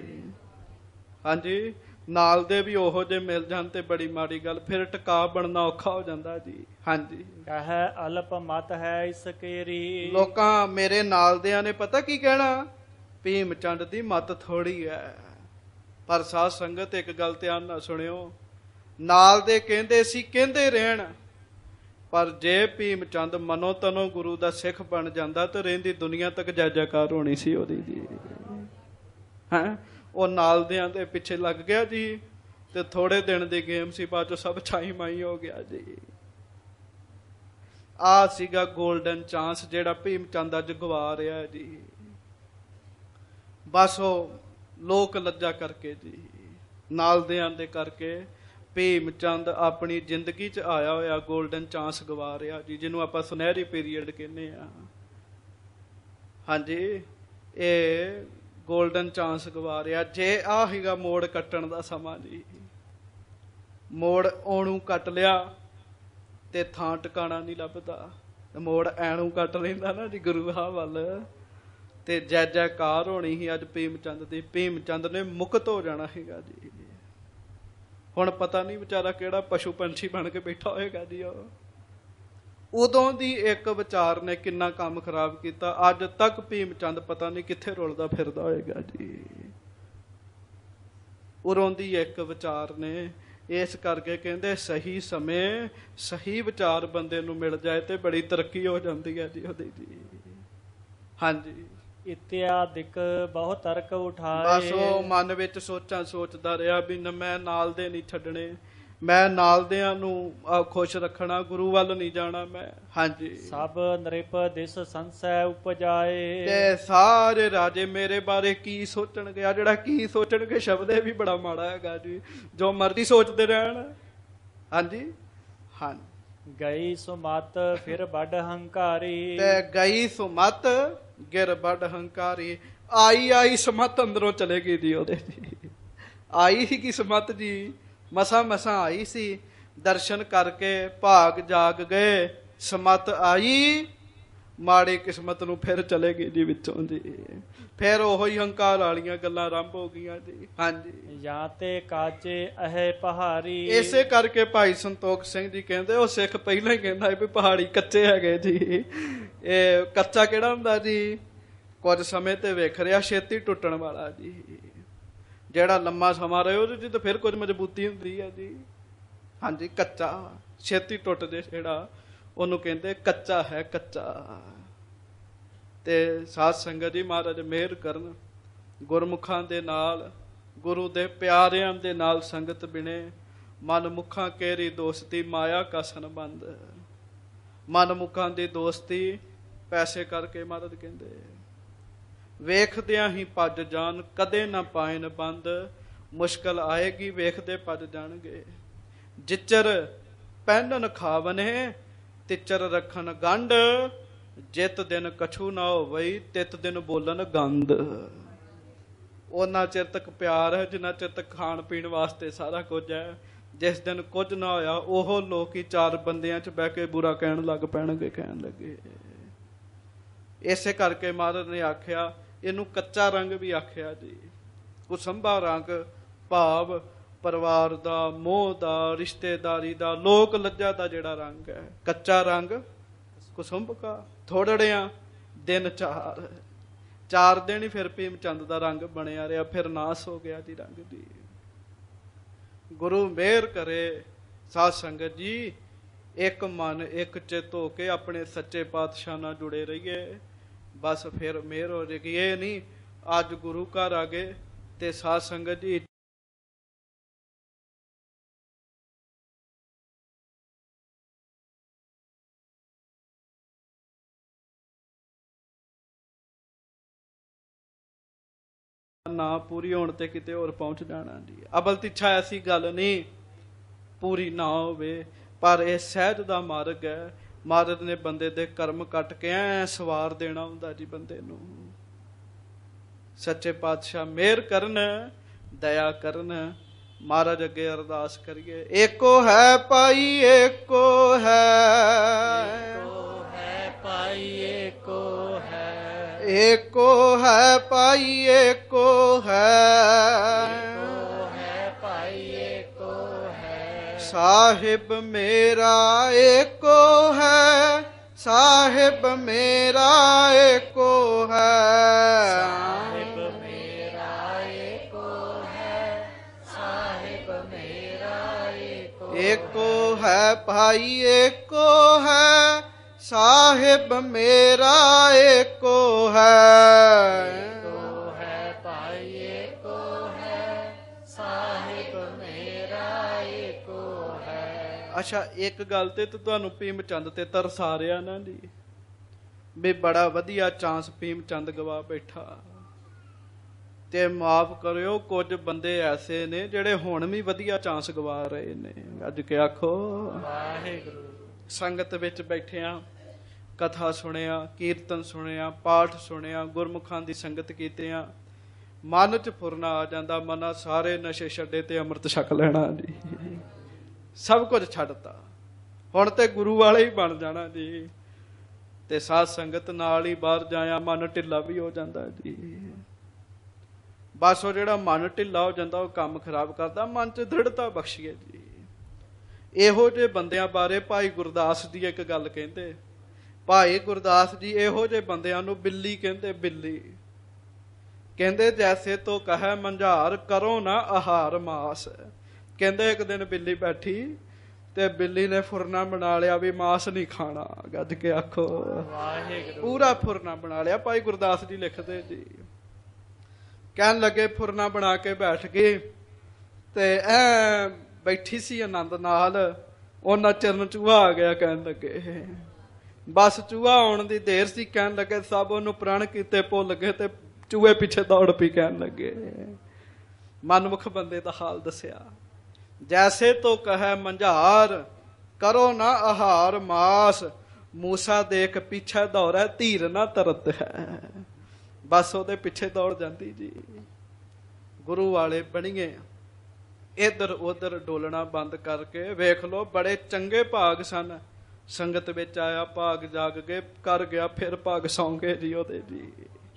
ਹਾਂਜੀ, ਨਾਲ ਦੇ ਵੀ ਉਹੋ ਜਿਹੇ ਮਿਲ ਜਾਣ ਤੇ ਬੜੀ ਮਾੜੀ ਗੱਲ, ਫਿਰ ਟਿਕਾ ਬਣਨਾ ਔਖਾ ਹੋ ਜਾਂਦਾ ਜੀ। ਹਾਂਜੀ, ਕਹੈ ਅਲਪ ਮਤ ਹੈ ਇਸ ਕੇਰੀ। ਲੋਕਾਂ ਮੇਰੇ ਨਾਲ ਦਿਆਂ ਨੇ ਪਤਾ ਕੀ ਕਹਿਣਾ? ਭੀਮ ਚੰਦ ਦੀ ਮੱਤ ਥੋੜੀ ਹੈ। ਪਰ ਸਾਧ ਸੰਗਤ ਇੱਕ ਗੱਲ ਧਿਆਨ ਨਾਲ ਸੁਣਿਓ, ਨਾਲ ਦੇ ਕਹਿੰਦੇ ਸੀ ਕਹਿੰਦੇ ਰਹਿਣ, ਪਰ ਜੇ ਭੀਮ ਚੰਦ ਮਨੋ ਤਨੋ ਗੁਰੂ ਦਾ ਸਿੱਖ ਬਣ ਜਾਂਦਾ ਤਾਂ ਰਹਿੰਦੀ ਦੁਨੀਆ ਤੱਕ ਜੈ ਜੈਕਾਰ ਹੋਣੀ ਸੀ ਉਹਦੀ ਜੀ। ਹੈਂ, ਉਹ ਨਾਲ ਦਿਆਂ ਦੇ ਪਿੱਛੇ ਲੱਗ ਗਿਆ ਜੀ, ਤੇ ਥੋੜੇ ਦਿਨ ਦੀ ਗੇਮ ਸੀ, ਬਾਅਦ ਚੋਂ ਸਭ ਛਾਈ ਮਾਈ ਹੋ ਗਿਆ ਜੀ। ਆ ਸੀਗਾ ਗੋਲਡਨ ਚਾਂਸ ਜਿਹੜਾ ਭੀਮ ਚੰਦ ਅੱਜ ਗਵਾ ਰਿਹਾ ਜੀ। ਬਸ ਉਹ ਲੋਕ ਲੱਜਾ ਕਰਕੇ ਜੀ, ਨਾਲ ਦਿਆਂ ਦੇ ਕਰਕੇ ਭੀਮ ਚੰਦ ਆਪਣੀ ਜ਼ਿੰਦਗੀ 'ਚ ਆਇਆ ਹੋਇਆ ਗੋਲਡਨ ਚਾਂਸ ਗਵਾ ਰਿਹਾ ਜੀ, ਜਿਹਨੂੰ ਆਪਾਂ ਸੁਨਹਿਰੀ ਪੀਰੀਅਡ ਕਹਿੰਦੇ ਆ। ਹਾਂਜੀ, ਇਹ ਗੋਲਡਨ ਚਾਂਸ ਗਵਾ ਰਿਹਾ। ਜੇ ਆ ਹੈਗਾ ਮੋੜ ਕੱਟਣ ਦਾ ਸਮਾਂ ਜੀ, ਮੋੜ ਉਹਨੂੰ ਕੱਟ ਲਿਆ ਤੇ ਥਾਂ ਟਿਕਾਣਾ ਨਹੀਂ ਲੱਭਦਾ। ਮੋੜ ਐਨੂੰ ਕੱਟ ਲੈਂਦਾ ਨਾ ਜੀ ਗੁਰੂ ਆ ਵੱਲ, ਤੇ ਜੈ ਜੈਕਾਰ ਹੋਣੀ ਸੀ ਅੱਜ ਭੀਮ ਚੰਦ ਦੀ। ਭੀਮ ਚੰਦ ਨੇ ਮੁਕਤ ਹੋ ਜਾਣਾ ਹੈਗਾ ਜੀ। ਹੁਣ ਪਤਾ ਨਹੀਂ ਵਿਚਾਰਾ ਕਿਹੜਾ ਪਸ਼ੂ ਪੰਛੀ ਬਣ ਕੇ ਬੈਠਾ ਹੋਏਗਾ ਜੀ। ਉਹ ਉਦੋਂ ਦੀ ਇੱਕ ਵਿਚਾਰ ਨੇ ਕਿੰਨਾ ਕੰਮ ਖਰਾਬ ਕੀਤਾ। ਅੱਜ ਤੱਕ ਭੀਮ ਚੰਦ ਪਤਾ ਨਹੀਂ ਕਿੱਥੇ ਰੁਲਦਾ ਫਿਰਦਾ ਹੋਏਗਾ ਜੀ। ਉਦੋਂ ਦੀ ਇੱਕ ਵਿਚਾਰ ਨੇ। ਇਸ ਕਰਕੇ ਕਹਿੰਦੇ ਸਹੀ ਸਮੇਂ ਸਹੀ ਵਿਚਾਰ ਬੰਦੇ ਨੂੰ ਮਿਲ ਜਾਏ ਤੇ ਬੜੀ ਤਰੱਕੀ ਹੋ ਜਾਂਦੀ ਹੈ ਜੀ ਉਹਦੀ ਜੀ। ਹਾਂਜੀ, ਇਤਿਆਦਿਕ ਬਹੁ ਤਰਕ ਉਠਾਏ। ਬਸ ਉਹ ਮਨ ਵਿੱਚ ਸੋਚਾਂ ਸੋਚਦਾ ਰਿਹਾ ਵੀ ਮੈਂ ਨਾਲ ਦੇ ਨਹੀਂ ਛੱਡਣੇ, ਮੈਂ ਨਾਲ ਦਿਆਂ ਨੂੰ ਖੁਸ਼ ਰੱਖਣਾ, ਗੁਰੂ ਵੱਲ ਨਹੀਂ ਜਾਣਾ ਮੈਂ। ਹਾਂਜੀ, ਸਭ ਨ੍ਰਿਪ ਦਿਸ ਸੰਸੈ ਉਪਜਾਏ। ਤੇ ਸਾਰੇ ਰਾਜੇ ਮੇਰੇ ਬਾਰੇ ਕੀ ਸੋਚਣਗੇ? ਆ ਜਿਹੜਾ ਕੀ ਸੋਚਣਗੇ ਸ਼ਬਦ ਇਹ ਵੀ ਬੜਾ ਮਾੜਾ ਹੈਗਾ ਜੀ। ਜੋ ਮਰਜ਼ੀ ਸੋਚਦੇ ਰਹਿਣ। ਹਾਂਜੀ ਹਾਂ, ਗਈ ਸੁਮਤ ਫਿਰ ਵੱਡ ਹੰਕਾਰੀ। ਤੇ ਗਈ ਸੁਮਤ ਗਿਰ ਵੱਡ ਹੰਕਾਰੀ। ਆਈ ਆਈ ਸਮਤ ਅੰਦਰੋਂ ਚਲੇ ਗਈ ਜੀ ਉਹਦੇ ਜੀ। ਆਈ ਸੀ ਕੀ ਸਮਤ ਜੀ, ਮਸਾਂ ਮਸਾਂ ਆਈ ਸੀ, ਦਰਸ਼ਨ ਕਰਕੇ ਭਾਗ ਜਾਗ ਗਏ। ਸਮਤ ਆਈ, ਮਾੜੀ ਕਿਸਮਤ ਨੂੰ ਫਿਰ ਚਲੇ ਗਏ ਜੀ ਵਿੱਚੋਂ ਜੀ। ਫਿਰ ਉਹੋ ਹੀ ਹੰਕਾਰ ਵਾਲੀਆਂ ਗੱਲਾਂ ਆਰੰਭ ਹੋ ਗਈਆਂ ਜੀ। ਹਾਂਜੀ, ਜਾਂ ਤੇ ਕਾਚੇ ਅਹੇ ਪਹਾੜੀ। ਇਸੇ ਕਰਕੇ ਭਾਈ ਸੰਤੋਖ ਸਿੰਘ ਜੀ ਕਹਿੰਦੇ ਉਹ ਸਿੱਖ ਪਹਿਲਾਂ ਹੀ ਕਹਿੰਦਾ ਵੀ ਪਹਾੜੀ ਕੱਚੇ ਹੈਗੇ ਜੀ। ਇਹ ਕੱਚਾ ਕਿਹੜਾ ਹੁੰਦਾ ਜੀ? ਕੁਝ ਸਮੇਂ ਤੇ ਵੇਖ ਰਿਹਾ ਛੇਤੀ ਟੁੱਟਣ ਵਾਲਾ ਜੀ। ਜਿਹੜਾ ਲੰਮਾ ਸਮਾਂ ਰਹੇ ਉਹਦੇ 'ਚ ਤਾਂ ਫਿਰ ਕੁਝ ਮਜ਼ਬੂਤੀ ਹੁੰਦੀ ਹੈ ਜੀ। ਹਾਂਜੀ, ਕੱਚਾ ਛੇਤੀ ਟੁੱਟ ਜੇ ਜਿਹੜਾ, ਉਹਨੂੰ ਕਹਿੰਦੇ ਕੱਚਾ ਹੈ ਕੱਚਾ। ਤੇ ਸਾਧ ਸੰਗਤ ਜੀ ਮਹਾਰਾਜ ਮਿਹਰ ਕਰਨ, ਗੁਰਮੁਖਾਂ ਦੇ ਨਾਲ, ਗੁਰੂ ਦੇ ਪਿਆਰਿਆਂ ਦੇ ਨਾਲ ਸੰਗਤ ਬਿਨੇ ਮਨ ਮੁਖਾਂ ਕੇਰੀ ਦੋਸਤੀ ਮਾਇਆ ਕਾ ਸੰਬੰਧ। ਮਨ ਮੁਖਾਂ ਦੀ ਦੋਸਤੀ ਪੈਸੇ ਕਰਕੇ ਮਹਾਰਾਜ ਕਹਿੰਦੇ ਵੇਖਦਿਆਂ ਹੀ ਭੱਜ ਜਾਣ ਕਦੇ ਨਾ ਪਾਇਨ ਬੰਦ। ਮੁਸ਼ਕਲ ਆਏਗੀ ਵੇਖਦੇ ਭੱਜ ਜਾਣਗੇ। ਜਿਚਰ ਪਹਿਨਣ ਖਾਵਨੇ ਤਿਚਰ ਰੱਖਣ ਗੰਢ। ਜਿਤ ਦਿਨ ਕਛੂ ਨਾ ਹੋਵਈ ਤਿਤ ਦਿਨ ਬੋਲਣ ਗੰਦ। ਉਹਨਾਂ ਚਿਰ ਤੱਕ ਪਿਆਰ ਹੈ ਜਿੰਨਾ ਚਿਰ ਤੱਕ ਖਾਣ ਪੀਣ ਵਾਸਤੇ ਸਾਰਾ ਕੁਝ ਹੈ। ਜਿਸ ਦਿਨ ਕੁਝ ਨਾ ਹੋਇਆ ਉਹ ਲੋਕ ਹੀ ਚਾਰ ਬੰਦਿਆਂ 'ਚ ਬਹਿ ਕੇ ਬੁਰਾ ਕਹਿਣ ਲੱਗ ਪੈਣਗੇ, ਕਹਿਣ ਲੱਗੇ। ਇਸੇ ਕਰਕੇ ਮਹਾਰਾਜ ਨੇ ਆਖਿਆ ਇਹਨੂੰ ਕੱਚਾ ਰੰਗ ਵੀ ਆਖਿਆ ਜੀ। ਕੁਸੰਭਾ ਰੰਗ ਭਾਵ ਪਰਿਵਾਰ ਦਾ, ਮੋਹ ਦਾ, ਰਿਸ਼ਤੇਦਾਰੀ ਦਾ, ਲੋਕ ਲੱਜਾ ਦਾ ਜਿਹੜਾ ਰੰਗ ਹੈ। ਕੱਚਾ ਰੰਗ ਕੁਸੁੰਭ ਕਾ ਥੋੜੜਿਆਂ ਦਿਨ ਚਾਰ। ਚਾਰ ਦਿਨ ਹੀ ਫਿਰ ਭੀਮ ਚੰਦ ਦਾ ਰੰਗ ਬਣਿਆ ਰਿਹਾ, ਫਿਰ ਨਾਸ ਹੋ ਗਿਆ ਜੀ ਰੰਗ ਦੀ। ਗੁਰੂ ਮਿਹਰ ਕਰੇ ਸਾਧ ਸੰਗਤ ਜੀ ਇੱਕ ਮਨ ਇੱਕ ਚਿੱਤ ਹੋ ਕੇ ਆਪਣੇ ਸੱਚੇ ਪਾਤਸ਼ਾਹ ਨਾਲ ਜੁੜੇ ਰਹੀਏ, ਬਸ ਫਿਰ ਮਿਹਰ ਹੋ ਜਾਏਗੀ। ਇਹ ਨਹੀਂ ਅੱਜ ਗੁਰੂ ਘਰ ਆ ਗਏ ਤੇ ਸਾਧ ਸੰਗਤ ਜੀ ਨਾ ਪੂਰੀ ਹੋਣ ਤੇ ਕਿਤੇ ਹੋਰ ਪਹੁੰਚ ਜਾਣਾ ਜੀ। ਅਬਲ ਤਿੱਛਾ ਐਸੀ ਗੱਲ ਨਹੀਂ ਪੂਰੀ ਨਾ ਹੋਵੇ, ਪਰ ਇਹ ਸਹਿਜ ਦਾ ਮਾਰਗ ਹੈ। ਮਹਾਰਾਜ ਨੇ ਬੰਦੇ ਦੇ ਕਰਮ ਕੱਟ ਕੇ ਐ ਸਵਾਰ ਦੇਣਾ ਹੁੰਦਾ ਜੀ ਬੰਦੇ ਨੂੰ। ਸੱਚੇ ਪਾਤਸ਼ਾਹ ਮਿਹਰ ਕਰਨ, ਦਇਆ ਕਰਨ। ਮਹਾਰਾਜ ਅੱਗੇ ਅਰਦਾਸ ਕਰੀਏ। ਏਕੋ ਹੈ ਪਾਈ ਏਕੋ ਹੈ, ਏਕੋ ਹੈ ਪਾਈ ਏਕੋ ਹੈ। ਏਕੋ ਹੈ ਪਾਈ ਏਕੋ ਹੈ, ਏਕੋ ਹੈ ਭਾਈ ਏਕੋ ਹੈ। ਸਾਹਿਬ ਮੇਰਾ ਏਕੋ ਹੈ, ਸਾਹਿਬ ਮੇਰਾ ਏਕੋ ਹੈ। ਸਾਹਿਬ ਮੇਰਾ ਏਕੋ ਹੈ, ਸਾਹਿਬ ਮੇਰਾ ਏਕੋ ਹੈ। ਏਕੋ ਹੈ ਭਾਈ ਏਕੋ ਹੈ, ਸਾਹਿਬ ਮੇਰਾ ਏਕੋ ਹੈ। ਏਕੋ ਹੈ ਭਾਈ ਏਕੋ ਹੈ, ਸਾਹਿਬ ਮੇਰਾ ਏਕੋ ਹੈ। ਅੱਛਾ ਇੱਕ ਗੱਲ ਤੇ ਤੁਹਾਨੂੰ ਭੀਮ ਚੰਦ ਤੇ ਤਰਸ ਆ ਰਿਹਾ ਨਾ ਜੀ, ਵੀ ਬੜਾ ਵਧੀਆ ਚਾਂਸ ਭੀਮ ਚੰਦ ਗਵਾ ਬੈਠਾ। ਤੇ ਮਾਫ ਕਰਿਓ ਕੁਝ ਬੰਦੇ ਐਸੇ ਨੇ ਜਿਹੜੇ ਹੁਣ ਵੀ ਵਧੀਆ ਚਾਂਸ ਗਵਾ ਰਹੇ ਨੇ। ਅੱਜ ਕੇ ਆਖੋ ਵਾਹਿਗੁਰੂ। ਸੰਗਤ ਵਿੱਚ ਬੈਠਿਆਂ ਕਥਾ ਸੁਣਿਆ, ਕੀਰਤਨ ਸੁਣਿਆ, ਪਾਠ ਸੁਣਿਆ, ਗੁਰਮੁਖਾਂ ਦੀ ਸੰਗਤ ਕੀਤਿਆਂ ਮਨ 'ਚ ਫੁਰਨਾ ਆ ਜਾਂਦਾ। ਮਨਾ ਸਾਰੇ ਨਸ਼ੇ ਛੱਡੇ ਤੇ ਅੰਮ੍ਰਿਤ ਛਕ ਲੈਣਾ ਜੀ। ਸਭ ਕੁਝ ਛੱਡਤਾ, ਹੁਣ ਤੇ ਗੁਰੂ ਵਾਲੇ ਹੀ ਬਣ ਜਾਣਾ ਜੀ। ਤੇ ਸਾਧ ਸੰਗਤ ਨਾਲ ਹੀ ਬਾਹਰ ਜਾਇਆ ਮਨ ਢਿੱਲਾ ਵੀ ਹੋ ਜਾਂਦਾ ਜੀ। ਬਸ ਉਹ ਜਿਹੜਾ ਮਨ ਢਿੱਲਾ ਹੋ ਜਾਂਦਾ ਉਹ ਕੰਮ ਖਰਾਬ ਕਰਦਾ। ਮਨ 'ਚ ਦ੍ਰਿੜਤਾ ਬਖਸ਼ੀਏ ਜੀ। ਇਹੋ ਜਿਹੇ ਬੰਦਿਆਂ ਬਾਰੇ ਭਾਈ ਗੁਰਦਾਸ ਦੀ ਇੱਕ ਗੱਲ ਕਹਿੰਦੇ। ਭਾਈ ਗੁਰਦਾਸ ਜੀ ਇਹੋ ਜਿਹੇ ਬੰਦਿਆਂ ਨੂੰ ਬਿੱਲੀ ਕਹਿੰਦੇ। ਬਿੱਲੀ ਕਹਿੰਦੇ ਜੈਸੇ ਤੋ ਕਹੈ ਮੰਝਾਰ ਕਰੋ ਨਾ ਆਹਾਰ ਮਾਸ। ਕਹਿੰਦੇ ਇੱਕ ਦਿਨ ਬਿੱਲੀ ਬੈਠੀ ਤੇ ਬਿੱਲੀ ਨੇ ਫੁਰਨਾ ਬਣਾ ਲਿਆ ਵੀ ਮਾਸ ਨਹੀਂ ਖਾਣਾ। ਗੱਜ ਕੇ ਆਖੋ ਵਾਹਿਗੁਰੂ। ਪੂਰਾ ਫੁਰਨਾ ਬਣਾ ਲਿਆ। ਭਾਈ ਗੁਰਦਾਸ ਜੀ ਲਿਖਦੇ ਜੀ ਕਹਿਣ ਲੱਗੇ ਫੁਰਨਾ ਬਣਾ ਕੇ ਬੈਠ ਗਏ ਤੇ ਐ ਬੈਠੀ ਸੀ ਆਨੰਦ ਨਾਲ। ਉਹਨਾਂ ਚਰਨ ਚੂਹਾ ਆ ਗਿਆ। ਕਹਿਣ ਲੱਗੇ ਬਸ ਚੂਹਾ ਆਉਣ ਦੀ ਦੇਰ ਸੀ। ਕਹਿਣ ਲੱਗੇ ਸਭ ਉਹਨੂੰ ਪ੍ਰਣ ਕੀਤੇ ਭੁੱਲ ਗਏ ਤੇ ਚੂਹੇ ਪਿੱਛੇ ਦੌੜ ਪਈ। ਕਹਿਣ ਲੱਗੇ ਮਨਮੁਖ ਬੰਦੇ ਦਾ ਹਾਲ ਦੱਸਿਆ। ਜੈਸੇ ਤੋ ਕਹੈ ਮੰਝਾਰ ਕਰੋ ਨਾ ਆਹਾਰ ਮਾਸ। ਮੂਸਾ ਦੇਖ ਪਿੱਛੇ ਦੌੜੈ ਧੀਰ ਨਾ ਤਰਤ ਹੈ। ਬਸ ਉਹਦੇ ਪਿੱਛੇ ਦੌੜ ਜਾਂਦੀ ਜੀ। ਗੁਰੂ ਵਾਲੇ ਬਣੀਏ ਇੱਧਰ ਉੱਧਰ ਡੋਲਣਾ ਬੰਦ ਕਰਕੇ। ਵੇਖ ਲੋ ਬੜੇ ਚੰਗੇ ਭਾਗ ਸਨ। ਸੰਗਤ ਵਿੱਚ ਆਇਆ ਭਾਗ ਜਾਗ ਕੇ ਕਰ ਗਿਆ, ਫਿਰ ਭਾਗ ਸੌਂ ਗਏ ਜੀ ਉਹਦੇ ਜੀ।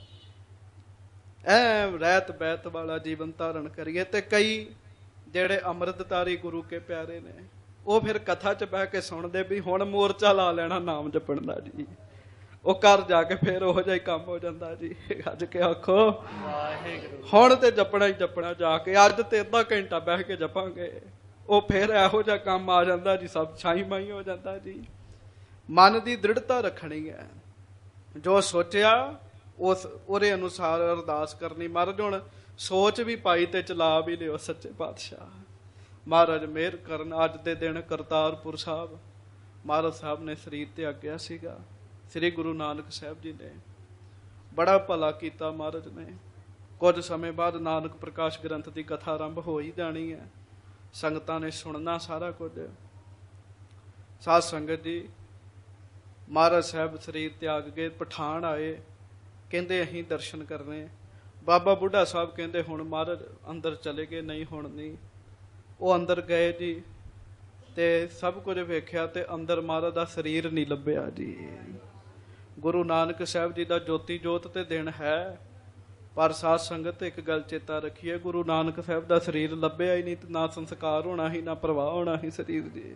ਐ ਰਹਿਤ ਬਹਿਤ ਵਾਲਾ ਜੀਵਨ ਧਾਰਨ ਕਰੀਏ। ਤੇ ਕਈ ਜਿਹੜੇ ਅੰਮ੍ਰਿਤਧਾਰੀ ਗੁਰੂ ਕੇ ਪਿਆਰੇ ਨੇ ਉਹ ਫਿਰ ਕਥਾ 'ਚ ਬਹਿ ਕੇ ਸੁਣਦੇ ਵੀ ਹੁਣ ਮੋਰਚਾ ਲਾ ਲੈਣਾ ਨਾਮ ਜਪਣ ਦਾ ਜੀ। ਉਹ ਘਰ ਜਾ ਕੇ ਫਿਰ ਉਹੋ ਜਿਹਾ ਹੀ ਕੰਮ ਹੋ ਜਾਂਦਾ ਜੀ। ਅੱਜ ਕੇ ਆਖੋ ਵਾਹਿਗੁਰੂ। ਹੁਣ ਤੇ ਜਪਣਾ ਹੀ ਜਪਣਾ ਜਾ ਕੇ। ਅੱਜ ਤੇ ਅੱਧਾ ਘੰਟਾ ਬਹਿ ਕੇ ਜਪਾਂਗੇ। ਉਹ ਫਿਰ ਇਹੋ ਜਿਹਾ ਕੰਮ ਆ ਜਾਂਦਾ ਜੀ, ਸਭ ਛਾਈ ਮਾਈ ਹੋ ਜਾਂਦਾ ਜੀ। ਮਨ ਦੀ ਦ੍ਰਿੜਤਾ ਰੱਖਣੀ ਹੈ। ਜੋ ਸੋਚਿਆ ਉਸ ਉਹਦੇ ਅਨੁਸਾਰ ਅਰਦਾਸ ਕਰਨੀ। ਮਹਾਰਾਜ ਹੁਣ ਸੋਚ ਵੀ ਪਾਈ ਤੇ ਚਲਾ ਵੀ ਲਿਓ ਸੱਚੇ ਪਾਤਸ਼ਾਹ। ਮਹਾਰਾਜ ਮਿਹਰ ਕਰਨ ਅੱਜ ਦੇ ਦਿਨ ਕਰਤਾਰਪੁਰ ਸਾਹਿਬ ਮਹਾਰਾਜ ਸਾਹਿਬ ਨੇ ਸਰੀਰ ਤਿਆਗਿਆ ਸੀਗਾ। ਸ੍ਰੀ ਗੁਰੂ ਨਾਨਕ ਸਾਹਿਬ ਜੀ ਨੇ ਬੜਾ ਭਲਾ ਕੀਤਾ ਮਹਾਰਾਜ ਨੇ। ਕੁਝ ਸਮੇਂ ਬਾਅਦ ਨਾਨਕ ਪ੍ਰਕਾਸ਼ ਗ੍ਰੰਥ ਦੀ ਕਥਾ ਆਰੰਭ ਹੋ ਹੀ ਜਾਣੀ ਹੈ, ਸੰਗਤਾਂ ਨੇ ਸੁਣਨਾ ਸਾਰਾ ਕੁਝ। ਸਾਧ ਸੰਗਤ ਜੀ, ਮਹਾਰਾਜ ਸਾਹਿਬ ਸਰੀਰ ਤਿਆਗ ਕੇ ਪਠਾਨ ਆਏ, ਕਹਿੰਦੇ ਅਸੀਂ ਦਰਸ਼ਨ ਕਰਨੇ। ਬਾਬਾ ਬੁੱਢਾ ਸਾਹਿਬ ਕਹਿੰਦੇ ਹੁਣ ਮਹਾਰਾਜ ਅੰਦਰ ਚਲੇ ਗਏ, ਨਹੀਂ ਹੁਣ ਨਹੀਂ। ਉਹ ਅੰਦਰ ਗਏ ਜੀ ਤੇ ਸਭ ਕੁਝ ਵੇਖਿਆ ਤੇ ਅੰਦਰ ਮਹਾਰਾਜ ਦਾ ਸਰੀਰ ਨਹੀਂ ਲੱਭਿਆ ਜੀ। ਗੁਰੂ ਨਾਨਕ ਸਾਹਿਬ ਜੀ ਦਾ ਜੋਤੀ ਜੋਤ ਤੇ ਦਿਨ ਹੈ, ਪਰ ਸਾਧ ਸੰਗਤ ਇੱਕ ਗੱਲ ਚੇਤਾ ਰੱਖੀਏ, ਗੁਰੂ ਨਾਨਕ ਸਾਹਿਬ ਦਾ ਸਰੀਰ ਲੱਭਿਆ ਹੀ ਨਹੀਂ ਤੇ ਨਾ ਸੰਸਕਾਰ ਹੋਣਾ ਹੀ, ਨਾ ਪ੍ਰਵਾਹ ਹੋਣਾ ਹੀ ਸਰੀਰ ਜੀ।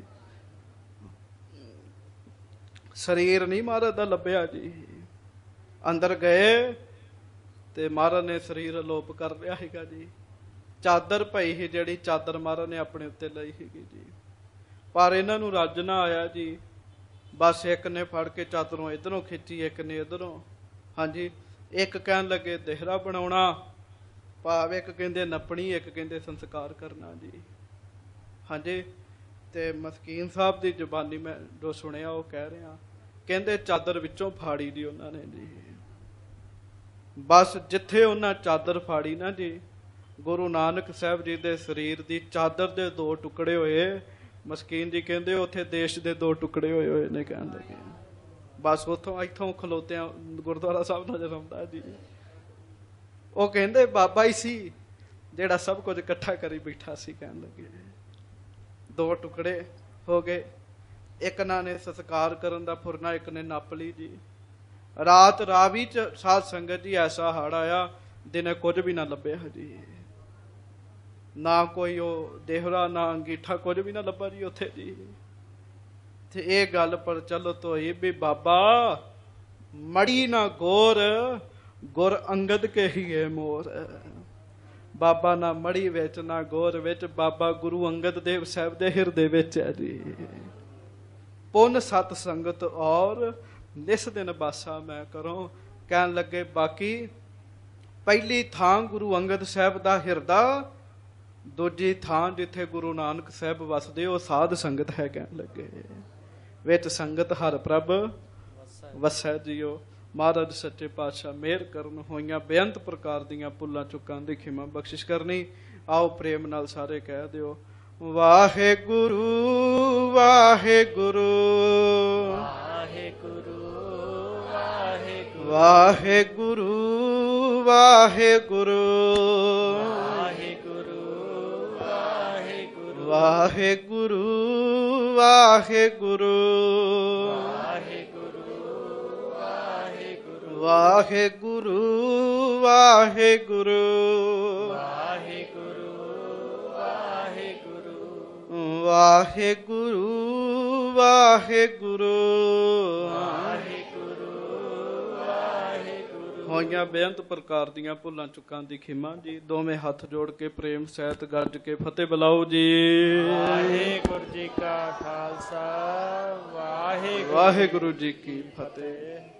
ਸਰੀਰ ਨਹੀਂ ਮਹਾਰਾਜ ਦਾ ਲੱਭਿਆ ਜੀ। ਅੰਦਰ ਗਏ ਤੇ ਮਹਾਰਾਜ ਨੇ ਸਰੀਰ ਅਲੋਪ ਕਰ ਲਿਆ ਹੈਗਾ ਜੀ। ਚਾਦਰ ਪਈ ਸੀ ਜਿਹੜੀ, ਚਾਦਰ ਮਹਾਰਾਜ ਨੇ ਆਪਣੇ ਉੱਤੇ ਲਈ ਸੀਗੀ ਜੀ, ਪਰ ਇਹਨਾਂ ਨੂੰ ਰੱਜ ਨਾ ਆਇਆ ਜੀ। ਬਸ ਇੱਕ ਨੇ ਫੜ ਕੇ ਚਾਦਰੋਂ ਇੱਧਰੋਂ ਖਿੱਚੀ, ਇੱਕ ਨੇ ਇੱਧਰੋਂ। ਹਾਂਜੀ, ਇੱਕ ਕਹਿਣ ਲੱਗੇ ਦੇਹਰਾ ਬਣਾਉਣਾ, ਭਾਵ ਇੱਕ ਕਹਿੰਦੇ ਨੱਪਣੀ, ਇੱਕ ਕਹਿੰਦੇ ਸੰਸਕਾਰ ਕਰਨਾ ਜੀ। ਹਾਂਜੀ, ਤੇ ਮਸਕੀਨ ਸਾਹਿਬ ਦੀ ਜ਼ੁਬਾਨੀ ਮੈਂ ਜੋ ਸੁਣਿਆ ਉਹ ਕਹਿ ਰਿਹਾ, ਕਹਿੰਦੇ ਚਾਦਰ ਵਿੱਚੋਂ ਫਾੜੀ ਦੀ ਉਹਨਾਂ ਨੇ ਜੀ। ਬਸ ਜਿੱਥੇ ਉਹਨਾਂ ਚਾਦਰ ਫਾੜੀ ਨਾ ਜੀ, ਗੁਰੂ ਨਾਨਕ ਸਾਹਿਬ ਜੀ ਦੇ ਸਰੀਰ ਦੀ ਚਾਦਰ ਦੇ ਦੋ ਟੁਕੜੇ ਹੋਏ। ਮਸਕੀਨ ਜੀ ਕਹਿੰਦੇ ਉੱਥੇ ਦੇਸ਼ ਦੇ ਦੋ ਟੁਕੜੇ ਹੋਏ ਹੋਏ ਨੇ, ਕਹਿਣ ਲੱਗੇ। ਬਸ ਉੱਥੋਂ ਇੱਥੋਂ ਖਲੋਤਿਆਂ ਗੁਰਦੁਆਰਾ ਸਾਹਿਬ ਨਜ਼ਰ ਆਉਂਦਾ ਜੀ। ਉਹ ਕਹਿੰਦੇ ਬਾਬਾ ਹੀ ਸੀ ਜਿਹੜਾ ਸਭ ਕੁਝ ਇਕੱਠਾ ਕਰੀ ਬੈਠਾ ਸੀ, ਕਹਿਣ ਲੱਗੇ। ਦੋ ਟੁਕੜੇ ਹੋ ਗਏ, ਇੱਕ ਨਾ ਨੇ ਸੰਸਕਾਰ ਕਰਨ ਦਾ ਫੁਰਨਾ, ਇੱਕ ਨੇ ਨੱਪ ਲਈ ਜੀ। ਰਾਤ ਰਾਵੀ ਚ ਸਾਧ ਸੰਗਤ ਜੀ ਐਸਾ ਹੜ ਆਇਆ, ਦਿਨੇ ਕੁਝ ਵੀ ਨਾ ਲੱਭਿਆ ਜੀ। ਨਾ ਕੋਈ ਉਹ ਦੇਹਰਾ, ਨਾ ਅੰਗੀਠਾ, ਕੁਝ ਵੀ ਨਾ ਲੱਭਾ ਜੀ ਉੱਥੇ ਜੀ। ਤੇ ਇਹ ਗੱਲ ਪ੍ਰਚਲਿਤ ਹੋਈ ਵੀ ਬਾਬਾ ਮੜੀ ਨਾ ਗੌਰ, ਗੁਰ ਅੰਗਦ ਕੇ ਹੀ ਹੈ ਮੋਰ। ਬਾਬਾ ਨਾ ਮੜੀ ਵਿੱਚ ਨਾ ਗੌਰ ਵਿੱਚ, ਬਾਬਾ ਗੁਰੂ ਅੰਗਦ ਦੇਵ ਸਾਹਿਬ ਦੇ ਹਿਰਦੇ ਵਿੱਚ ਹੈ ਜੀ। ਪੁੰਨ ਸਤ ਸੰਗਤ ਔਰ ਨਿਸ ਦਿਨ ਬਾਸਾ ਮੈਂ ਕਰੋ, ਕਹਿਣ ਲੱਗੇ। ਬਾਕੀ ਪਹਿਲੀ ਥਾਂ ਗੁਰੂ ਅੰਗਦ ਸਾਹਿਬ ਦਾ ਹਿਰਦਾ, ਦੂਜੀ ਥਾਂ ਜਿੱਥੇ ਗੁਰੂ ਨਾਨਕ ਸਾਹਿਬ ਵਸਦੇ ਉਹ ਸਾਧ ਸੰਗਤ ਹੈ, ਕਹਿਣ ਲੱਗੇ। ਵਿੱਚ ਸੰਗਤ ਹਰ ਪ੍ਰਭ ਵਸੈ ਜੀਓ। ਮਹਾਰਾਜ ਸੱਚੇ ਪਾਤਸ਼ਾਹ ਮਿਹਰ ਕਰਨ, ਹੋਈਆਂ ਬੇਅੰਤ ਪ੍ਰਕਾਰ ਦੀਆਂ ਭੁੱਲਾਂ ਚੁੱਕਾਂ ਦੀ ਖਿਮਾ ਬਖਸ਼ਿਸ਼ ਕਰਨੀ। ਆਓ ਪ੍ਰੇਮ ਨਾਲ ਸਾਰੇ ਕਹਿ ਦਿਓ, ਵਾਹਿਗੁਰੂ ਵਾਹਿਗੁਰੂ ਵਾਹਿਗੁਰੂ ਵਾਹਿਗੁਰੂ ਵਾਹਿਗੁਰੂ ਵਾਹਿਗੁਰੂ ਵਾਹਿਗੁਰੂ ਵਾਹਿਗੁਰੂ ਵਾਹਿਗੁਰੂ ਵਾਹਿਗੁਰੂ ਵਾਹਿਗੁਰੂ ਵਾਹਿਗੁਰੂ ਵਾਹਿਗੁਰੂ ਵਾਹਿਗੁਰੂ ਵਾਹਿਗੁਰੂ ਹੋਈਆਂ ਬੇਅੰਤ ਪ੍ਰਕਾਰ ਦੀਆਂ ਭੁੱਲਾਂ ਚੁੱਕਾਂ ਦੀ ਖਿਮਾ ਜੀ। ਦੋਵੇਂ ਹੱਥ ਜੋੜ ਕੇ ਪ੍ਰੇਮ ਸਹਿਤ ਗੱਜ ਕੇ ਫਤਿਹ ਬੁਲਾਓ ਜੀ। ਵਾਹਿਗੁਰੂ ਜੀ ਕਾ ਖਾਲਸਾ, ਵਾਹਿਗੁਰੂ ਵਾਹਿਗੁਰੂ ਜੀ ਕੀ ਫਤਿਹ।